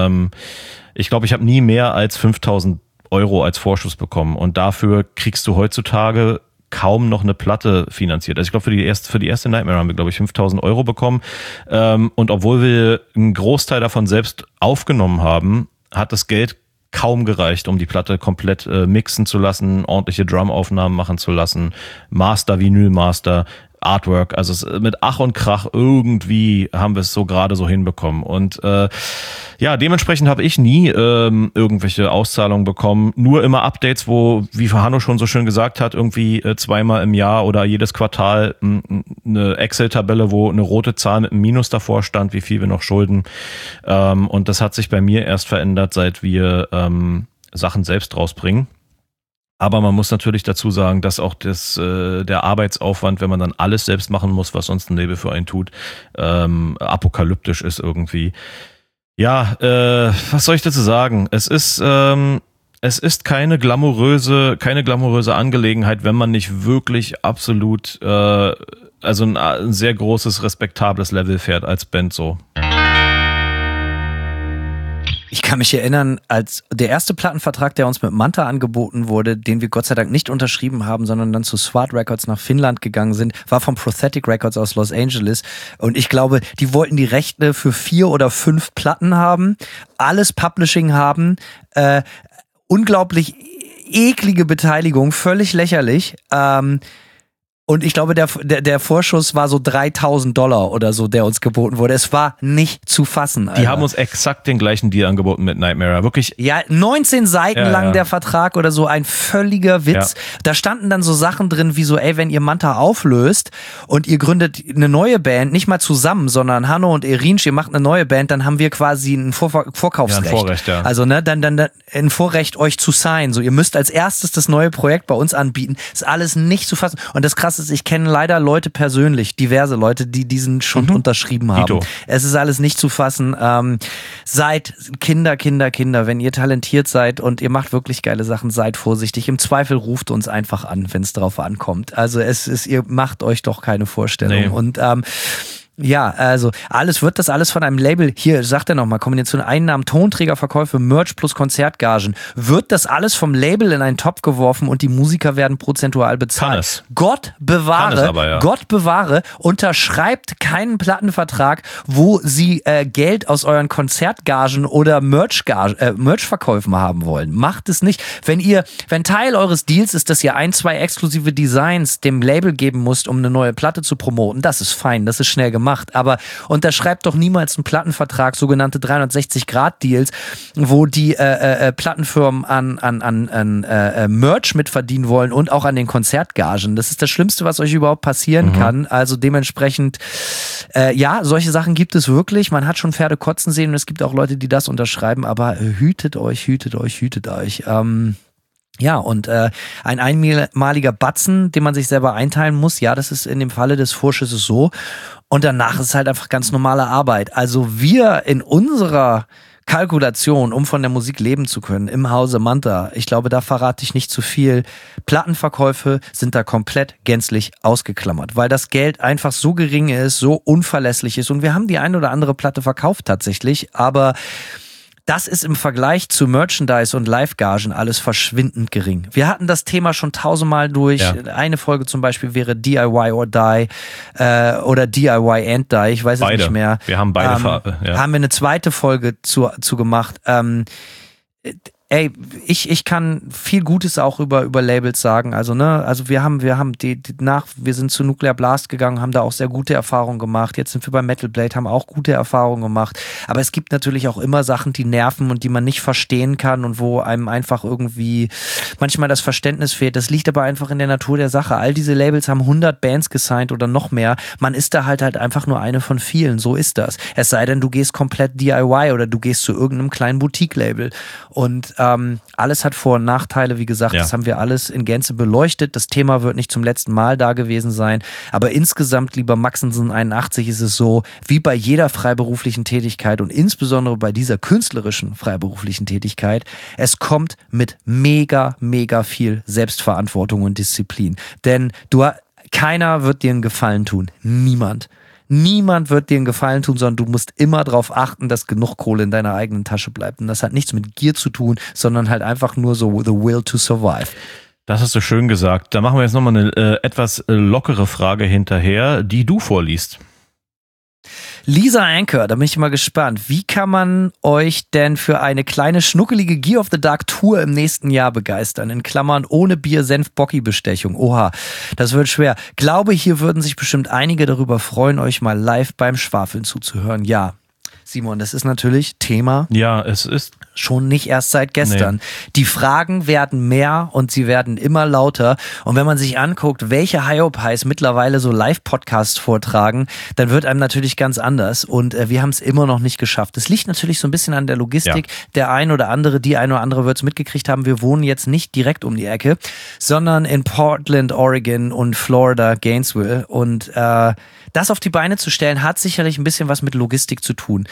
ich glaube, ich habe nie mehr als 5.000 Euro als Vorschuss bekommen und dafür kriegst du heutzutage kaum noch eine Platte finanziert. Also ich glaube, für die erste Nightmare haben wir, glaube ich, 5.000 Euro bekommen. Und obwohl wir einen Großteil davon selbst aufgenommen haben, hat das Geld kaum gereicht, um die Platte komplett mixen zu lassen, ordentliche Drumaufnahmen machen zu lassen, Master, Vinylmaster, Artwork, also mit Ach und Krach irgendwie haben wir es so gerade so hinbekommen und dementsprechend habe ich nie irgendwelche Auszahlungen bekommen, nur immer Updates, wo, wie Hanno schon so schön gesagt hat, irgendwie zweimal im Jahr oder jedes Quartal eine Excel-Tabelle, wo eine rote Zahl mit einem Minus davor stand, wie viel wir noch schulden, und das hat sich bei mir erst verändert, seit wir Sachen selbst rausbringen. Aber man muss natürlich dazu sagen, dass auch der Arbeitsaufwand, wenn man dann alles selbst machen muss, was sonst ein Label für einen tut, apokalyptisch ist irgendwie. Ja, was soll ich dazu sagen? Es ist keine glamouröse Angelegenheit, wenn man nicht wirklich absolut, also ein sehr großes, respektables Level fährt als Band so. Ich kann mich erinnern, als der erste Plattenvertrag, der uns mit Manta angeboten wurde, den wir Gott sei Dank nicht unterschrieben haben, sondern dann zu SWAT Records nach Finnland gegangen sind, war von Prosthetic Records aus Los Angeles. Und ich glaube, die wollten die Rechte für 4 oder 5 Platten haben, alles Publishing haben, unglaublich eklige Beteiligung, völlig lächerlich. Und ich glaube, der Vorschuss war so $3.000 oder so, der uns geboten wurde. Es war nicht zu fassen. Alter. Die haben uns exakt den gleichen Deal angeboten mit Nightmare. Wirklich. Ja, 19 Seiten lang der Vertrag oder so, ein völliger Witz. Ja. Da standen dann so Sachen drin wie so, ey, wenn ihr Manta auflöst und ihr gründet eine neue Band, nicht mal zusammen, sondern Hanno und Erinsch, ihr macht eine neue Band, dann haben wir quasi ein Vorkaufsrecht. Ja, ein Vorrecht, ja. Also, dann ein Vorrecht, euch zu signen. So, ihr müsst als erstes das neue Projekt bei uns anbieten. Ist alles nicht zu fassen. Und das Krasse ist, ich kenne leider Leute persönlich, diverse Leute, die diesen schon unterschrieben haben. Dito. Es ist alles nicht zu fassen. Seid Kinder, wenn ihr talentiert seid und ihr macht wirklich geile Sachen, seid vorsichtig. Im Zweifel ruft uns einfach an, wenn es drauf ankommt. Also ihr macht euch doch keine Vorstellung. Nee. Und ja, also wird das alles von einem Label, hier sagt er nochmal, Kombination Einnahmen, Tonträgerverkäufe, Merch plus Konzertgagen, wird das alles vom Label in einen Topf geworfen und die Musiker werden prozentual bezahlt. Kann es. Gott bewahre, unterschreibt keinen Plattenvertrag, wo sie Geld aus euren Konzertgagen oder Merchverkäufen haben wollen. Macht es nicht. Wenn Teil eures Deals ist, dass ihr 1, 2 exklusive Designs dem Label geben müsst, um eine neue Platte zu promoten, das ist fein, das ist schnell gemacht. Aber unterschreibt doch niemals einen Plattenvertrag, sogenannte 360-Grad-Deals, wo die Plattenfirmen an Merch mitverdienen wollen und auch an den Konzertgagen. Das ist das Schlimmste, was euch überhaupt passieren kann. Also dementsprechend, solche Sachen gibt es wirklich. Man hat schon Pferde kotzen sehen und es gibt auch Leute, die das unterschreiben, aber hütet euch. Ja, und ein einmaliger Batzen, den man sich selber einteilen muss, ja, das ist in dem Falle des Vorschusses so. Und danach ist es halt einfach ganz normale Arbeit. Also wir in unserer Kalkulation, um von der Musik leben zu können, im Hause Manta, ich glaube, da verrate ich nicht zu viel. Plattenverkäufe sind da komplett gänzlich ausgeklammert, weil das Geld einfach so gering ist, so unverlässlich ist. Und wir haben die ein oder andere Platte verkauft tatsächlich, aber das ist im Vergleich zu Merchandise und Live-Gagen alles verschwindend gering. Wir hatten das Thema schon 1000-mal durch. Ja. Eine Folge zum Beispiel wäre DIY or Die oder DIY and Die. Ich weiß es nicht mehr. Wir haben beide haben wir eine zweite Folge zu gemacht. Ey, ich kann viel Gutes auch über Labels sagen. Also, wir sind zu Nuclear Blast gegangen, haben da auch sehr gute Erfahrungen gemacht. Jetzt sind wir bei Metal Blade, haben auch gute Erfahrungen gemacht. Aber es gibt natürlich auch immer Sachen, die nerven und die man nicht verstehen kann und wo einem einfach irgendwie manchmal das Verständnis fehlt. Das liegt aber einfach in der Natur der Sache. All diese Labels haben 100 Bands gesigned oder noch mehr. Man ist da halt einfach nur eine von vielen. So ist das. Es sei denn, du gehst komplett DIY oder du gehst zu irgendeinem kleinen Boutique-Label. Und alles hat Vor- und Nachteile, wie gesagt, Das haben wir alles in Gänze beleuchtet. Das Thema wird nicht zum letzten Mal da gewesen sein, aber insgesamt, lieber Maxensen 81, ist es so, wie bei jeder freiberuflichen Tätigkeit und insbesondere bei dieser künstlerischen freiberuflichen Tätigkeit, es kommt mit mega, mega viel Selbstverantwortung und Disziplin. Denn keiner wird dir einen Gefallen tun. Niemand. Niemand wird dir einen Gefallen tun, sondern du musst immer darauf achten, dass genug Kohle in deiner eigenen Tasche bleibt. Und das hat nichts mit Gier zu tun, sondern halt einfach nur so the will to survive. Das hast du schön gesagt. Da machen wir jetzt nochmal eine etwas lockere Frage hinterher, die du vorliest. Lisa Anchor, da bin ich mal gespannt. Wie kann man euch denn für eine kleine schnuckelige Gear of the Dark Tour im nächsten Jahr begeistern? In Klammern ohne Bier-Senf-Bocki-Bestechung. Oha, das wird schwer. Glaube, hier würden sich bestimmt einige darüber freuen, euch mal live beim Schwafeln zuzuhören. Ja, Simon, das ist natürlich Thema. Ja, es ist schon nicht erst seit gestern. Nee. Die Fragen werden mehr und sie werden immer lauter. Und wenn man sich anguckt, welche Hyopies mittlerweile so Live-Podcasts vortragen, dann wird einem natürlich ganz anders. Und wir haben es immer noch nicht geschafft. Es liegt natürlich so ein bisschen an der Logistik. Ja. Der ein oder andere, die ein oder andere wird es mitgekriegt haben. Wir wohnen jetzt nicht direkt um die Ecke, sondern in Portland, Oregon und Florida, Gainesville. Und das auf die Beine zu stellen, hat sicherlich ein bisschen was mit Logistik zu tun.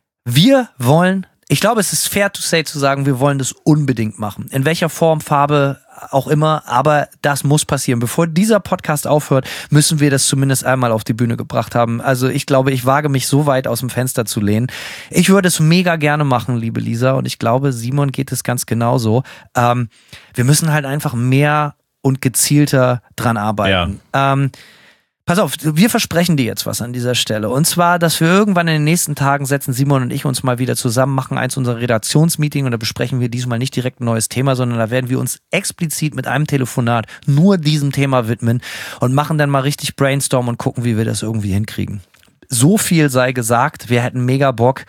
Ich glaube, es ist fair to say zu sagen, wir wollen das unbedingt machen. In welcher Form, Farbe auch immer, aber das muss passieren. Bevor dieser Podcast aufhört, müssen wir das zumindest einmal auf die Bühne gebracht haben. Also ich glaube, ich wage mich so weit aus dem Fenster zu lehnen. Ich würde es mega gerne machen, liebe Lisa, und ich glaube, Simon geht es ganz genauso. Wir müssen halt einfach mehr und gezielter dran arbeiten. Ja. Pass auf, wir versprechen dir jetzt was an dieser Stelle. Und zwar, dass wir irgendwann in den nächsten Tagen setzen Simon und ich uns mal wieder zusammen, machen eins unserer Redaktionsmeeting und da besprechen wir diesmal nicht direkt ein neues Thema, sondern da werden wir uns explizit mit einem Telefonat nur diesem Thema widmen und machen dann mal richtig Brainstorm und gucken, wie wir das irgendwie hinkriegen. So viel sei gesagt, wir hätten mega Bock.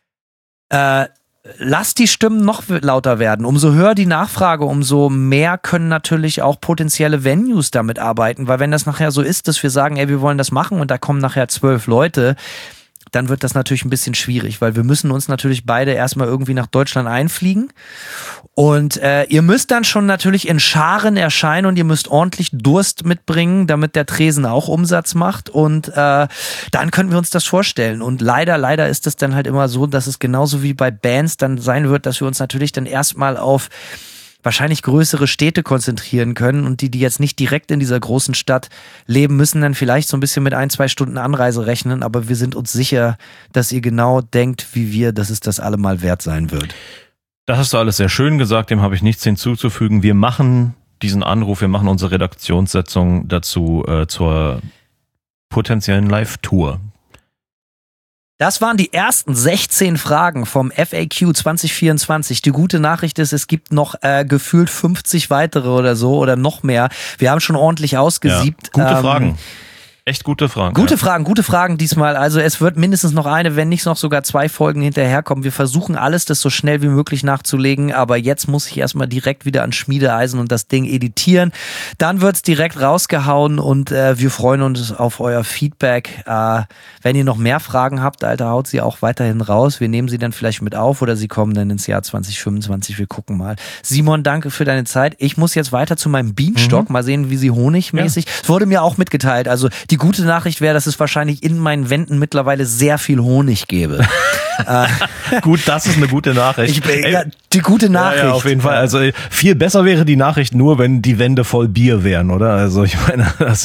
Lass die Stimmen noch lauter werden. Umso höher die Nachfrage, umso mehr können natürlich auch potenzielle Venues damit arbeiten. Weil wenn das nachher so ist, dass wir sagen, ey, wir wollen das machen und da kommen nachher 12 Leute, dann wird das natürlich ein bisschen schwierig, weil wir müssen uns natürlich beide erstmal irgendwie nach Deutschland einfliegen. Und ihr müsst dann schon natürlich in Scharen erscheinen und ihr müsst ordentlich Durst mitbringen, damit der Tresen auch Umsatz macht. Und dann können wir uns das vorstellen. Und leider ist es dann halt immer so, dass es genauso wie bei Bands dann sein wird, dass wir uns natürlich dann erstmal auf wahrscheinlich größere Städte konzentrieren können und die jetzt nicht direkt in dieser großen Stadt leben, müssen dann vielleicht so ein bisschen mit 1-2 Stunden Anreise rechnen, aber wir sind uns sicher, dass ihr genau denkt, wie wir, dass es das allemal wert sein wird. Das hast du alles sehr schön gesagt, dem habe ich nichts hinzuzufügen. Wir machen diesen Anruf, wir machen unsere Redaktionssitzung dazu zur potenziellen Live-Tour. Das waren die ersten 16 Fragen vom FAQ 2024. Die gute Nachricht ist, es gibt noch gefühlt 50 weitere oder so oder noch mehr. Wir haben schon ordentlich ausgesiebt. Ja, gute Fragen. Echt gute Fragen. Gute Fragen diesmal. Also es wird mindestens noch eine, wenn nicht noch sogar 2 Folgen hinterherkommen. Wir versuchen alles, das so schnell wie möglich nachzulegen, aber jetzt muss ich erstmal direkt wieder ans Schmiedeeisen und das Ding editieren. Dann wird's direkt rausgehauen und wir freuen uns auf euer Feedback. Wenn ihr noch mehr Fragen habt, Alter, haut sie auch weiterhin raus. Wir nehmen sie dann vielleicht mit auf oder sie kommen dann ins Jahr 2025. Wir gucken mal. Simon, danke für deine Zeit. Ich muss jetzt weiter zu meinem Bienenstock. Mal sehen, wie sie honigmäßig. Es wurde mir auch mitgeteilt. Also die gute Nachricht wäre, dass es wahrscheinlich in meinen Wänden mittlerweile sehr viel Honig gäbe. Gut, das ist eine gute Nachricht. Die gute Nachricht. Ja, auf jeden Fall. Also viel besser wäre die Nachricht nur, wenn die Wände voll Bier wären, oder? Also ich meine, das...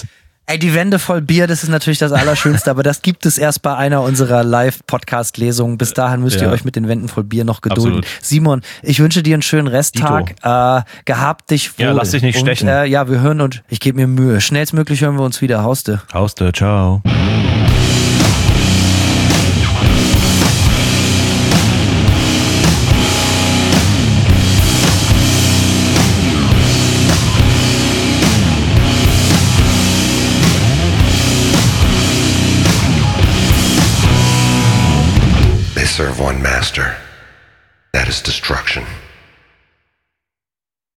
Ey, die Wände voll Bier, das ist natürlich das Allerschönste, aber das gibt es erst bei einer unserer Live-Podcast-Lesungen. Bis dahin müsst ihr euch mit den Wänden voll Bier noch gedulden. Absolut. Simon, ich wünsche dir einen schönen Resttag. Gehabt dich wohl. Ja, lass dich nicht stechen. Ja, wir hören und ich gebe mir Mühe. Schnellstmöglich hören wir uns wieder. Hauste. Ciao. They serve one master. That is destruction.